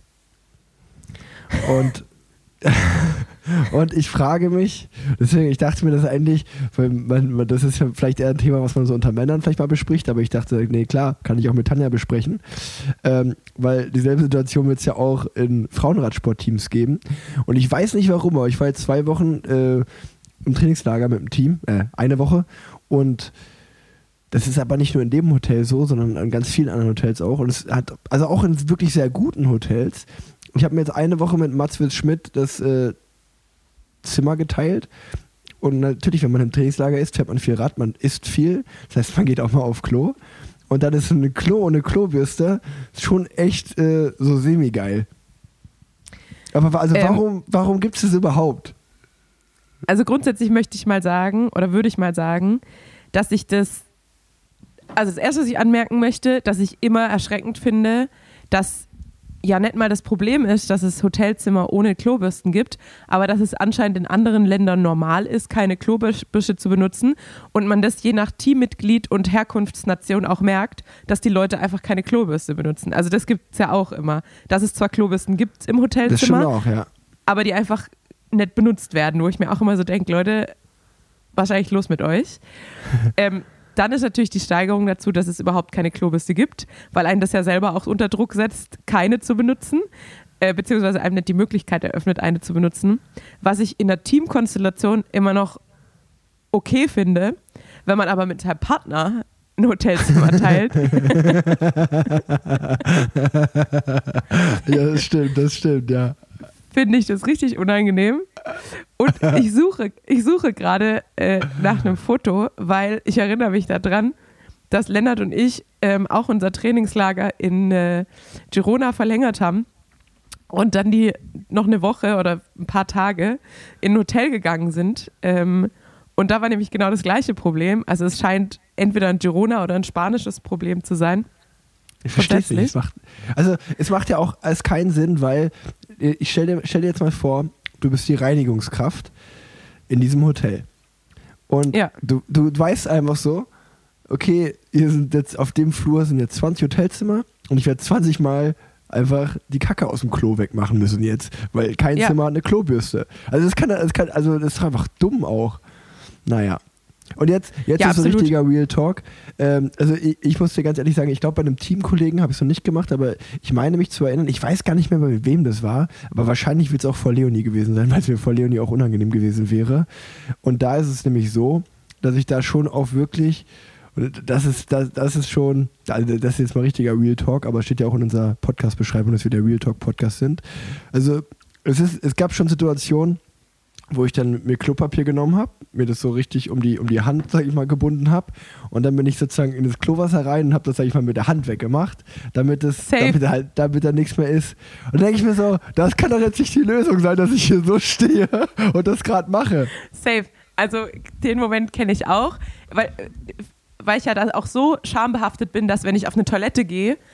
S2: Und und ich frage mich, deswegen, ich dachte mir das eigentlich, weil man, das ist ja vielleicht eher ein Thema, was man so unter Männern vielleicht mal bespricht, aber ich dachte, nee, klar, kann ich auch mit Tanja besprechen, ähm, weil dieselbe Situation wird es ja auch in Frauenradsportteams geben und ich weiß nicht warum, aber ich war jetzt zwei Wochen äh, im Trainingslager mit dem Team, äh, eine Woche und das ist aber nicht nur in dem Hotel so, sondern an ganz vielen anderen Hotels auch und es hat, also auch in wirklich sehr guten Hotels. Ich habe mir jetzt eine Woche mit Mats Schmidt das äh, Zimmer geteilt und natürlich, wenn man im Trainingslager ist, fährt man viel Rad, man isst viel, das heißt, man geht auch mal auf Klo und dann ist ein Klo ohne Klobürste schon echt äh, so semi-geil. Aber also
S4: ähm,
S2: warum, warum gibt es das überhaupt?
S4: Also grundsätzlich möchte ich mal sagen, oder würde ich mal sagen, dass ich das, also das Erste, was ich anmerken möchte, dass ich immer erschreckend finde, dass ja nicht mal das Problem ist, dass es Hotelzimmer ohne Klobürsten gibt, aber dass es anscheinend in anderen Ländern normal ist, keine Klobürste zu benutzen und man das je nach Teammitglied und Herkunftsnation auch merkt, dass die Leute einfach keine Klobürste benutzen. Also das gibt es ja auch immer. Dass es zwar Klobürsten gibt im Hotelzimmer,
S2: das stimmt auch, ja.
S4: aber die einfach nicht benutzt werden, wo ich mir auch immer so denke, Leute, wahrscheinlich los mit euch. ähm, Dann ist natürlich die Steigerung dazu, dass es überhaupt keine Klobürste gibt, weil einen das ja selber auch unter Druck setzt, keine zu benutzen, äh, beziehungsweise einem nicht die Möglichkeit eröffnet, eine zu benutzen. Was ich in der Teamkonstellation immer noch okay finde, wenn man aber mit seinem Partner ein Hotelzimmer teilt.
S2: Ja, das stimmt, das stimmt, ja.
S4: Finde ich das richtig unangenehm. Und ich suche, ich suche gerade äh, nach einem Foto, weil ich erinnere mich daran, dass Lennart und ich ähm, auch unser Trainingslager in äh, Girona verlängert haben und dann die noch eine Woche oder ein paar Tage in ein Hotel gegangen sind. Ähm, und da war nämlich genau das gleiche Problem. Also es scheint entweder ein Girona oder ein spanisches Problem zu sein.
S2: Ich verstehe es nicht. Es macht, also es macht ja auch alles keinen Sinn, weil ich stell dir, stell dir jetzt mal vor, du bist die Reinigungskraft in diesem Hotel. Und
S4: ja.
S2: du, du weißt einfach so, okay, hier sind jetzt auf dem Flur sind jetzt zwanzig Hotelzimmer und ich werde zwanzig Mal einfach die Kacke aus dem Klo wegmachen müssen jetzt, weil kein
S4: ja.
S2: Zimmer hat eine Klobürste. Also das kann, das kann, also das ist einfach dumm auch. Naja. Und jetzt, jetzt
S4: ja,
S2: ist so
S4: absolut.
S2: richtiger Real Talk. Ähm, also ich, ich muss dir ganz ehrlich sagen, ich glaube, bei einem Teamkollegen habe ich es noch nicht gemacht, aber ich meine mich zu erinnern, ich weiß gar nicht mehr, bei wem das war, aber wahrscheinlich wird es auch vor Leonie gewesen sein, weil es mir vor Leonie auch unangenehm gewesen wäre. Und da ist es nämlich so, dass ich da schon auch wirklich, das ist, das, das ist schon, also das ist jetzt mal richtiger Real Talk, aber steht ja auch in unserer Podcast-Beschreibung, dass wir der Real Talk Podcast sind. Also es, ist, es gab schon Situationen, wo ich dann mir Klopapier genommen habe, mir das so richtig um die, um die Hand, sag ich mal, gebunden habe und dann bin ich sozusagen in das Klowasser rein und habe das, sag ich mal, mit der Hand weggemacht, damit es, damit halt, damit da nichts mehr ist. Und dann denke ich mir so, das kann doch jetzt nicht die Lösung sein, dass ich hier so stehe und das gerade mache.
S4: Safe. Also den Moment kenne ich auch, weil, weil ich ja da auch so schambehaftet bin, dass wenn ich auf eine Toilette gehe,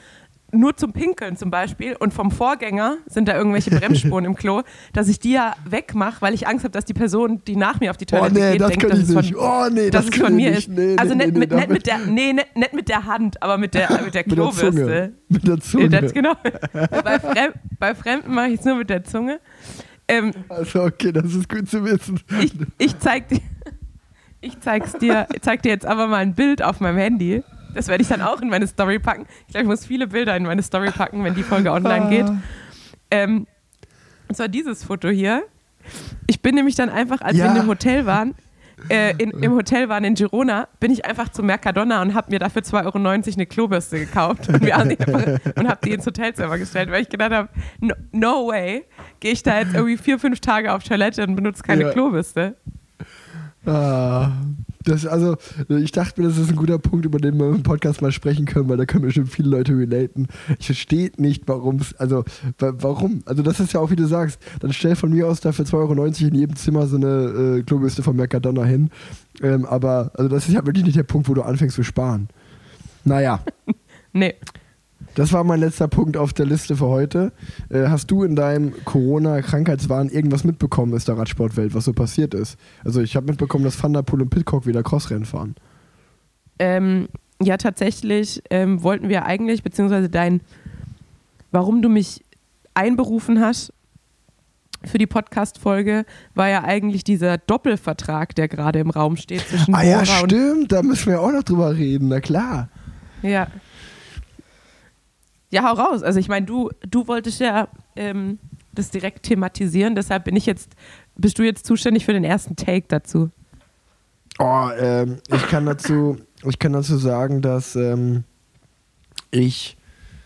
S4: nur zum Pinkeln zum Beispiel und vom Vorgänger sind da irgendwelche Bremsspuren im Klo, dass ich die ja wegmache, weil ich Angst habe, dass die Person, die nach mir auf die Toilette
S2: oh, nee,
S4: geht,
S2: das
S4: denkt,
S2: kann
S4: dass
S2: ich
S4: es von,
S2: nicht. Oh, nee,
S4: dass
S2: das
S4: es von mir
S2: nicht.
S4: ist.
S2: Nee,
S4: also
S2: nee,
S4: nicht,
S2: nee,
S4: mit,
S2: nee,
S4: nicht, mit der, nee, nicht, nicht mit der Hand, aber mit der, mit der Klobürste.
S2: Mit der Zunge.
S4: Das, genau. bei, Fremd, bei Fremden mache ich es nur mit der Zunge. Ähm,
S2: also okay, das ist gut zu wissen.
S4: ich, ich zeig dir, ich zeig's dir, ich zeig dir jetzt aber mal ein Bild auf meinem Handy. Das werde ich dann auch in meine Story packen. Ich glaube, ich muss viele Bilder in meine Story packen, wenn die Folge online geht. Ähm, und zwar dieses Foto hier. Ich bin nämlich dann einfach, als
S2: ja.
S4: wir in dem Hotel waren, äh, in, im Hotel waren in Girona, bin ich einfach zu Mercadona und habe mir dafür zwei Euro neunzig eine Klobürste gekauft und, und habe die ins Hotelzimmer gestellt, weil ich gedacht habe, no, no way, gehe ich da jetzt irgendwie vier, fünf Tage auf Toilette und benutze keine
S2: ja.
S4: Klobürste.
S2: Ah, das, also, ich dachte mir, das ist ein guter Punkt, über den wir im Podcast mal sprechen können, weil da können bestimmt viele Leute relaten. Ich verstehe nicht, warum es, also, warum? Also, das ist ja auch, wie du sagst, dann stell von mir aus da für zwei Euro neunzig in jedem Zimmer so eine äh, Klobürste von Mercadona hin. Ähm, aber, also, das ist ja wirklich nicht der Punkt, wo du anfängst zu sparen. Naja.
S4: Nee.
S2: Das war mein letzter Punkt auf der Liste für heute. Äh, hast du in deinem Corona-Krankheitswahn irgendwas mitbekommen aus der Radsportwelt, was so passiert ist? Also ich habe mitbekommen, dass Van der Poel und Pidcock wieder Crossrennen fahren.
S4: Ähm, ja, tatsächlich ähm, wollten wir eigentlich, beziehungsweise dein, warum du mich einberufen hast für die Podcast-Folge, war ja eigentlich dieser Doppelvertrag, der gerade im Raum steht zwischen
S2: ah
S4: Bora
S2: ja,
S4: und...
S2: stimmt, da müssen wir auch noch drüber reden, na klar.
S4: Ja. Ja, hau raus. Also ich meine, du, du wolltest ja ähm, das direkt thematisieren, deshalb bin ich jetzt, bist du jetzt zuständig für den ersten Take dazu?
S2: Oh, ähm, ich kann dazu, ich kann dazu sagen, dass ähm, ich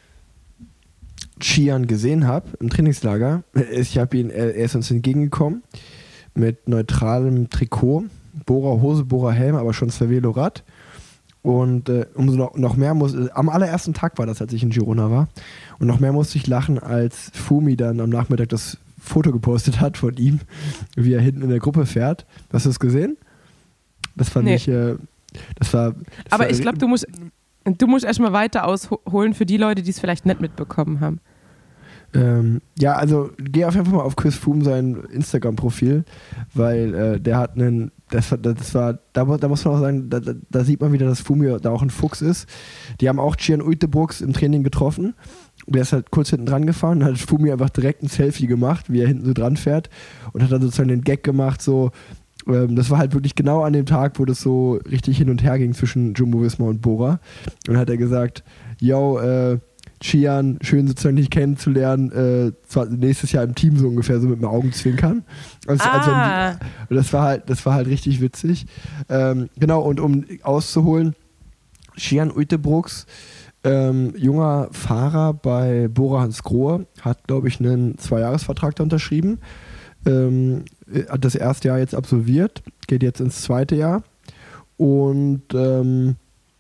S2: Xian gesehen habe im Trainingslager. Ich habe ihn, er ist uns entgegengekommen mit neutralem Trikot, Bora Hose, Bora Helm, aber schon Cervelo Rad. Und äh, umso noch, noch mehr muss, äh, am allerersten Tag war das, als ich in Girona war. Und noch mehr musste ich lachen, als Fumi dann am Nachmittag das Foto gepostet hat von ihm, wie er hinten in der Gruppe fährt. Hast du das gesehen? Das fand
S4: nee.
S2: ich, äh, das war... Das
S4: Aber
S2: war,
S4: ich glaube, du musst, du musst erstmal weiter ausholen für die Leute, die es vielleicht nicht mitbekommen haben.
S2: Ähm, ja, also geh auf jeden Fall mal auf Chris Froome sein Instagram-Profil, weil äh, der hat einen, das, das war, da, da muss man auch sagen, da, da sieht man wieder, dass Froome da auch ein Fuchs ist. Die haben auch Gian Uijtdebroeks im Training getroffen. Der ist halt kurz hinten dran gefahren und hat Froome einfach direkt ein Selfie gemacht, wie er hinten so dran fährt und hat dann sozusagen den Gag gemacht, so, ähm, das war halt wirklich genau an dem Tag, wo das so richtig hin und her ging zwischen Jumbo-Visma und Bora. Und dann hat er gesagt, yo, äh, Xian, schön sozusagen dich kennenzulernen, äh, zwar nächstes Jahr im Team so ungefähr, so mit dem Augenzwinkern. Also,
S4: ah.
S2: also, das war halt, das war halt richtig witzig. Ähm, genau, und um auszuholen, Gian Uijtdebroeks, ähm, junger Fahrer bei Bora Hansgrohe, hat, glaube ich, einen Zweijahresvertrag da unterschrieben. Ähm, hat das erste Jahr jetzt absolviert, geht jetzt ins zweite Jahr und ähm,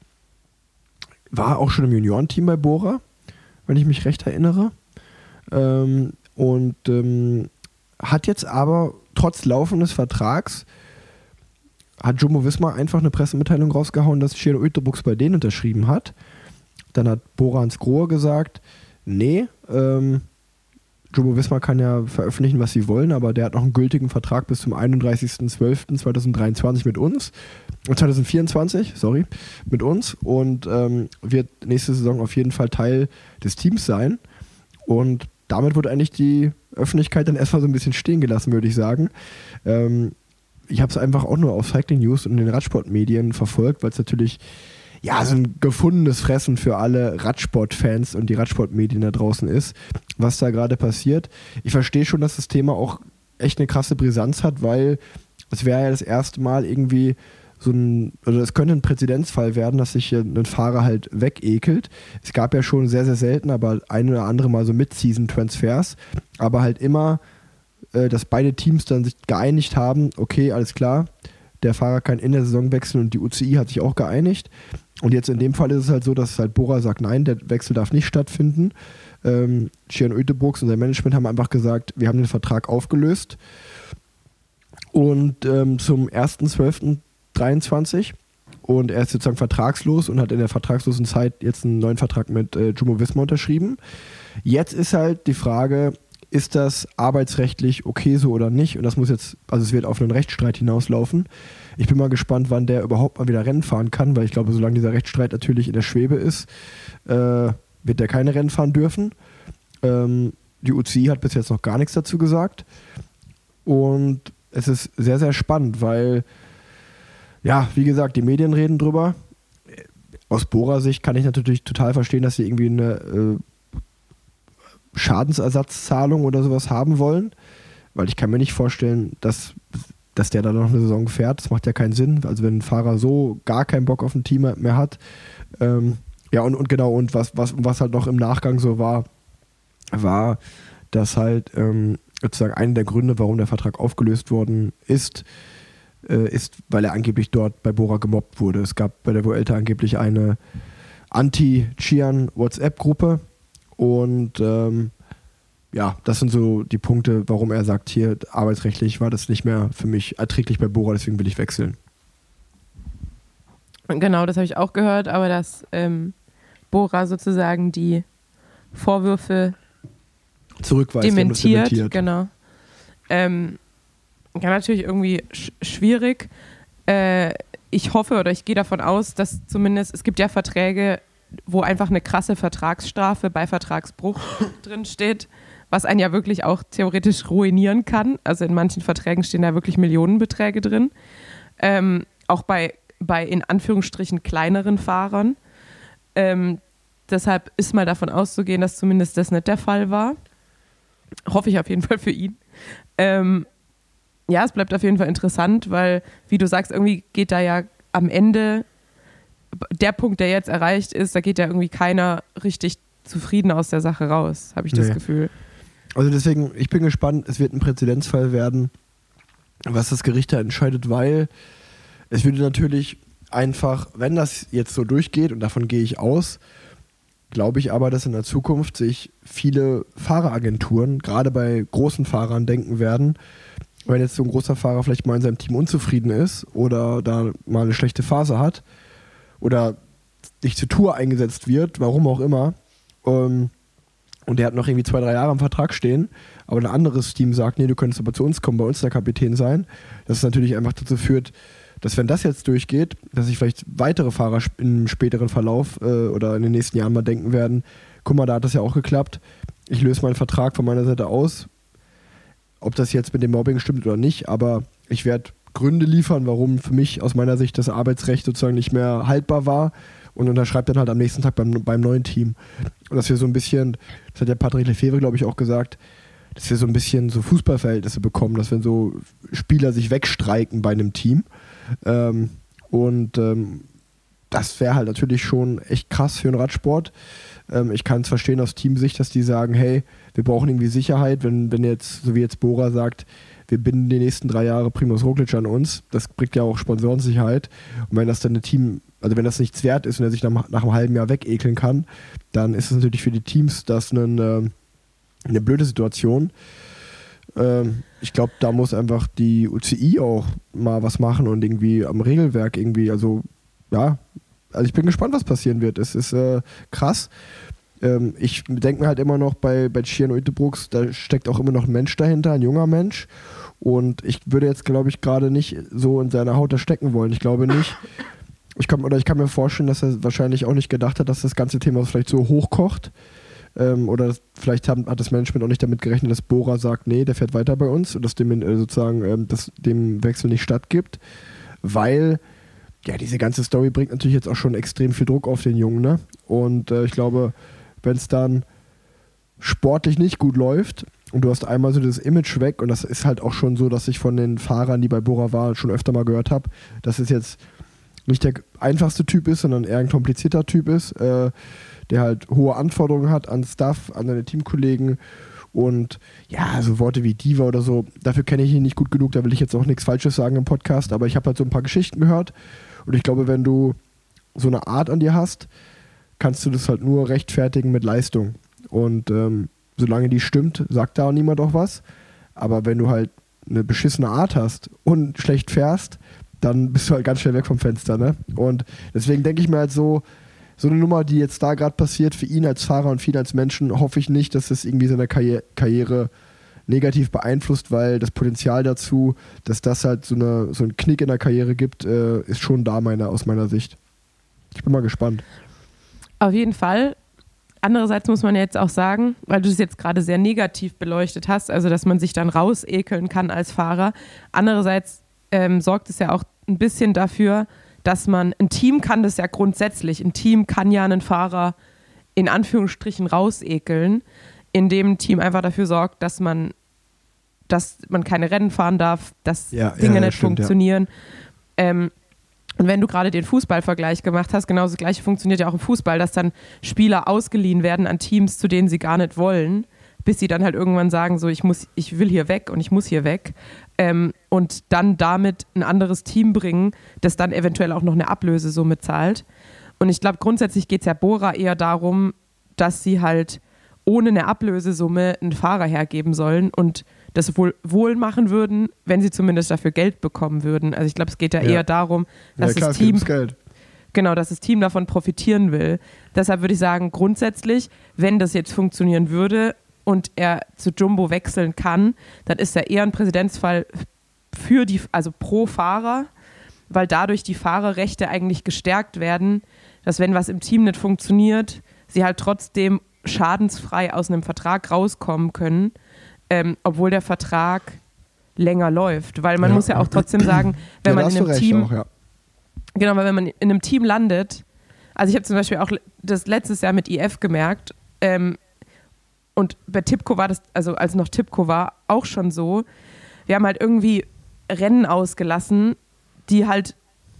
S2: war auch schon im Juniorenteam bei Bora, wenn ich mich recht erinnere. Ähm, und ähm, hat jetzt aber trotz laufendes Vertrags hat Jumbo-Visma einfach eine Pressemitteilung rausgehauen, dass Gian Uijtdebroeks bei denen unterschrieben hat. Dann hat Bora Hansgrohe gesagt, nee, ähm, Jumbo-Visma kann ja veröffentlichen, was sie wollen, aber der hat noch einen gültigen Vertrag bis zum einunddreißigsten zwölften zweitausenddreiundzwanzig mit uns. zwanzig vierundzwanzig, sorry, mit uns und ähm, wird nächste Saison auf jeden Fall Teil des Teams sein. Und damit wurde eigentlich die Öffentlichkeit dann erstmal so ein bisschen stehen gelassen, würde ich sagen. Ähm, ich habe es einfach auch nur auf Cycling News und in den Radsportmedien verfolgt, weil es natürlich ja so ein gefundenes Fressen für alle Radsportfans und die Radsportmedien da draußen ist, was da gerade passiert. Ich verstehe schon, dass das Thema auch echt eine krasse Brisanz hat, weil es wäre ja das erste Mal irgendwie so ein, also es könnte ein Präzedenzfall werden, dass sich ein Fahrer halt wegekelt. Es gab ja schon sehr, sehr selten, aber ein oder andere Mal so Mid-Season-Transfers, aber halt immer, äh, dass beide Teams dann sich geeinigt haben, okay, alles klar, der Fahrer kann in der Saison wechseln und die U C I hat sich auch geeinigt. Und jetzt in dem Fall ist es halt so, dass halt Bora sagt, nein, der Wechsel darf nicht stattfinden. Ähm, Gian Uijtdebroeks und sein Management haben einfach gesagt, wir haben den Vertrag aufgelöst. Und ähm, zum ersten zwölften dreiundzwanzig und er ist sozusagen vertragslos und hat in der vertragslosen Zeit jetzt einen neuen Vertrag mit äh, Jumbo-Visma unterschrieben. Jetzt ist halt die Frage, ist das arbeitsrechtlich okay so oder nicht? Und das muss jetzt, also es wird auf einen Rechtsstreit hinauslaufen. Ich bin mal gespannt, wann der überhaupt mal wieder Rennen fahren kann, weil ich glaube, solange dieser Rechtsstreit natürlich in der Schwebe ist, äh, wird der keine Rennen fahren dürfen. Ähm, die U C I hat bis jetzt noch gar nichts dazu gesagt. Und es ist sehr, sehr spannend, weil, ja, wie gesagt, die Medien reden drüber. Aus Bora-Sicht kann ich natürlich total verstehen, dass sie irgendwie eine äh, Schadensersatzzahlung oder sowas haben wollen, weil ich kann mir nicht vorstellen, dass, dass der da noch eine Saison fährt. Das macht ja keinen Sinn. Also wenn ein Fahrer so gar keinen Bock auf ein Team mehr hat. Ähm, ja, und, und genau, und was, was, was halt noch im Nachgang so war, war, dass halt ähm, sozusagen einer der Gründe, warum der Vertrag aufgelöst worden ist, äh, ist, weil er angeblich dort bei Bora gemobbt wurde. Es gab bei der Vuelta angeblich eine Anti-Chian-WhatsApp-Gruppe. Und ähm, ja, das sind so die Punkte, warum er sagt, hier arbeitsrechtlich war das nicht mehr für mich erträglich bei Bora, deswegen will ich wechseln.
S4: Genau, das habe ich auch gehört, aber dass ähm, Bora sozusagen die Vorwürfe
S2: zurückweist,
S4: dementiert,
S2: dementiert.
S4: Genau. Ähm, ja, natürlich irgendwie sch- schwierig. Äh, ich hoffe oder ich gehe davon aus, dass zumindest, es gibt ja Verträge, wo einfach eine krasse Vertragsstrafe bei Vertragsbruch drin steht, was einen ja wirklich auch theoretisch ruinieren kann. Also in manchen Verträgen stehen da wirklich Millionenbeträge drin. Ähm, auch bei, bei in Anführungsstrichen kleineren Fahrern. Ähm, deshalb ist mal davon auszugehen, dass zumindest das nicht der Fall war. Hoffe ich auf jeden Fall für ihn. Ähm, ja, es bleibt auf jeden Fall interessant, weil, wie du sagst, irgendwie geht da ja am Ende der Punkt, der jetzt erreicht ist, da geht ja irgendwie keiner richtig zufrieden aus der Sache raus, habe ich das
S2: Nee.
S4: Gefühl.
S2: Also deswegen, ich bin gespannt, es wird ein Präzedenzfall werden, was das Gericht da entscheidet, weil es würde natürlich einfach, wenn das jetzt so durchgeht, und davon gehe ich aus, glaube ich aber, dass in der Zukunft sich viele Fahreragenturen, gerade bei großen Fahrern, denken werden, wenn jetzt so ein großer Fahrer vielleicht mal in seinem Team unzufrieden ist oder da mal eine schlechte Phase hat, oder nicht zur Tour eingesetzt wird, warum auch immer, ähm, und der hat noch irgendwie zwei, drei Jahre am Vertrag stehen, aber ein anderes Team sagt, nee, du könntest aber zu uns kommen, bei uns der Kapitän sein, dass es natürlich einfach dazu führt, dass wenn das jetzt durchgeht, dass sich vielleicht weitere Fahrer im späteren Verlauf äh, oder in den nächsten Jahren mal denken werden, guck mal, da hat das ja auch geklappt, ich löse meinen Vertrag von meiner Seite aus, ob das jetzt mit dem Mobbing stimmt oder nicht, aber ich werde Gründe liefern, warum für mich aus meiner Sicht das Arbeitsrecht sozusagen nicht mehr haltbar war und unterschreibt dann halt am nächsten Tag beim, beim neuen Team. Und dass wir so ein bisschen, das hat der Patrick Lefevre, glaube ich, auch gesagt, dass wir so ein bisschen so Fußballverhältnisse bekommen, dass wenn so Spieler sich wegstreiken bei einem Team. Ähm, und ähm, das wäre halt natürlich schon echt krass für den Radsport. Ähm, ich kann es verstehen aus Teamsicht, dass die sagen, hey, wir brauchen irgendwie Sicherheit, wenn, wenn jetzt, so wie jetzt Bora sagt, wir binden die nächsten drei Jahre Primož Roglič an uns. Das bringt ja auch Sponsorensicherheit. Und wenn das dann ein Team, also wenn das nichts wert ist und er sich nach, nach einem halben Jahr wegekeln kann, dann ist es natürlich für die Teams das eine, eine blöde Situation. Ähm, ich glaube, da muss einfach die U C I auch mal was machen und irgendwie am Regelwerk irgendwie, also ja, also ich bin gespannt, was passieren wird. Es ist äh, krass. Ähm, ich denke mir halt immer noch bei, bei Cian Uijtdebroeks, da steckt auch immer noch ein Mensch dahinter, ein junger Mensch. Und ich würde jetzt, glaube ich, gerade nicht so in seiner Haut da stecken wollen. Ich glaube nicht. Ich kann, oder ich kann mir vorstellen, dass er wahrscheinlich auch nicht gedacht hat, dass das ganze Thema vielleicht so hochkocht. Ähm, oder das, vielleicht haben, hat das Management auch nicht damit gerechnet, dass Bora sagt, nee, der fährt weiter bei uns und dass dem äh, sozusagen ähm, dass dem Wechsel nicht stattgibt. Weil ja, diese ganze Story bringt natürlich jetzt auch schon extrem viel Druck auf den Jungen. Ne? Und äh, ich glaube, wenn es dann sportlich nicht gut läuft und du hast einmal so das Image weg, und das ist halt auch schon so, dass ich von den Fahrern, die bei Bora waren, schon öfter mal gehört habe, dass es jetzt nicht der einfachste Typ ist, sondern eher ein komplizierter Typ ist, äh, der halt hohe Anforderungen hat an Staff, an seine Teamkollegen und ja, so Worte wie Diva oder so, dafür kenne ich ihn nicht gut genug, da will ich jetzt auch nichts Falsches sagen im Podcast, aber ich habe halt so ein paar Geschichten gehört und ich glaube, wenn du so eine Art an dir hast, kannst du das halt nur rechtfertigen mit Leistung. Und ähm, solange die stimmt, sagt da auch niemand auch was. Aber wenn du halt eine beschissene Art hast und schlecht fährst, dann bist du halt ganz schnell weg vom Fenster, ne? Und deswegen denke ich mir halt so, so eine Nummer, die jetzt da gerade passiert, für ihn als Fahrer und für ihn als Menschen, hoffe ich nicht, dass es irgendwie seine Karriere, Karriere negativ beeinflusst, weil das Potenzial dazu, dass das halt so, eine, so einen Knick in der Karriere gibt, äh, ist schon da meine, aus meiner Sicht. Ich bin mal gespannt.
S4: Auf jeden Fall. Andererseits muss man ja jetzt auch sagen, weil du es jetzt gerade sehr negativ beleuchtet hast, also dass man sich dann rausekeln kann als Fahrer. Andererseits ähm, sorgt es ja auch ein bisschen dafür, dass man, ein Team kann das ja grundsätzlich, ein Team kann ja einen Fahrer in Anführungsstrichen rausekeln, indem ein Team einfach dafür sorgt, dass man, dass man keine Rennen fahren darf, dass
S2: ja,
S4: Dinge
S2: ja,
S4: nicht
S2: stimmt,
S4: funktionieren. Ja. Ähm, Und wenn du gerade den Fußballvergleich gemacht hast, genau das Gleiche funktioniert ja auch im Fußball, dass dann Spieler ausgeliehen werden an Teams, zu denen sie gar nicht wollen, bis sie dann halt irgendwann sagen, so ich muss, ich will hier weg und ich muss hier weg. Ähm, und dann damit ein anderes Team bringen, das dann eventuell auch noch eine Ablösesumme zahlt. Und ich glaube, grundsätzlich geht es ja Bora eher darum, dass sie halt ohne eine Ablösesumme einen Fahrer hergeben sollen und das wohl, wohl machen würden, wenn sie zumindest dafür Geld bekommen würden. Also ich glaube, es geht ja, ja eher darum, dass, ja, klar, das Team,
S2: Geld.
S4: Genau, dass das Team davon profitieren will. Deshalb würde ich sagen, grundsätzlich, wenn das jetzt funktionieren würde und er zu Jumbo wechseln kann, dann ist er eher ein Präzedenzfall für die, also pro Fahrer, weil dadurch die Fahrerrechte eigentlich gestärkt werden, dass wenn was im Team nicht funktioniert, sie halt trotzdem schadensfrei aus einem Vertrag rauskommen können, ähm, obwohl der Vertrag länger läuft. Weil man ja. muss ja auch trotzdem sagen, wenn ja, man in einem Team auch, ja. genau, weil wenn man in einem Team landet, also ich habe zum Beispiel auch das letztes Jahr mit I F gemerkt, ähm, und bei Tipco war das, also als noch Tipco war, auch schon so, wir haben halt irgendwie Rennen ausgelassen, die halt,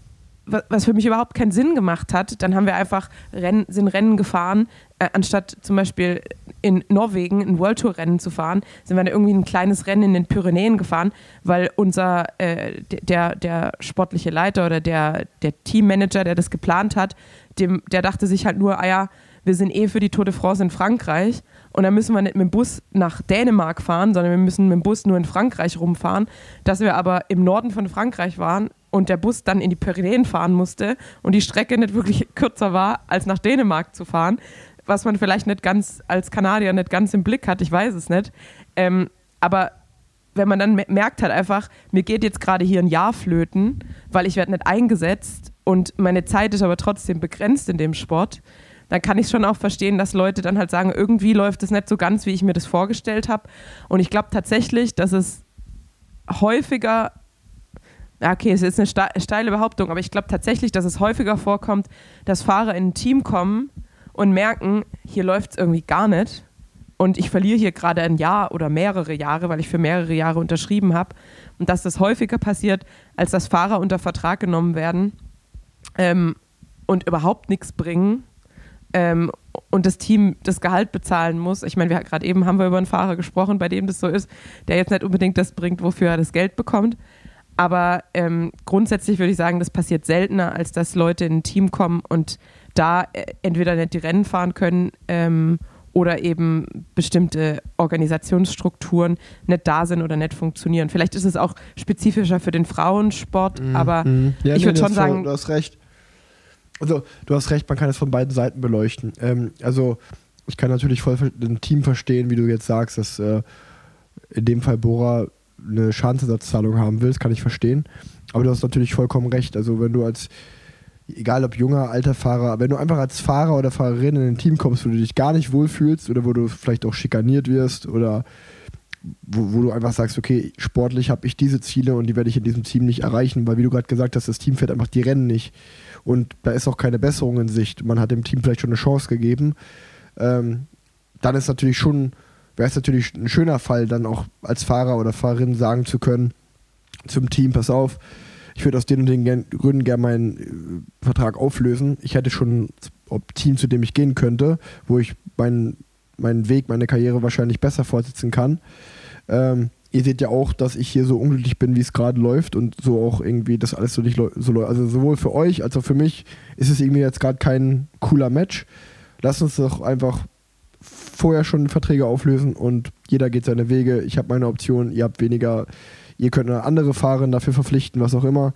S4: was für mich überhaupt keinen Sinn gemacht hat. Dann haben wir einfach Rennen, sind Rennen gefahren, äh, anstatt zum Beispiel in Norwegen ein World Tour Rennen zu fahren, sind wir dann irgendwie ein kleines Rennen in den Pyrenäen gefahren, weil unser, äh, der, der sportliche Leiter oder der, der Teammanager, der das geplant hat, dem, der dachte sich halt nur, ah ja, wir sind eh für die Tour de France in Frankreich und dann müssen wir nicht mit dem Bus nach Dänemark fahren, sondern wir müssen mit dem Bus nur in Frankreich rumfahren. Dass wir aber im Norden von Frankreich waren und der Bus dann in die Pyrenäen fahren musste und die Strecke nicht wirklich kürzer war, als nach Dänemark zu fahren, was man vielleicht nicht ganz als Kanadier nicht ganz im Blick hat, ich weiß es nicht. Ähm, aber wenn man dann merkt halt einfach, mir geht jetzt gerade hier ein Jahr flöten, weil ich werde nicht eingesetzt und meine Zeit ist aber trotzdem begrenzt in dem Sport, dann kann ich schon auch verstehen, dass Leute dann halt sagen, irgendwie läuft es nicht so ganz, wie ich mir das vorgestellt habe. Und ich glaube tatsächlich, dass es häufiger, okay, es ist eine steile Behauptung, aber ich glaube tatsächlich, dass es häufiger vorkommt, dass Fahrer in ein Team kommen und merken, hier läuft es irgendwie gar nicht und ich verliere hier gerade ein Jahr oder mehrere Jahre, weil ich für mehrere Jahre unterschrieben habe. Und dass das häufiger passiert, als dass Fahrer unter Vertrag genommen werden ähm, und überhaupt nichts bringen. Ähm, und das Team das Gehalt bezahlen muss. Ich meine, wir gerade eben haben wir über einen Fahrer gesprochen, bei dem das so ist, der jetzt nicht unbedingt das bringt, wofür er das Geld bekommt. Aber ähm, grundsätzlich würde ich sagen, das passiert seltener, als dass Leute in ein Team kommen und da äh, entweder nicht die Rennen fahren können ähm, oder eben bestimmte Organisationsstrukturen nicht da sind oder nicht funktionieren. Vielleicht ist es auch spezifischer für den Frauensport, mm, aber mm. Ja, ich würde nee, schon sagen...
S2: Voll, du hast recht. Also, du hast recht, man kann es von beiden Seiten beleuchten. Ähm, also, ich kann natürlich voll ein Team verstehen, wie du jetzt sagst, dass äh, in dem Fall Bora eine Schadensersatzzahlung haben will, das kann ich verstehen. Aber du hast natürlich vollkommen recht. Also, wenn du als, egal ob junger, alter Fahrer, wenn du einfach als Fahrer oder Fahrerin in ein Team kommst, wo du dich gar nicht wohlfühlst oder wo du vielleicht auch schikaniert wirst oder wo, wo du einfach sagst, okay, sportlich habe ich diese Ziele und die werde ich in diesem Team nicht erreichen, weil wie du gerade gesagt hast, das Team fährt einfach die Rennen nicht. Und da ist auch keine Besserung in Sicht. Man hat dem Team vielleicht schon eine Chance gegeben. Ähm, dann ist natürlich schon, wäre es natürlich ein schöner Fall, dann auch als Fahrer oder Fahrerin sagen zu können zum Team, pass auf, ich würde aus den und den gern, Gründen gerne meinen äh, Vertrag auflösen. Ich hätte schon ein Team, zu dem ich gehen könnte, wo ich meinen, meinen Weg, meine Karriere wahrscheinlich besser fortsetzen kann. Ähm, Ihr seht ja auch, dass ich hier so unglücklich bin, wie es gerade läuft und so auch irgendwie das alles so nicht so läuft. Also sowohl für euch als auch für mich ist es irgendwie jetzt gerade kein cooler Match. Lasst uns doch einfach vorher schon Verträge auflösen und jeder geht seine Wege. Ich habe meine Option, ihr habt weniger, ihr könnt eine andere Fahrerin dafür verpflichten, was auch immer.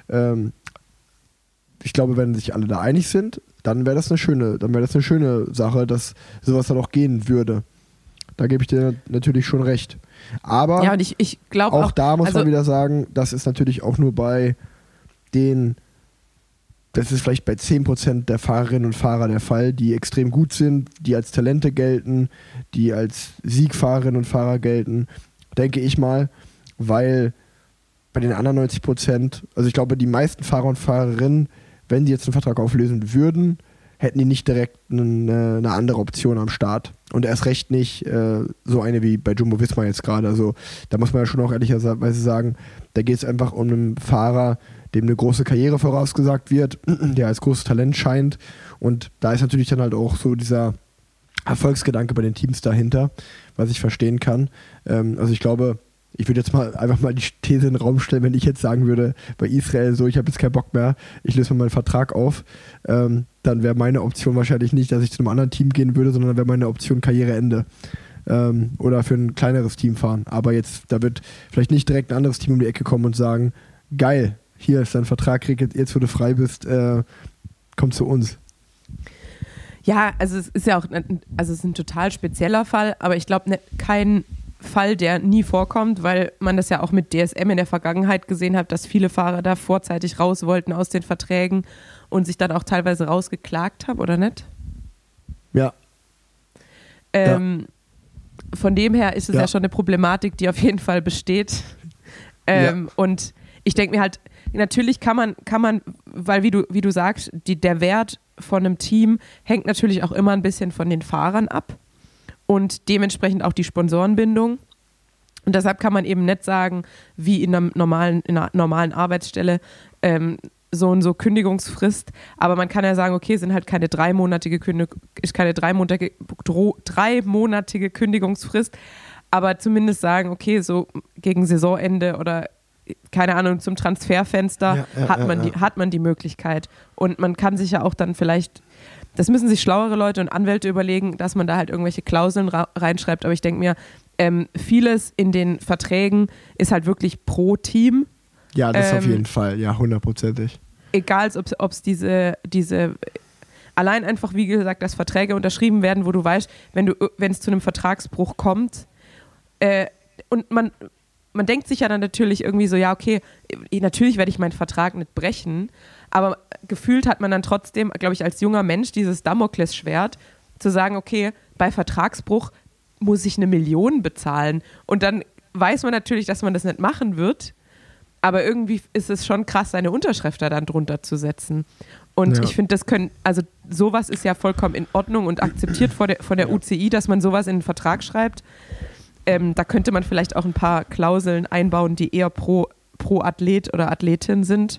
S2: Ähm, ich glaube, wenn sich alle da einig sind, dann wäre das eine schöne, dann wäre das eine schöne Sache, dass sowas dann auch gehen würde. Da gebe ich dir natürlich schon recht. Aber
S4: ja, und ich, ich glaube
S2: auch,
S4: auch
S2: da muss
S4: also,
S2: man wieder sagen, das ist natürlich auch nur bei den, das ist vielleicht bei zehn Prozent der Fahrerinnen und Fahrer der Fall, die extrem gut sind, die als Talente gelten, die als Siegfahrerinnen und Fahrer gelten, denke ich mal, weil bei den anderen neunzig Prozent, also ich glaube, die meisten Fahrer und Fahrerinnen, wenn die jetzt einen Vertrag auflösen würden, hätten die nicht direkt eine, eine andere Option am Start. Und erst recht nicht äh, so eine wie bei Jumbo-Visma jetzt gerade. Also da muss man ja schon auch ehrlicherweise sagen, da geht es einfach um einen Fahrer, dem eine große Karriere vorausgesagt wird, der als großes Talent scheint. Und da ist natürlich dann halt auch so dieser Erfolgsgedanke bei den Teams dahinter, was ich verstehen kann. Ähm, also ich glaube, ich würde jetzt mal einfach mal die These in den Raum stellen, wenn ich jetzt sagen würde, bei Israel so, ich habe jetzt keinen Bock mehr, ich löse mir meinen Vertrag auf, ähm, dann wäre meine Option wahrscheinlich nicht, dass ich zu einem anderen Team gehen würde, sondern wäre meine Option Karriereende. Ähm, oder für ein kleineres Team fahren. Aber jetzt, da wird vielleicht nicht direkt ein anderes Team um die Ecke kommen und sagen, geil, hier ist dein Vertrag, jetzt wo du frei bist, äh, komm zu uns.
S4: Ja, also es ist ja auch, also es ist ein total spezieller Fall, aber ich glaube, kein Fall, der nie vorkommt, weil man das ja auch mit D S M in der Vergangenheit gesehen hat, dass viele Fahrer da vorzeitig raus wollten aus den Verträgen und sich dann auch teilweise rausgeklagt haben, oder nicht?
S2: Ja.
S4: Ähm,
S2: ja.
S4: Von dem her ist es ja. ja schon eine Problematik, die auf jeden Fall besteht. Ähm, ja. Und ich denke mir halt, natürlich kann man, kann man, weil wie du, wie du sagst, die, der Wert von einem Team hängt natürlich auch immer ein bisschen von den Fahrern ab. Und dementsprechend auch die Sponsorenbindung. Und deshalb kann man eben nicht sagen, wie in einer normalen, in einer normalen Arbeitsstelle ähm, so und so Kündigungsfrist. Aber man kann ja sagen, okay, es sind halt keine dreimonatige, Kündig- ist keine dreimonatige, dreimonatige Kündigungsfrist. Aber zumindest sagen, okay, so gegen Saisonende oder keine Ahnung, zum Transferfenster
S2: ja, ja,
S4: hat, man
S2: ja, ja.
S4: Die, hat man die Möglichkeit. Und man kann sich ja auch dann vielleicht, das müssen sich schlauere Leute und Anwälte überlegen, dass man da halt irgendwelche Klauseln ra- reinschreibt. Aber ich denke mir, ähm, vieles in den Verträgen ist halt wirklich pro Team.
S2: Ja, das
S4: ähm,
S2: auf jeden Fall, ja, hundertprozentig.
S4: Egal, ob es diese, diese, allein einfach, wie gesagt, dass Verträge unterschrieben werden, wo du weißt, wenn du, wenn es zu einem Vertragsbruch kommt, äh, und man, man denkt sich ja dann natürlich irgendwie so, ja, okay, natürlich werde ich meinen Vertrag nicht brechen, aber gefühlt hat man dann trotzdem, glaube ich, als junger Mensch dieses Damoklesschwert, zu sagen, okay, bei Vertragsbruch muss ich eine Million bezahlen. Und dann weiß man natürlich, dass man das nicht machen wird, aber irgendwie ist es schon krass, seine Unterschrift da dann drunter zu setzen. Und
S2: ja.
S4: ich finde, das können, also sowas ist ja vollkommen in Ordnung und akzeptiert von der, von der U C I, dass man sowas in den Vertrag schreibt. Ähm, da könnte man vielleicht auch ein paar Klauseln einbauen, die eher pro, pro Athlet oder Athletin sind.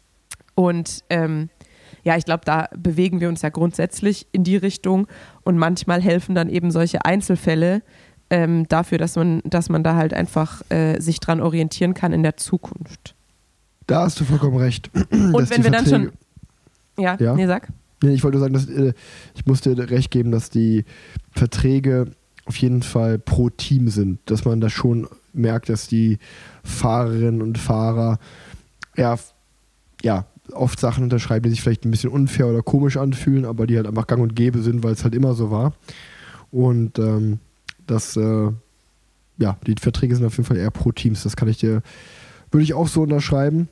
S4: Und ähm, ja, ich glaube, da bewegen wir uns ja grundsätzlich in die Richtung und manchmal helfen dann eben solche Einzelfälle ähm, dafür, dass man, dass man da halt einfach äh, sich dran orientieren kann in der Zukunft.
S2: Da hast du vollkommen recht.
S4: Und wenn wir dann schon... Ja,
S2: ja?
S4: nee, sag.
S2: Nee, ich wollte sagen, dass, äh, ich muss dir recht geben, dass die Verträge auf jeden Fall pro Team sind, dass man da schon merkt, dass die Fahrerinnen und Fahrer ja, ja oft Sachen unterschreiben, die sich vielleicht ein bisschen unfair oder komisch anfühlen, aber die halt einfach gang und gäbe sind, weil es halt immer so war. Und ähm, das, äh, ja, die Verträge sind auf jeden Fall eher pro Teams. Das kann ich dir, würde ich auch so unterschreiben.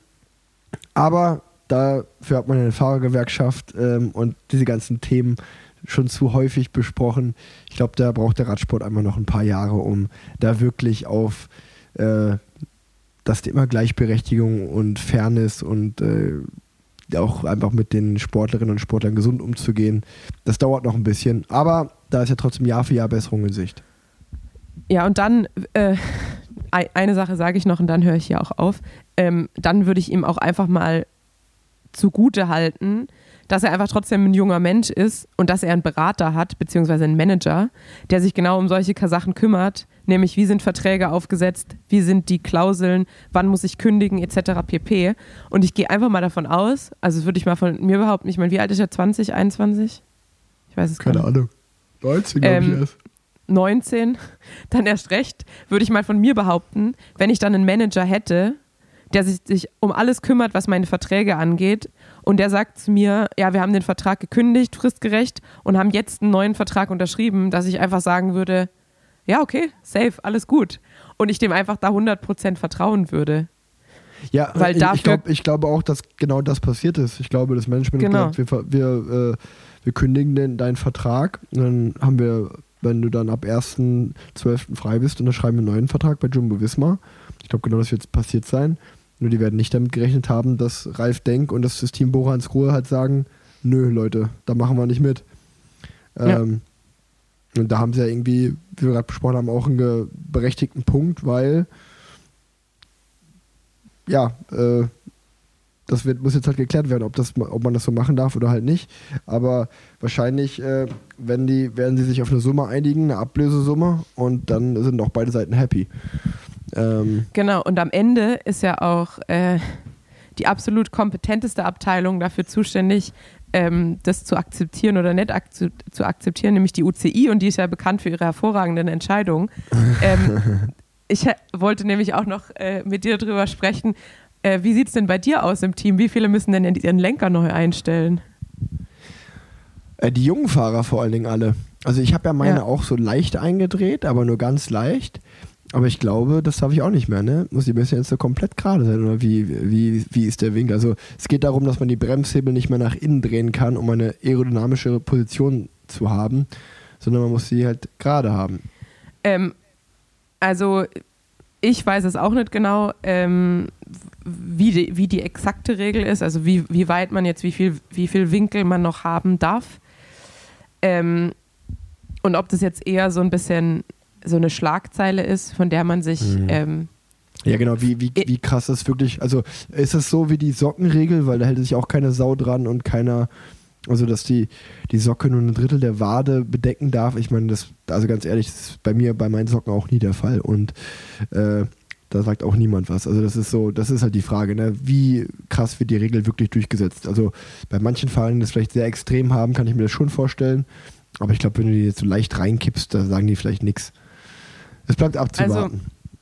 S2: Aber dafür hat man eine Fahrergewerkschaft ähm, und diese ganzen Themen schon zu häufig besprochen. Ich glaube, da braucht der Radsport einfach noch ein paar Jahre, um da wirklich auf äh, das Thema Gleichberechtigung und Fairness und äh, auch einfach mit den Sportlerinnen und Sportlern gesund umzugehen. Das dauert noch ein bisschen, aber da ist ja trotzdem Jahr für Jahr Besserung in Sicht.
S4: Ja, und dann äh, eine Sache sage ich noch und dann höre ich hier auch auf. Ähm, dann würde ich ihm auch einfach mal zugute halten, dass er einfach trotzdem ein junger Mensch ist und dass er einen Berater hat, beziehungsweise einen Manager, der sich genau um solche Sachen kümmert, nämlich wie sind Verträge aufgesetzt, wie sind die Klauseln, wann muss ich kündigen, et cetera pp. Und ich gehe einfach mal davon aus, also würde ich mal von mir behaupten, ich meine, wie alt ist er, zwanzig, einundzwanzig? Ich weiß es gar nicht.
S2: Keine Ahnung. neunzehn, glaube
S4: ähm,
S2: ich erst.
S4: neunzehn, dann erst recht, würde ich mal von mir behaupten, wenn ich dann einen Manager hätte, der sich, sich um alles kümmert, was meine Verträge angeht. Und der sagt zu mir, ja, wir haben den Vertrag gekündigt, fristgerecht, und haben jetzt einen neuen Vertrag unterschrieben, dass ich einfach sagen würde, ja, okay, safe, alles gut. Und ich dem einfach da hundert Prozent vertrauen würde.
S2: Ja,
S4: Weil
S2: ich,
S4: dafür,
S2: ich, glaub, ich glaube auch, dass genau das passiert ist. Ich glaube, das Management
S4: genau.
S2: hat gesagt, wir, wir, äh, wir kündigen den, deinen Vertrag. Und dann haben wir, wenn du dann ab ersten zwölften frei bist, unterschreiben wir einen neuen Vertrag bei Jumbo Visma. Ich glaube, genau das wird jetzt passiert sein. Nur die werden nicht damit gerechnet haben, dass Ralf Denk und das Team Bora Hansgrohe halt sagen, nö, Leute, da machen wir nicht mit. Ähm, ja. Und da haben sie ja irgendwie, wie wir gerade besprochen haben, auch einen berechtigten Punkt, weil ja, äh, das wird, muss jetzt halt geklärt werden, ob, das, ob man das so machen darf oder halt nicht. Aber wahrscheinlich äh, wenn die, werden sie sich auf eine Summe einigen, eine Ablösesumme, und dann sind auch beide Seiten happy. Ähm,
S4: genau, und am Ende ist ja auch äh, die absolut kompetenteste Abteilung dafür zuständig, ähm, das zu akzeptieren oder nicht akze- zu akzeptieren, nämlich die U C I, und die ist ja bekannt für ihre hervorragenden Entscheidungen. ähm, ich ha- wollte nämlich auch noch äh, mit dir drüber sprechen, äh, wie sieht es denn bei dir aus im Team? Wie viele müssen denn ihren Lenker neu einstellen?
S2: äh, die jungen Fahrer vor allen Dingen alle. Also ich habe ja meine
S4: Ja.
S2: auch so leicht eingedreht, aber nur ganz leicht. Aber ich glaube, das darf ich auch nicht mehr, ne? Muss die müssen jetzt so komplett gerade sein, oder wie, wie, wie ist der Winkel? Also es geht darum, dass man die Bremshebel nicht mehr nach innen drehen kann, um eine aerodynamische Position zu haben, sondern man muss sie halt gerade haben.
S4: Ähm, also ich weiß es auch nicht genau, ähm, wie, die, wie die exakte Regel ist, also wie, wie weit man jetzt, wie viel, wie viel Winkel man noch haben darf. Ähm, und ob das jetzt eher so ein bisschen so eine Schlagzeile ist, von der man sich...
S2: Mhm.
S4: Ähm,
S2: Ja, genau, wie, wie, wie krass ist wirklich, also ist es so wie die Sockenregel, weil da hält sich auch keine Sau dran und keiner, also dass die, die Socke nur ein Drittel der Wade bedecken darf. Ich meine, das, also ganz ehrlich, das ist bei mir, bei meinen Socken auch nie der Fall, und äh, da sagt auch niemand was. Also das ist so, das ist halt die Frage, ne? Wie krass wird die Regel wirklich durchgesetzt? Also bei manchen Fahrern, die das vielleicht sehr extrem haben, kann ich mir das schon vorstellen, aber ich glaube, wenn du die jetzt so leicht reinkippst, da sagen die vielleicht nichts. Es bleibt abzuwarten.
S4: Also,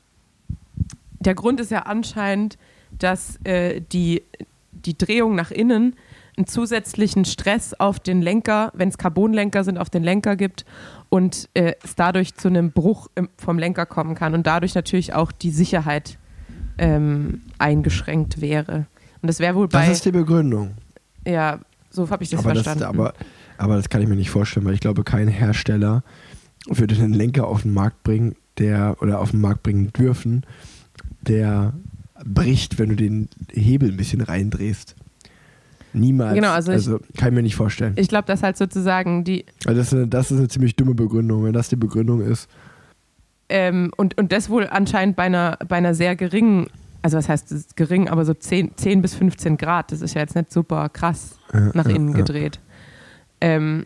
S4: der Grund ist ja anscheinend, dass äh, die, die Drehung nach innen einen zusätzlichen Stress auf den Lenker, wenn es Carbonlenker sind, auf den Lenker gibt, und äh, es dadurch zu einem Bruch im, vom Lenker kommen kann und dadurch natürlich auch die Sicherheit ähm, eingeschränkt wäre. Und das wäre wohl bei...
S2: Das ist die Begründung.
S4: Ja, so habe ich das
S2: aber
S4: verstanden.
S2: Das, aber, aber das kann ich mir nicht vorstellen, weil ich glaube, kein Hersteller würde einen Lenker auf den Markt bringen, der, oder auf den Markt bringen dürfen, der bricht, wenn du den Hebel ein bisschen reindrehst. Niemals.
S4: Genau, also,
S2: also
S4: ich,
S2: kann ich mir nicht vorstellen.
S4: Ich glaube, dass halt sozusagen die...
S2: Also das, ist eine, das ist eine ziemlich dumme Begründung, wenn das die Begründung ist.
S4: Ähm, und, und das wohl anscheinend bei einer, bei einer sehr geringen, also was heißt das ist gering, aber so zehn, zehn bis fünfzehn Grad, das ist ja jetzt nicht super krass
S2: ja,
S4: nach
S2: ja,
S4: innen
S2: ja.
S4: gedreht. Ähm,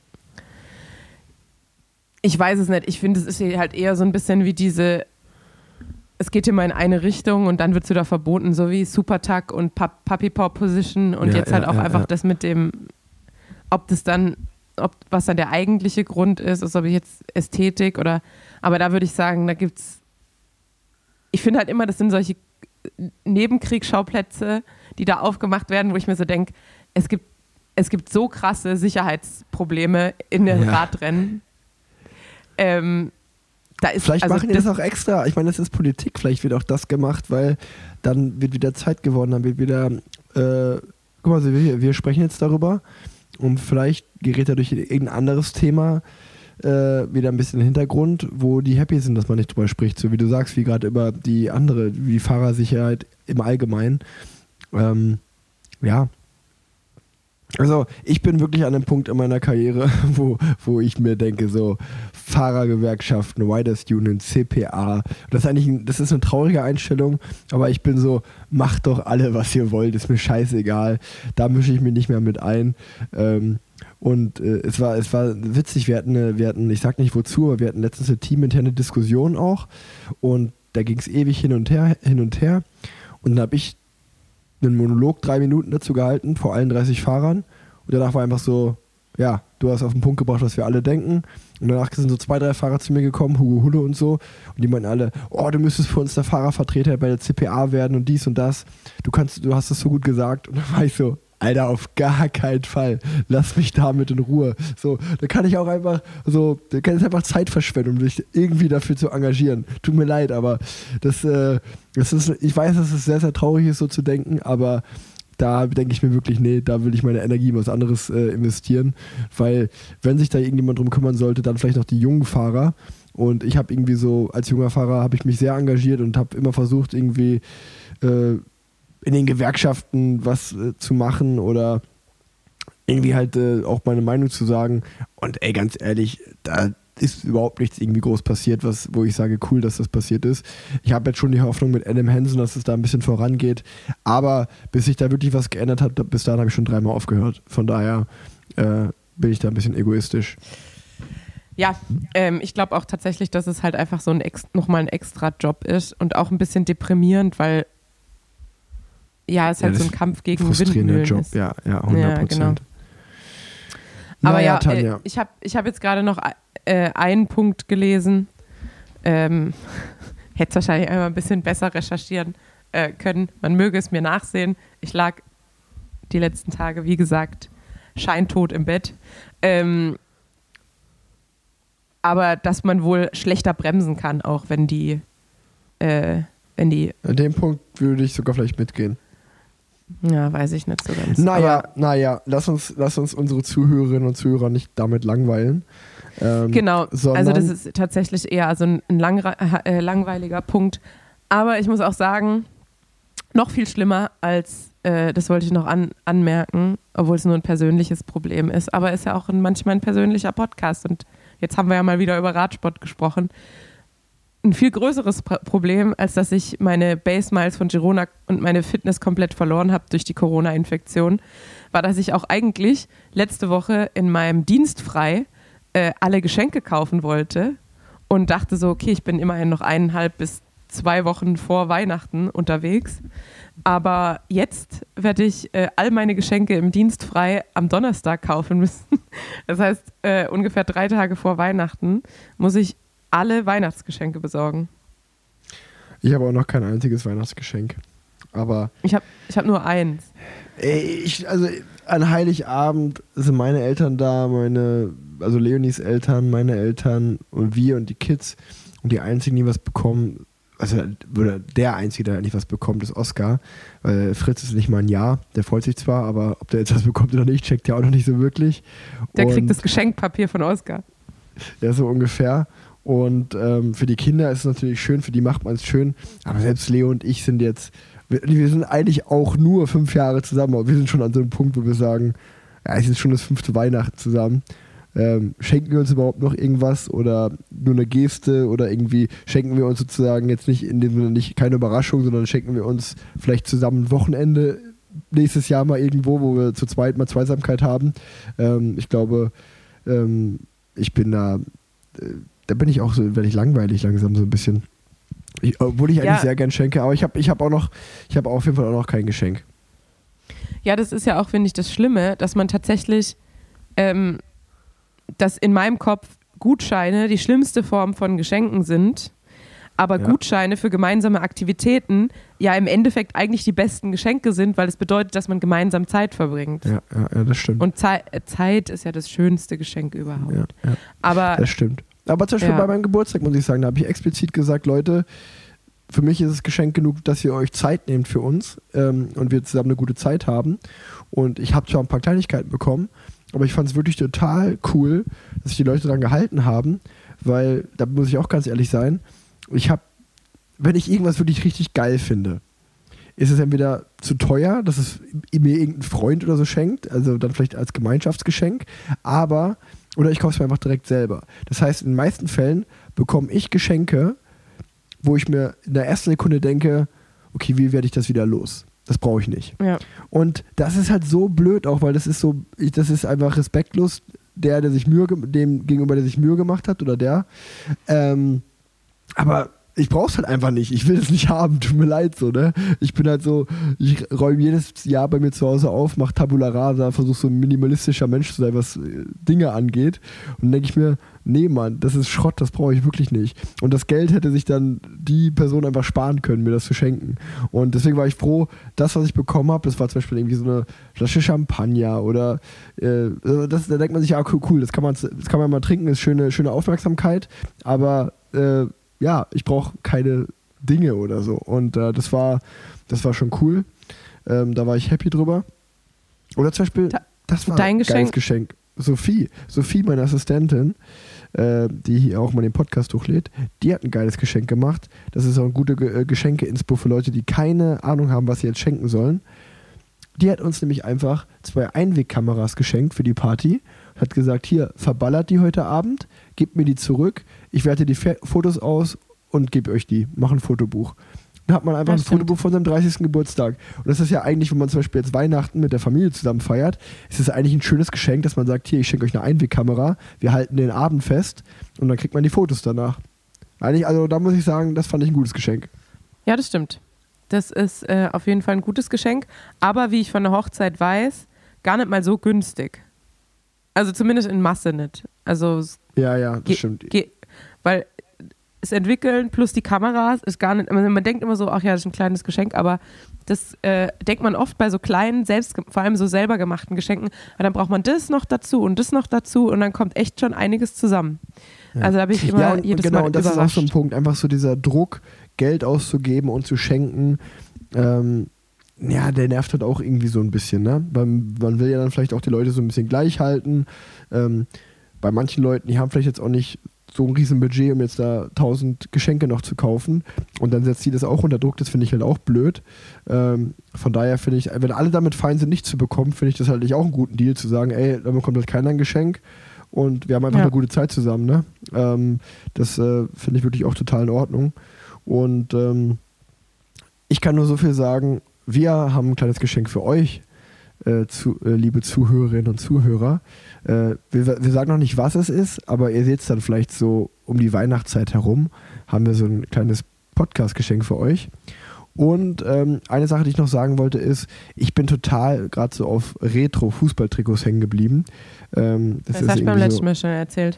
S4: ich weiß es nicht, ich finde, es ist halt eher so ein bisschen wie diese, es geht immer in eine Richtung und dann wird es wieder verboten, so wie Supertuck und Pap- Puppy Paw Position und
S2: Ja,
S4: jetzt halt
S2: ja,
S4: auch
S2: ja,
S4: einfach
S2: ja.
S4: das mit dem, ob das dann, ob was dann der eigentliche Grund ist, ist ob ich jetzt Ästhetik oder, aber da würde ich sagen, da gibt's, ich finde halt immer, das sind solche Nebenkriegsschauplätze, die da aufgemacht werden, wo ich mir so denke, es gibt, es gibt so krasse Sicherheitsprobleme in den
S2: Ja.
S4: Radrennen. Ähm, da ist,
S2: Vielleicht
S4: also
S2: machen die das auch extra. Ich meine, das ist Politik. Vielleicht wird auch das gemacht, weil dann wird wieder Zeit gewonnen. Dann wird wieder, äh, guck mal, also wir, wir sprechen jetzt darüber und vielleicht gerät er durch irgendein anderes Thema äh, wieder ein bisschen in den Hintergrund, wo die happy sind, dass man nicht drüber spricht. So wie du sagst, wie gerade über die andere, wie die Fahrersicherheit im Allgemeinen. Ähm, ja. Also ich bin wirklich an einem Punkt in meiner Karriere, wo, wo ich mir denke, so Fahrergewerkschaften, Riders Union, C P A, das ist eigentlich ein, das ist eine traurige Einstellung, aber ich bin so, macht doch alle, was ihr wollt, ist mir scheißegal, da mische ich mich nicht mehr mit ein. Ähm, und äh, es war es war witzig, wir hatten, eine, wir hatten, ich sag nicht wozu, aber wir hatten letztens eine teaminterne Diskussion auch und da ging es ewig hin und her, hin und her und dann habe ich einen Monolog drei Minuten dazu gehalten, vor allen dreißig Fahrern. Und danach war einfach so, ja, du hast auf den Punkt gebracht, was wir alle denken. Und danach sind so zwei, drei Fahrer zu mir gekommen, Hugo Hulle und so. Und die meinten alle, oh, du müsstest für uns der Fahrervertreter bei der C P A werden und dies und das. Du kannst, du hast das so gut gesagt. Und dann war ich so, Alter, auf gar keinen Fall. Lass mich damit in Ruhe. So, da kann ich auch einfach so, da kann ich einfach Zeit verschwenden, um mich irgendwie dafür zu engagieren. Tut mir leid, aber das, äh, das ist, ich weiß, dass es sehr, sehr traurig ist, so zu denken, aber da denke ich mir wirklich, nee, da will ich meine Energie in was anderes äh, investieren, weil wenn sich da irgendjemand drum kümmern sollte, dann vielleicht noch die jungen Fahrer. Und ich habe irgendwie so, als junger Fahrer habe ich mich sehr engagiert und habe immer versucht, irgendwie äh, in den Gewerkschaften was äh, zu machen oder irgendwie halt äh, auch meine Meinung zu sagen. Und ey, ganz ehrlich, da ist überhaupt nichts irgendwie groß passiert, was, wo ich sage, cool, dass das passiert ist. Ich habe jetzt schon die Hoffnung mit Adam Hansen, dass es da ein bisschen vorangeht. Aber bis sich da wirklich was geändert hat, bis dahin habe ich schon dreimal aufgehört. Von daher äh, bin ich da ein bisschen egoistisch.
S4: Ja, ähm, ich glaube auch tatsächlich, dass es halt einfach so ein ex- nochmal ein extra Job ist und auch ein bisschen deprimierend, weil ja, es
S2: Ja,
S4: halt so
S2: das
S4: ein Kampf gegen
S2: frustrierender
S4: Windmühlen
S2: Job,
S4: ist.
S2: ja, ja, hundert Prozent.
S4: Ja, genau. Aber
S2: naja,
S4: ja,
S2: Tanja.
S4: äh, ich habe ich hab jetzt gerade noch äh, einen Punkt gelesen. Ähm, hätte es wahrscheinlich einmal ein bisschen besser recherchieren äh, können. Man möge es mir nachsehen. Ich lag die letzten Tage, wie gesagt, scheintot im Bett. Ähm, aber dass man wohl schlechter bremsen kann, auch wenn die, äh, wenn die.
S2: An dem Punkt würde ich sogar vielleicht mitgehen.
S4: Ja, weiß ich nicht so ganz.
S2: Naja,
S4: Aber
S2: naja, lass uns, lass uns unsere Zuhörerinnen und Zuhörer nicht damit langweilen. Ähm,
S4: genau,
S2: sondern,
S4: also das ist tatsächlich eher so ein, ein langre- äh, langweiliger Punkt. Aber ich muss auch sagen, noch viel schlimmer als, äh, das wollte ich noch an, anmerken, obwohl es nur ein persönliches Problem ist, aber ist ja auch ein, manchmal ein persönlicher Podcast und jetzt haben wir ja mal wieder über Radsport gesprochen. Ein viel größeres Pro- Problem, als dass ich meine Base Miles von Girona und meine Fitness komplett verloren habe durch die Corona-Infektion, war, dass ich auch eigentlich letzte Woche in meinem Dienst frei äh, alle Geschenke kaufen wollte und dachte so, okay, ich bin immerhin noch eineinhalb bis zwei Wochen vor Weihnachten unterwegs. Aber jetzt werde ich äh, all meine Geschenke im Dienst frei am Donnerstag kaufen müssen. Das heißt, äh, ungefähr drei Tage vor Weihnachten muss ich alle Weihnachtsgeschenke besorgen.
S2: Ich habe auch noch kein einziges Weihnachtsgeschenk. Aber
S4: Ich habe ich hab nur eins.
S2: ey, ich, also an Heiligabend sind meine Eltern da, meine, also Leonies Eltern, meine Eltern und wir und die Kids. Und die einzigen, die was bekommen, also oder der Einzige, der eigentlich was bekommt, ist Oskar. Weil Fritz ist nicht mal ein Jahr, der freut sich zwar, aber ob der jetzt was bekommt oder nicht, checkt ja auch noch nicht so wirklich.
S4: Der
S2: und
S4: kriegt das Geschenkpapier von Oskar.
S2: Ja, so ungefähr. Und ähm, für die Kinder ist es natürlich schön, für die macht man es schön. Aber selbst Leo und ich sind jetzt, wir, wir sind eigentlich auch nur fünf Jahre zusammen, aber wir sind schon an so einem Punkt, wo wir sagen, ja, es ist schon das fünfte Weihnachten zusammen. Ähm, schenken wir uns überhaupt noch irgendwas oder nur eine Geste oder irgendwie schenken wir uns sozusagen jetzt nicht in dem Sinne nicht keine Überraschung, sondern schenken wir uns vielleicht zusammen ein Wochenende nächstes Jahr mal irgendwo, wo wir zu zweit mal Zweisamkeit haben. Ähm, ich glaube, ähm, ich bin da, äh, da bin ich auch so, werde ich langweilig langsam so ein bisschen. Ich, obwohl ich eigentlich
S4: Ja.
S2: sehr gern schenke, aber ich habe ich hab auch noch, ich habe auf jeden Fall auch noch kein Geschenk.
S4: Ja, das ist ja auch, finde ich, das Schlimme, dass man tatsächlich, ähm, dass in meinem Kopf Gutscheine die schlimmste Form von Geschenken sind, aber
S2: Ja.
S4: Gutscheine für gemeinsame Aktivitäten ja im Endeffekt eigentlich die besten Geschenke sind, weil es bedeutet, dass man gemeinsam Zeit verbringt.
S2: Ja, ja, ja das stimmt.
S4: Und Zei- äh, Zeit ist ja das schönste Geschenk überhaupt.
S2: ja, ja.
S4: Aber
S2: Das stimmt. Aber zum Beispiel
S4: Ja.
S2: bei meinem Geburtstag muss ich sagen, da habe ich explizit gesagt, Leute, für mich ist es Geschenk genug, dass ihr euch Zeit nehmt für uns ähm, und wir zusammen eine gute Zeit haben. Und ich habe zwar ein paar Kleinigkeiten bekommen, aber ich fand es wirklich total cool, dass sich die Leute daran gehalten haben, weil, da muss ich auch ganz ehrlich sein, ich habe, wenn ich irgendwas wirklich richtig geil finde, ist es entweder zu teuer, dass es mir irgendein Freund oder so schenkt, also dann vielleicht als Gemeinschaftsgeschenk, aber, oder ich kaufe es mir einfach direkt selber. Das heißt, in den meisten Fällen bekomme ich Geschenke, wo ich mir in der ersten Sekunde denke, okay, wie werde ich das wieder los? Das brauche ich nicht.
S4: ja.
S2: Und das ist halt so blöd auch, weil das ist so, ich, das ist einfach respektlos, der, der sich Mühe, ge- dem gegenüber, der sich Mühe gemacht hat oder der. Ähm, aber ich brauch's halt einfach nicht. Ich will es nicht haben. Tut mir leid so, ne? Ich bin halt so, ich räume jedes Jahr bei mir zu Hause auf, mache Tabula Rasa, versuche so ein minimalistischer Mensch zu sein, was äh, Dinge angeht. Und dann denke ich mir, nee, Mann, das ist Schrott, das brauche ich wirklich nicht. Und das Geld hätte sich dann die Person einfach sparen können, mir das zu schenken. Und deswegen war ich froh, das, was ich bekommen habe, das war zum Beispiel irgendwie so eine Flasche Champagner oder äh, das, da denkt man sich, ja, cool, das kann man, das kann man mal trinken, ist schöne, schöne Aufmerksamkeit, aber äh, ja, ich brauche keine Dinge oder so. Und äh, das war das war schon cool. Ähm, da war ich happy drüber. Oder zum Beispiel, das war
S4: dein
S2: ein
S4: Geschenk?
S2: geiles Geschenk. Sophie, Sophie, meine Assistentin, äh, die hier auch mal den Podcast hochlädt, die hat ein geiles Geschenk gemacht. Das ist auch eine gute Ge- Geschenke-Inspo für Leute, die keine Ahnung haben, was sie jetzt schenken sollen. Die hat uns nämlich einfach zwei Einwegkameras geschenkt für die Party. Hat gesagt, hier, verballert die heute Abend, gebt mir die zurück, ich werte die Fe- Fotos aus und gebe euch die, mach ein Fotobuch. Dann hat man einfach
S4: Das
S2: ein
S4: stimmt.
S2: Fotobuch von seinem dreißigsten Geburtstag. Und das ist ja eigentlich, wenn man zum Beispiel jetzt Weihnachten mit der Familie zusammen feiert, ist es eigentlich ein schönes Geschenk, dass man sagt, hier, ich schenke euch eine Einwegkamera, wir halten den Abend fest und dann kriegt man die Fotos danach. Eigentlich, also da muss ich sagen, das fand ich ein gutes Geschenk.
S4: Ja, das stimmt. Das ist äh, auf jeden Fall ein gutes Geschenk, aber wie ich von der Hochzeit weiß, gar nicht mal so günstig. Also zumindest in Masse nicht. Also es
S2: Ja, ja, das
S4: Ge-
S2: stimmt.
S4: ge- weil es entwickeln plus die Kameras ist gar nicht, man, man denkt immer so, ach ja, das ist ein kleines Geschenk, aber das äh, denkt man oft bei so kleinen, selbst, vor allem so selber gemachten Geschenken, aber dann braucht man das noch dazu und das noch dazu und dann kommt echt schon einiges zusammen.
S2: Ja.
S4: Also da bin ich immer
S2: Ja, und,
S4: jedes
S2: genau,
S4: Mal
S2: und das
S4: überrascht.
S2: ist auch so ein Punkt, einfach so dieser Druck, Geld auszugeben und zu schenken, ähm, ja, der nervt halt auch irgendwie so ein bisschen, ne? Man, man will ja dann vielleicht auch die Leute so ein bisschen gleich halten. Ähm, bei manchen Leuten, die haben vielleicht jetzt auch nicht so ein riesen Budget, um jetzt da tausend Geschenke noch zu kaufen. Und dann setzt die das auch unter Druck, das finde ich halt auch blöd. Ähm, von daher finde ich, wenn alle damit fein sind, nicht zu bekommen, finde ich das halt nicht auch einen guten Deal, zu sagen, ey, dann bekommt halt keiner ein Geschenk und wir haben einfach
S4: Ja.
S2: eine gute Zeit zusammen, ne? Ähm, das äh, finde ich wirklich auch total in Ordnung. Und ähm, ich kann nur so viel sagen, wir haben ein kleines Geschenk für euch, äh, zu, äh, liebe Zuhörerinnen und Zuhörer. Äh, wir, wir sagen noch nicht, was es ist, aber ihr seht es dann vielleicht so um die Weihnachtszeit herum, haben wir so ein kleines Podcast-Geschenk für euch. Und ähm, eine Sache, die ich noch sagen wollte, ist, ich bin total gerade so auf Retro-Fußballtrikots hängen geblieben. Ähm, das
S4: Das
S2: ist
S4: hast du beim
S2: irgendwie
S4: letzten
S2: so,
S4: Mal schon erzählt.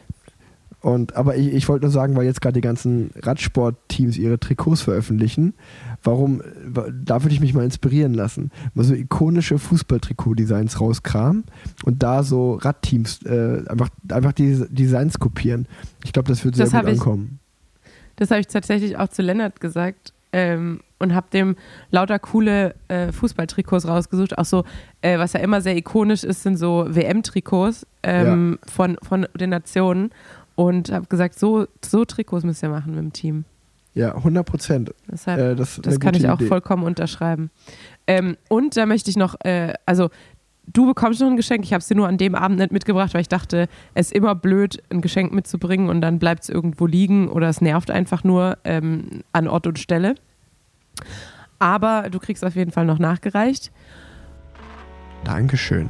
S2: und, aber ich, ich wollte nur sagen, weil jetzt gerade die ganzen Radsportteams ihre Trikots veröffentlichen, warum, da würde ich mich mal inspirieren lassen. Mal so ikonische Fußballtrikot-Designs rauskramen und da so Radteams äh, einfach, einfach die Designs kopieren. Ich glaube, das wird sehr
S4: Das
S2: gut
S4: hab ich-
S2: ankommen.
S4: Das habe ich tatsächlich auch zu Lennart gesagt ähm, und habe dem lauter coole äh, Fußballtrikots rausgesucht. Auch so, äh, was ja immer sehr ikonisch ist, sind so W M-Trikots ähm, von, von den Nationen. Und habe gesagt, so, so Trikots müsst ihr machen mit dem Team.
S2: Ja, hundert Prozent.
S4: Deshalb,
S2: Äh, das ist
S4: das
S2: eine
S4: kann
S2: gute
S4: ich auch
S2: Idee.
S4: vollkommen unterschreiben. Ähm, und da möchte ich noch, äh, also du bekommst noch ein Geschenk. Ich habe es dir nur an dem Abend nicht mitgebracht, weil ich dachte, es ist immer blöd, ein Geschenk mitzubringen und dann bleibt es irgendwo liegen oder es nervt einfach nur ähm, an Ort und Stelle. Aber du kriegst auf jeden Fall noch nachgereicht.
S2: Dankeschön.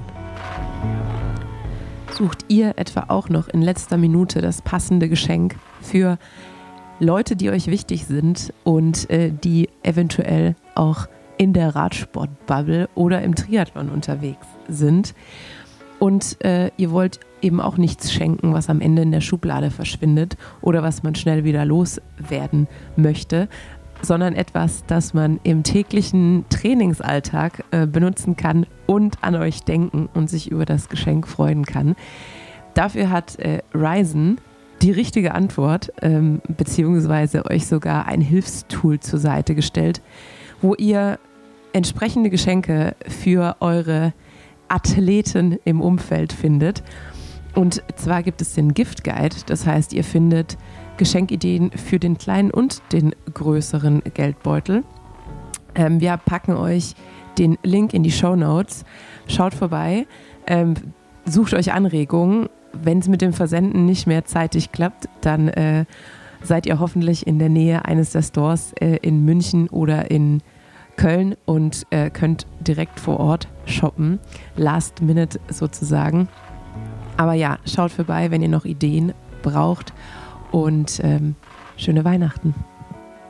S4: Sucht ihr etwa auch noch in letzter Minute das passende Geschenk für Leute, die euch wichtig sind und äh, die eventuell auch in der Radsportbubble oder im Triathlon unterwegs sind und äh, ihr wollt eben auch nichts schenken, was am Ende in der Schublade verschwindet oder was man schnell wieder loswerden möchte, sondern etwas, das man im täglichen Trainingsalltag äh, benutzen kann und an euch denken und sich über das Geschenk freuen kann. Dafür hat äh, Ryzen die richtige Antwort, ähm, beziehungsweise euch sogar ein Hilfstool zur Seite gestellt, wo ihr entsprechende Geschenke für eure Athleten im Umfeld findet. Und zwar gibt es den Gift Guide, das heißt, ihr findet Geschenkideen für den kleinen und den größeren Geldbeutel. Ähm, wir packen euch den Link in die Shownotes. Schaut vorbei, ähm, sucht euch Anregungen. Wenn es mit dem Versenden nicht mehr zeitig klappt, dann äh, seid ihr hoffentlich in der Nähe eines der Stores äh, in München oder in Köln und äh, könnt direkt vor Ort shoppen. Last minute sozusagen. Aber ja, schaut vorbei, wenn ihr noch Ideen braucht. Und ähm, schöne Weihnachten.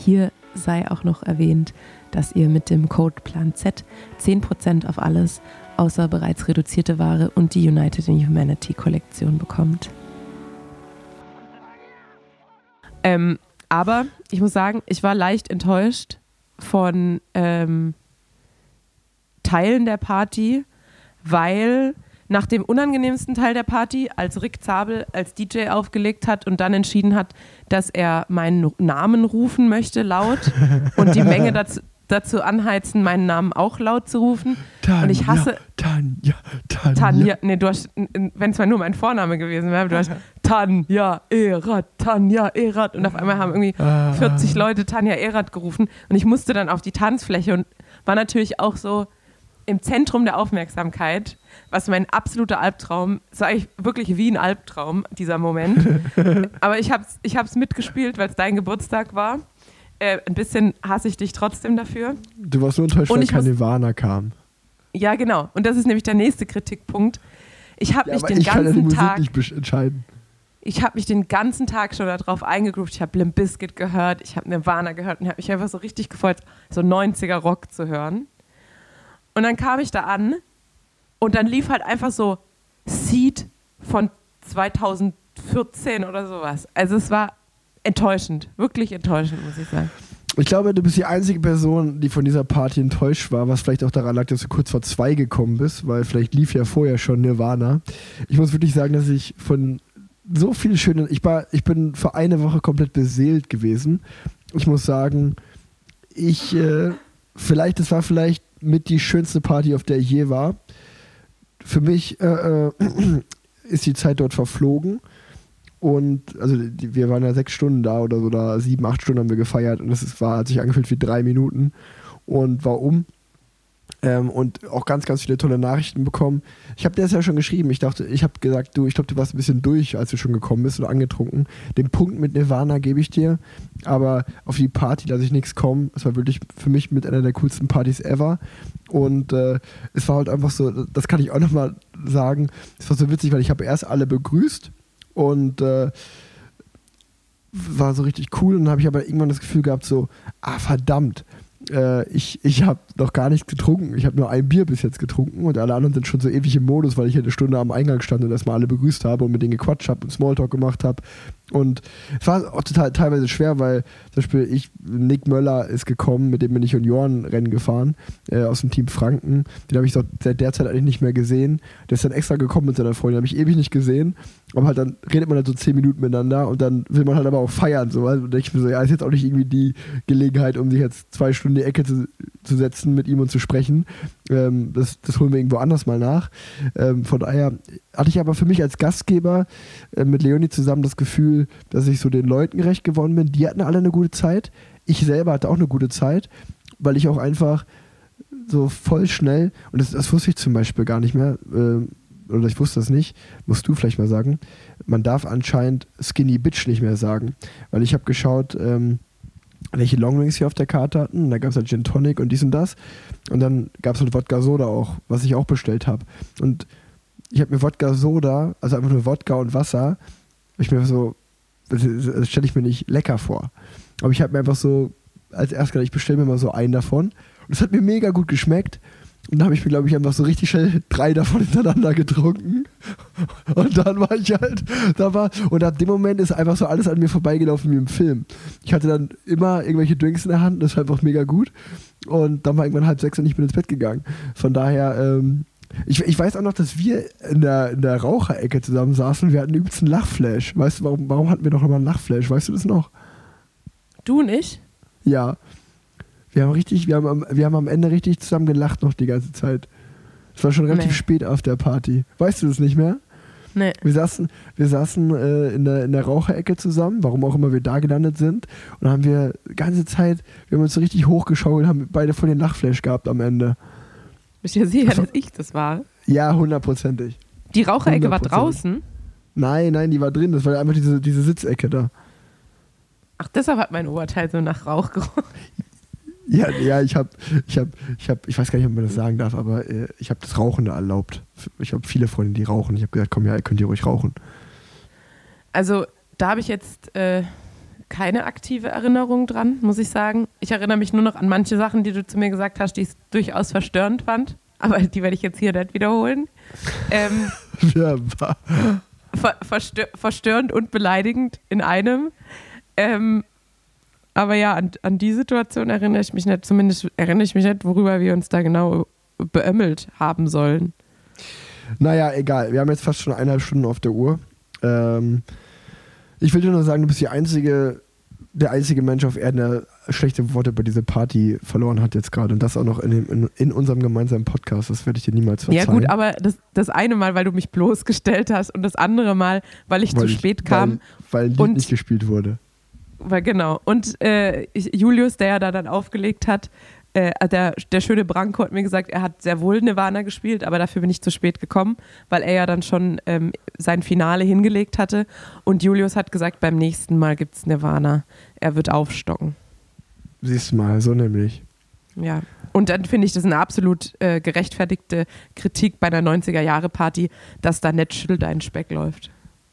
S4: Hier sei auch noch erwähnt, dass ihr mit dem Code Plan Z zehn Prozent auf alles außer bereits reduzierte Ware und die United in Humanity Kollektion bekommt. Ähm, aber ich muss sagen, ich war leicht enttäuscht von ähm, Teilen der Party, weil nach dem unangenehmsten Teil der Party, als Rick Zabel als D J aufgelegt hat und dann entschieden hat, dass er meinen Namen rufen möchte laut und die Menge dazu, dazu anheizen, meinen Namen auch laut zu rufen.
S2: Tanja,
S4: und ich hasse
S2: Tanja, Tanja.
S4: Tanja, nee, du hast, wenn es mal nur mein Vorname gewesen wäre, du hast Tanja Erath, Tanja Erath und auf einmal haben irgendwie vierzig Leute Tanja Erath gerufen und ich musste dann auf die Tanzfläche und war natürlich auch so im Zentrum der Aufmerksamkeit, was mein absoluter Albtraum, das war eigentlich wirklich wie ein Albtraum, dieser Moment. Aber ich habe es ich hab's mitgespielt, weil es dein Geburtstag war. Äh, ein bisschen hasse ich dich trotzdem dafür.
S2: Du warst nur enttäuscht, weil kein Nirvana kam.
S4: Ja, genau. Und das ist nämlich der nächste Kritikpunkt. Ich habe
S2: ja,
S4: mich
S2: aber
S4: den
S2: ich
S4: ganzen
S2: kann ja die Musik
S4: Tag...
S2: nicht entscheiden.
S4: Ich habe mich den ganzen Tag schon darauf eingegroovt. Ich habe Limp Bizkit gehört, ich habe Nirvana gehört und habe mich einfach so richtig gefreut, so neunziger-Rock zu hören. Und dann kam ich da an und dann lief halt einfach so Seed von zweitausendvierzehn oder sowas. Also es war enttäuschend, wirklich enttäuschend, muss ich sagen.
S2: Ich glaube, du bist die einzige Person, die von dieser Party enttäuscht war, was vielleicht auch daran lag, dass du kurz vor zwei gekommen bist, weil vielleicht lief ja vorher schon Nirvana. Ich muss wirklich sagen, dass ich von so vielen schönen, ich war, ich bin für eine Woche komplett beseelt gewesen. Ich muss sagen, ich, äh, vielleicht, das war vielleicht mit die schönste Party, auf der ich je war. Für mich äh, äh, ist die Zeit dort verflogen. Und also die, wir waren ja sechs Stunden da oder so, da sieben, acht Stunden haben wir gefeiert und das ist, war, hat sich angefühlt wie drei Minuten und war um. Ähm, und auch ganz, ganz viele tolle Nachrichten bekommen. Ich habe dir das ja schon geschrieben. Ich dachte, ich habe gesagt, du, ich glaube, du warst ein bisschen durch, als du schon gekommen bist oder angetrunken. Den Punkt mit Nirvana gebe ich dir, aber auf die Party lasse ich nichts kommen. Es war wirklich für mich mit einer der coolsten Partys ever. Und äh, es war halt einfach so, das kann ich auch nochmal sagen, es war so witzig, weil ich habe erst alle begrüßt und äh, war so richtig cool. Und dann habe ich aber irgendwann das Gefühl gehabt, so, ah, verdammt, äh, ich, ich habe noch gar nichts getrunken. Ich habe nur ein Bier bis jetzt getrunken und alle anderen sind schon so ewig im Modus, weil ich eine Stunde am Eingang stand und erstmal alle begrüßt habe und mit denen gequatscht habe und Smalltalk gemacht habe. Und es war auch total teilweise schwer, weil zum Beispiel ich, Nick Möller ist gekommen, mit dem bin ich Juniorenrennen gefahren, äh, aus dem Team Franken. Den habe ich seit der Zeit eigentlich nicht mehr gesehen. Der ist dann extra gekommen mit seiner Freundin, habe ich ewig nicht gesehen. Aber halt dann redet man halt so zehn Minuten miteinander und dann will man halt aber auch feiern. So. Also denke ich mir so, ja, ist jetzt auch nicht irgendwie die Gelegenheit, um sich jetzt zwei Stunden in die Ecke zu, zu setzen mit ihm und zu sprechen. Ähm, das, das holen wir irgendwo anders mal nach. Ähm, von daher hatte ich aber für mich als Gastgeber äh, mit Leonie zusammen das Gefühl, dass ich so den Leuten gerecht geworden bin. Die hatten alle eine gute Zeit. Ich selber hatte auch eine gute Zeit, weil ich auch einfach so voll schnell, und das, das wusste ich zum Beispiel gar nicht mehr, äh, oder ich wusste das nicht, musst du vielleicht mal sagen, man darf anscheinend Skinny Bitch nicht mehr sagen, weil ich habe geschaut, ähm, welche Longdrinks wir auf der Karte hatten, und da gab es halt Gin Tonic und dies und das und dann gab es halt Wodka Soda auch, was ich auch bestellt habe und ich habe mir Wodka Soda, also einfach nur Wodka und Wasser, ich mir so, das, das stelle ich mir nicht lecker vor, aber ich habe mir einfach so als erstes gedacht, ich bestelle mir mal so einen davon und es hat mir mega gut geschmeckt. Und dann habe ich mir, glaube ich, einfach so richtig schnell drei davon hintereinander getrunken. Und dann war ich halt, da war, und ab dem Moment ist einfach so alles an mir vorbeigelaufen wie im Film. Ich hatte dann immer irgendwelche Drinks in der Hand, das war einfach mega gut. Und dann war irgendwann halb sechs und ich bin ins Bett gegangen. Von daher, ähm, ich, ich weiß auch noch, dass wir in der, in der Raucherecke zusammen saßen und wir hatten übelst einen Lachflash. Weißt du, warum, warum hatten wir noch mal einen Lachflash? Weißt du das noch?
S4: Du nicht?
S2: Ja. Wir haben richtig, wir haben, am, wir haben am Ende richtig zusammen gelacht noch die ganze Zeit. Es war schon relativ nee. spät auf der Party. Weißt du das nicht mehr?
S4: Nee.
S2: Wir saßen, wir saßen äh, in, der, in der Raucherecke zusammen, warum auch immer wir da gelandet sind. Und dann haben wir die ganze Zeit, wir haben uns so richtig hochgeschaut, haben beide voll den Lachflash gehabt am Ende.
S4: Bist du ja sicher, dass ich das war?
S2: Ja, hundertprozentig.
S4: Die Raucherecke war draußen?
S2: Nein, nein, die war drin. Das war einfach diese, diese Sitzecke da.
S4: Ach, deshalb hat mein Oberteil so nach Rauch gerochen.
S2: Ja, ja, ich habe, ich habe, ich habe, ich weiß gar nicht, ob man das sagen darf, aber äh, ich habe das Rauchen da erlaubt. Ich habe viele Freunde, die rauchen. Ich habe gesagt, komm, ja, könnt ihr ruhig rauchen.
S4: Also da habe ich jetzt äh, keine aktive Erinnerung dran, muss ich sagen. Ich erinnere mich nur noch an manche Sachen, die du zu mir gesagt hast, die ich durchaus verstörend fand. Aber die werde ich jetzt hier nicht wiederholen. Ähm,
S2: Ja,
S4: ver verstör verstörend und beleidigend in einem. Ähm, aber ja, an, an die Situation erinnere ich mich nicht. Zumindest erinnere ich mich nicht, worüber wir uns da genau beömmelt haben sollen.
S2: naja, egal. Wir haben jetzt fast schon eineinhalb Stunden auf der Uhr. Ähm, ich will dir nur sagen, du bist die einzige, der einzige Mensch auf Erden, der schlechte Worte bei dieser Party verloren hat jetzt gerade. Und das auch noch in, dem, in, in unserem gemeinsamen Podcast. Das werde ich dir niemals verzeihen.
S4: Ja gut, aber das, das eine Mal, weil du mich bloßgestellt hast und das andere Mal, weil ich
S2: weil
S4: zu
S2: ich,
S4: spät kam.
S2: Weil, weil ein Lied
S4: und,
S2: nicht gespielt wurde.
S4: Weil, genau. Und äh, ich, Julius, der ja da dann aufgelegt hat, äh, der, der schöne Branko hat mir gesagt, er hat sehr wohl Nirvana gespielt, aber dafür bin ich zu spät gekommen, weil er ja dann schon ähm, sein Finale hingelegt hatte. Und Julius hat gesagt, beim nächsten Mal gibt es Nirvana. Er wird aufstocken.
S2: Siehst du mal, so nämlich.
S4: Ja. Und dann finde ich das eine absolut äh, gerechtfertigte Kritik bei einer neunziger-Jahre-Party, dass da nicht Schütteldein-Speck läuft.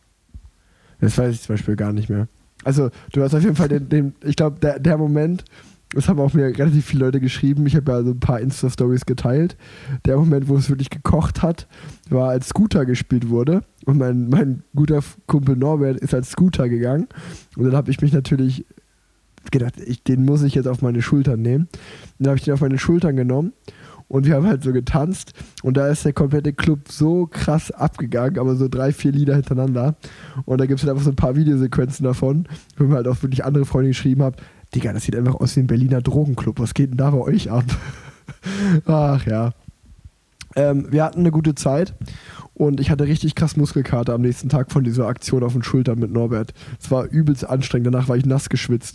S2: Das weiß ich zum Beispiel gar nicht mehr. Also, du hast auf jeden Fall den, den ich glaube, der, der Moment, das haben auch mir relativ viele Leute geschrieben, ich habe ja so ein paar Insta-Stories geteilt, der Moment, wo es wirklich gekocht hat, war, als Scooter gespielt wurde und mein, mein guter Kumpel Norbert ist als Scooter gegangen und dann habe ich mich natürlich gedacht, ich, den muss ich jetzt auf meine Schultern nehmen. Und dann habe ich den auf meine Schultern genommen und wir haben halt so getanzt und da ist der komplette Club so krass abgegangen, aber so drei, vier Lieder hintereinander. Und da gibt es halt einfach so ein paar Videosequenzen davon, wo mir halt auch wirklich andere Freunde geschrieben haben, Digga, das sieht einfach aus wie ein Berliner Drogenclub, was geht denn da bei euch ab? Ach ja. Ähm, wir hatten eine gute Zeit und ich hatte richtig krass Muskelkater am nächsten Tag von dieser Aktion auf den Schultern mit Norbert. Es war übelst anstrengend, danach war ich nass geschwitzt.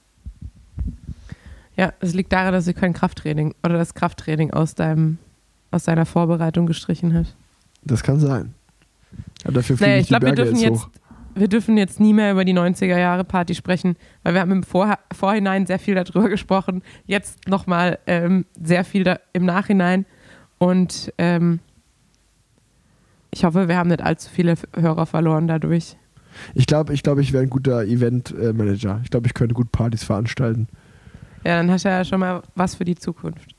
S4: Ja, es liegt daran, dass du kein Krafttraining oder das Krafttraining aus deinem aus deiner Vorbereitung gestrichen hast.
S2: Das kann sein. Aber dafür fliege
S4: Naja,
S2: ich
S4: ich glaube,
S2: die
S4: wir
S2: Berge
S4: dürfen
S2: jetzt
S4: jetzt
S2: hoch.
S4: wir dürfen jetzt nie mehr über die neunziger-Jahre-Party sprechen, weil wir haben im Vor Vorhinein sehr viel darüber gesprochen, jetzt nochmal ähm, sehr viel da im Nachhinein und ähm, ich hoffe, wir haben nicht allzu viele Hörer verloren dadurch.
S2: Ich glaube, ich, glaub, ich wäre ein guter Event-Manager. Ich glaube, ich könnte gut Partys veranstalten.
S4: Ja, dann hast du ja schon mal was für die Zukunft.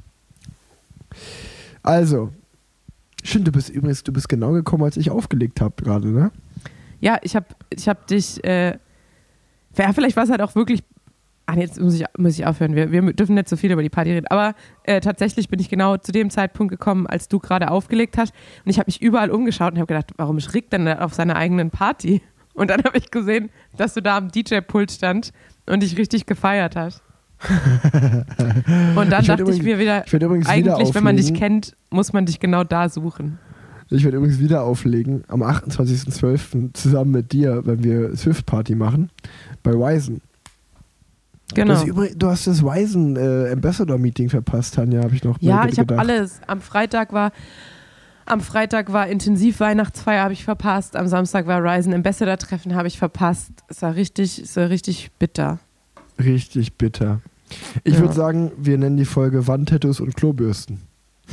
S2: Also, stimmt, du bist übrigens, du bist genau gekommen, als ich aufgelegt habe gerade, ne?
S4: Ja, ich habe ich hab dich, äh, ja, vielleicht war es halt auch wirklich, ach nee, jetzt muss ich, muss ich aufhören, wir, wir dürfen nicht so viel über die Party reden, aber äh, tatsächlich bin ich genau zu dem Zeitpunkt gekommen, als du gerade aufgelegt hast und ich habe mich überall umgeschaut und habe gedacht, warum ist Rick denn auf seiner eigenen Party? Und dann habe ich gesehen, dass du da am D J-Pult stand und dich richtig gefeiert hast. Und dann
S2: ich
S4: dachte
S2: übrigens,
S4: ich mir wieder,
S2: ich übrigens
S4: eigentlich,
S2: wieder
S4: wenn man dich
S2: auflegen.
S4: kennt, muss man dich genau da suchen.
S2: Ich werde übrigens wieder auflegen, am achtundzwanzigsten zwölften zusammen mit dir, wenn wir Swift-Party machen, bei Wisen.
S4: Genau.
S2: Du hast, übrig, du hast das Wisen äh, Ambassador-Meeting verpasst, Tanja, habe ich noch
S4: Ja,
S2: gedacht.
S4: ich habe alles. Am Freitag war am Freitag war Intensiv-Weihnachtsfeier, habe ich verpasst. Am Samstag war Ryzen Ambassador-Treffen, habe ich verpasst. Es war richtig, es war richtig bitter.
S2: Richtig bitter. Ich
S4: Ja.
S2: würde sagen, wir nennen die Folge Wandtattoos und Klobürsten.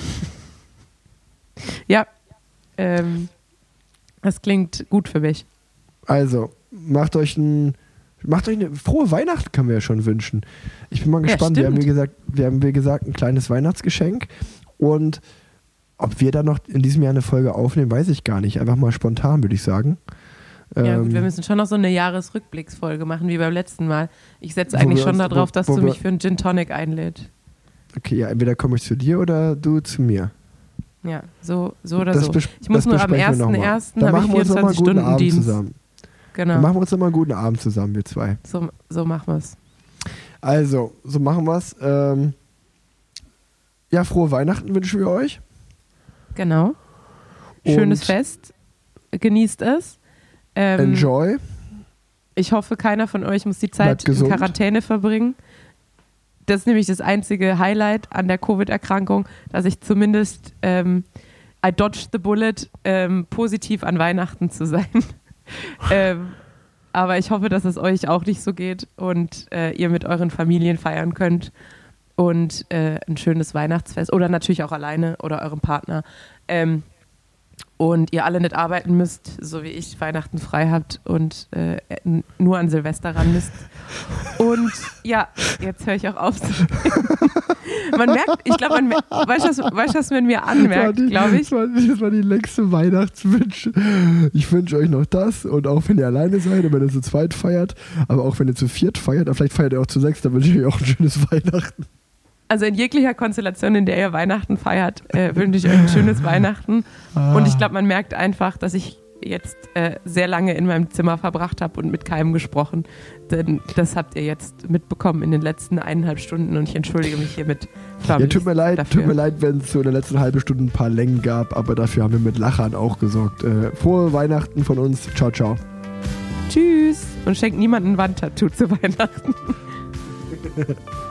S4: Ja, ähm, das klingt gut für mich.
S2: Also, macht euch ein Macht euch eine frohe Weihnachten, können wir ja schon wünschen. Ich bin mal
S4: Ja,
S2: gespannt. wir haben,
S4: stimmt.
S2: wie gesagt, wir haben, wie gesagt, ein kleines Weihnachtsgeschenk. Und ob wir da noch in diesem Jahr eine Folge aufnehmen, weiß ich gar nicht. Einfach mal spontan, würde ich sagen.
S4: Ja, gut, wir
S2: Ähm,
S4: müssen schon noch so eine Jahresrückblicksfolge machen, wie beim letzten Mal. Ich setze
S2: Wo
S4: eigentlich
S2: wir
S4: schon
S2: uns-
S4: darauf,
S2: wo-
S4: dass
S2: wo
S4: du
S2: wir-
S4: mich für einen Gin Tonic einlädst.
S2: okay, ja, entweder komme ich zu dir oder du zu mir.
S4: Ja, so, so oder
S2: Das
S4: so.
S2: bes-
S4: Ich muss
S2: das
S4: nur am
S2: besprechen wir noch
S4: ersten
S2: mal.
S4: ersten
S2: Dann
S4: habe ich
S2: machen wir uns noch mal einen guten Abend
S4: vierundzwanzig-Stunden-Dienst.
S2: zusammen. Dann
S4: Genau,
S2: machen wir uns noch mal einen guten Abend zusammen, wir zwei.
S4: so, so machen wir es.
S2: Also, so machen wir es. Ähm, ja, frohe Weihnachten wünschen wir euch.
S4: Genau. Schönes
S2: Und
S4: Fest. Genießt es. Ähm,
S2: Enjoy.
S4: Ich hoffe, keiner von euch muss die Zeit
S2: Bleibt
S4: in
S2: gesund.
S4: Quarantäne verbringen. Das ist nämlich das einzige Highlight an der Covid-Erkrankung, dass ich zumindest ähm, I dodged the bullet, ähm, positiv an Weihnachten zu sein. ähm, aber ich hoffe, dass es euch auch nicht so geht und äh, ihr mit euren Familien feiern könnt und äh, ein schönes Weihnachtsfest oder natürlich auch alleine oder eurem Partner. Ähm, und ihr alle nicht arbeiten müsst, so wie ich Weihnachten frei habt und äh, nur an Silvester ran müsst. Und ja, jetzt höre ich auch auf. Man merkt, ich glaube, man merkt, weißt du, was, weißt, was man mir anmerkt, glaube ich?
S2: Das war, das war die längste Weihnachtswünsche. Ich wünsche euch noch das und auch wenn ihr alleine seid und wenn ihr zu zweit feiert, aber auch wenn ihr zu viert feiert, vielleicht feiert ihr auch zu sechs, dann wünsche ich euch auch ein schönes Weihnachten.
S4: Also in jeglicher Konstellation, in der ihr Weihnachten feiert, äh, wünsche ich euch ein schönes Weihnachten. Ah. Und ich glaube, man merkt einfach, dass ich jetzt äh, sehr lange in meinem Zimmer verbracht habe und mit keinem gesprochen. Denn das habt ihr jetzt mitbekommen in den letzten eineinhalb Stunden und ich entschuldige mich hiermit.
S2: Ja, tut mir leid, dafür. tut mir leid, wenn es so in der letzten halben Stunde ein paar Längen gab, aber dafür haben wir mit Lachern auch gesorgt. Äh, frohe Weihnachten von uns. Ciao, ciao.
S4: Tschüss. Und schenkt niemandem ein Wandtattoo zu Weihnachten.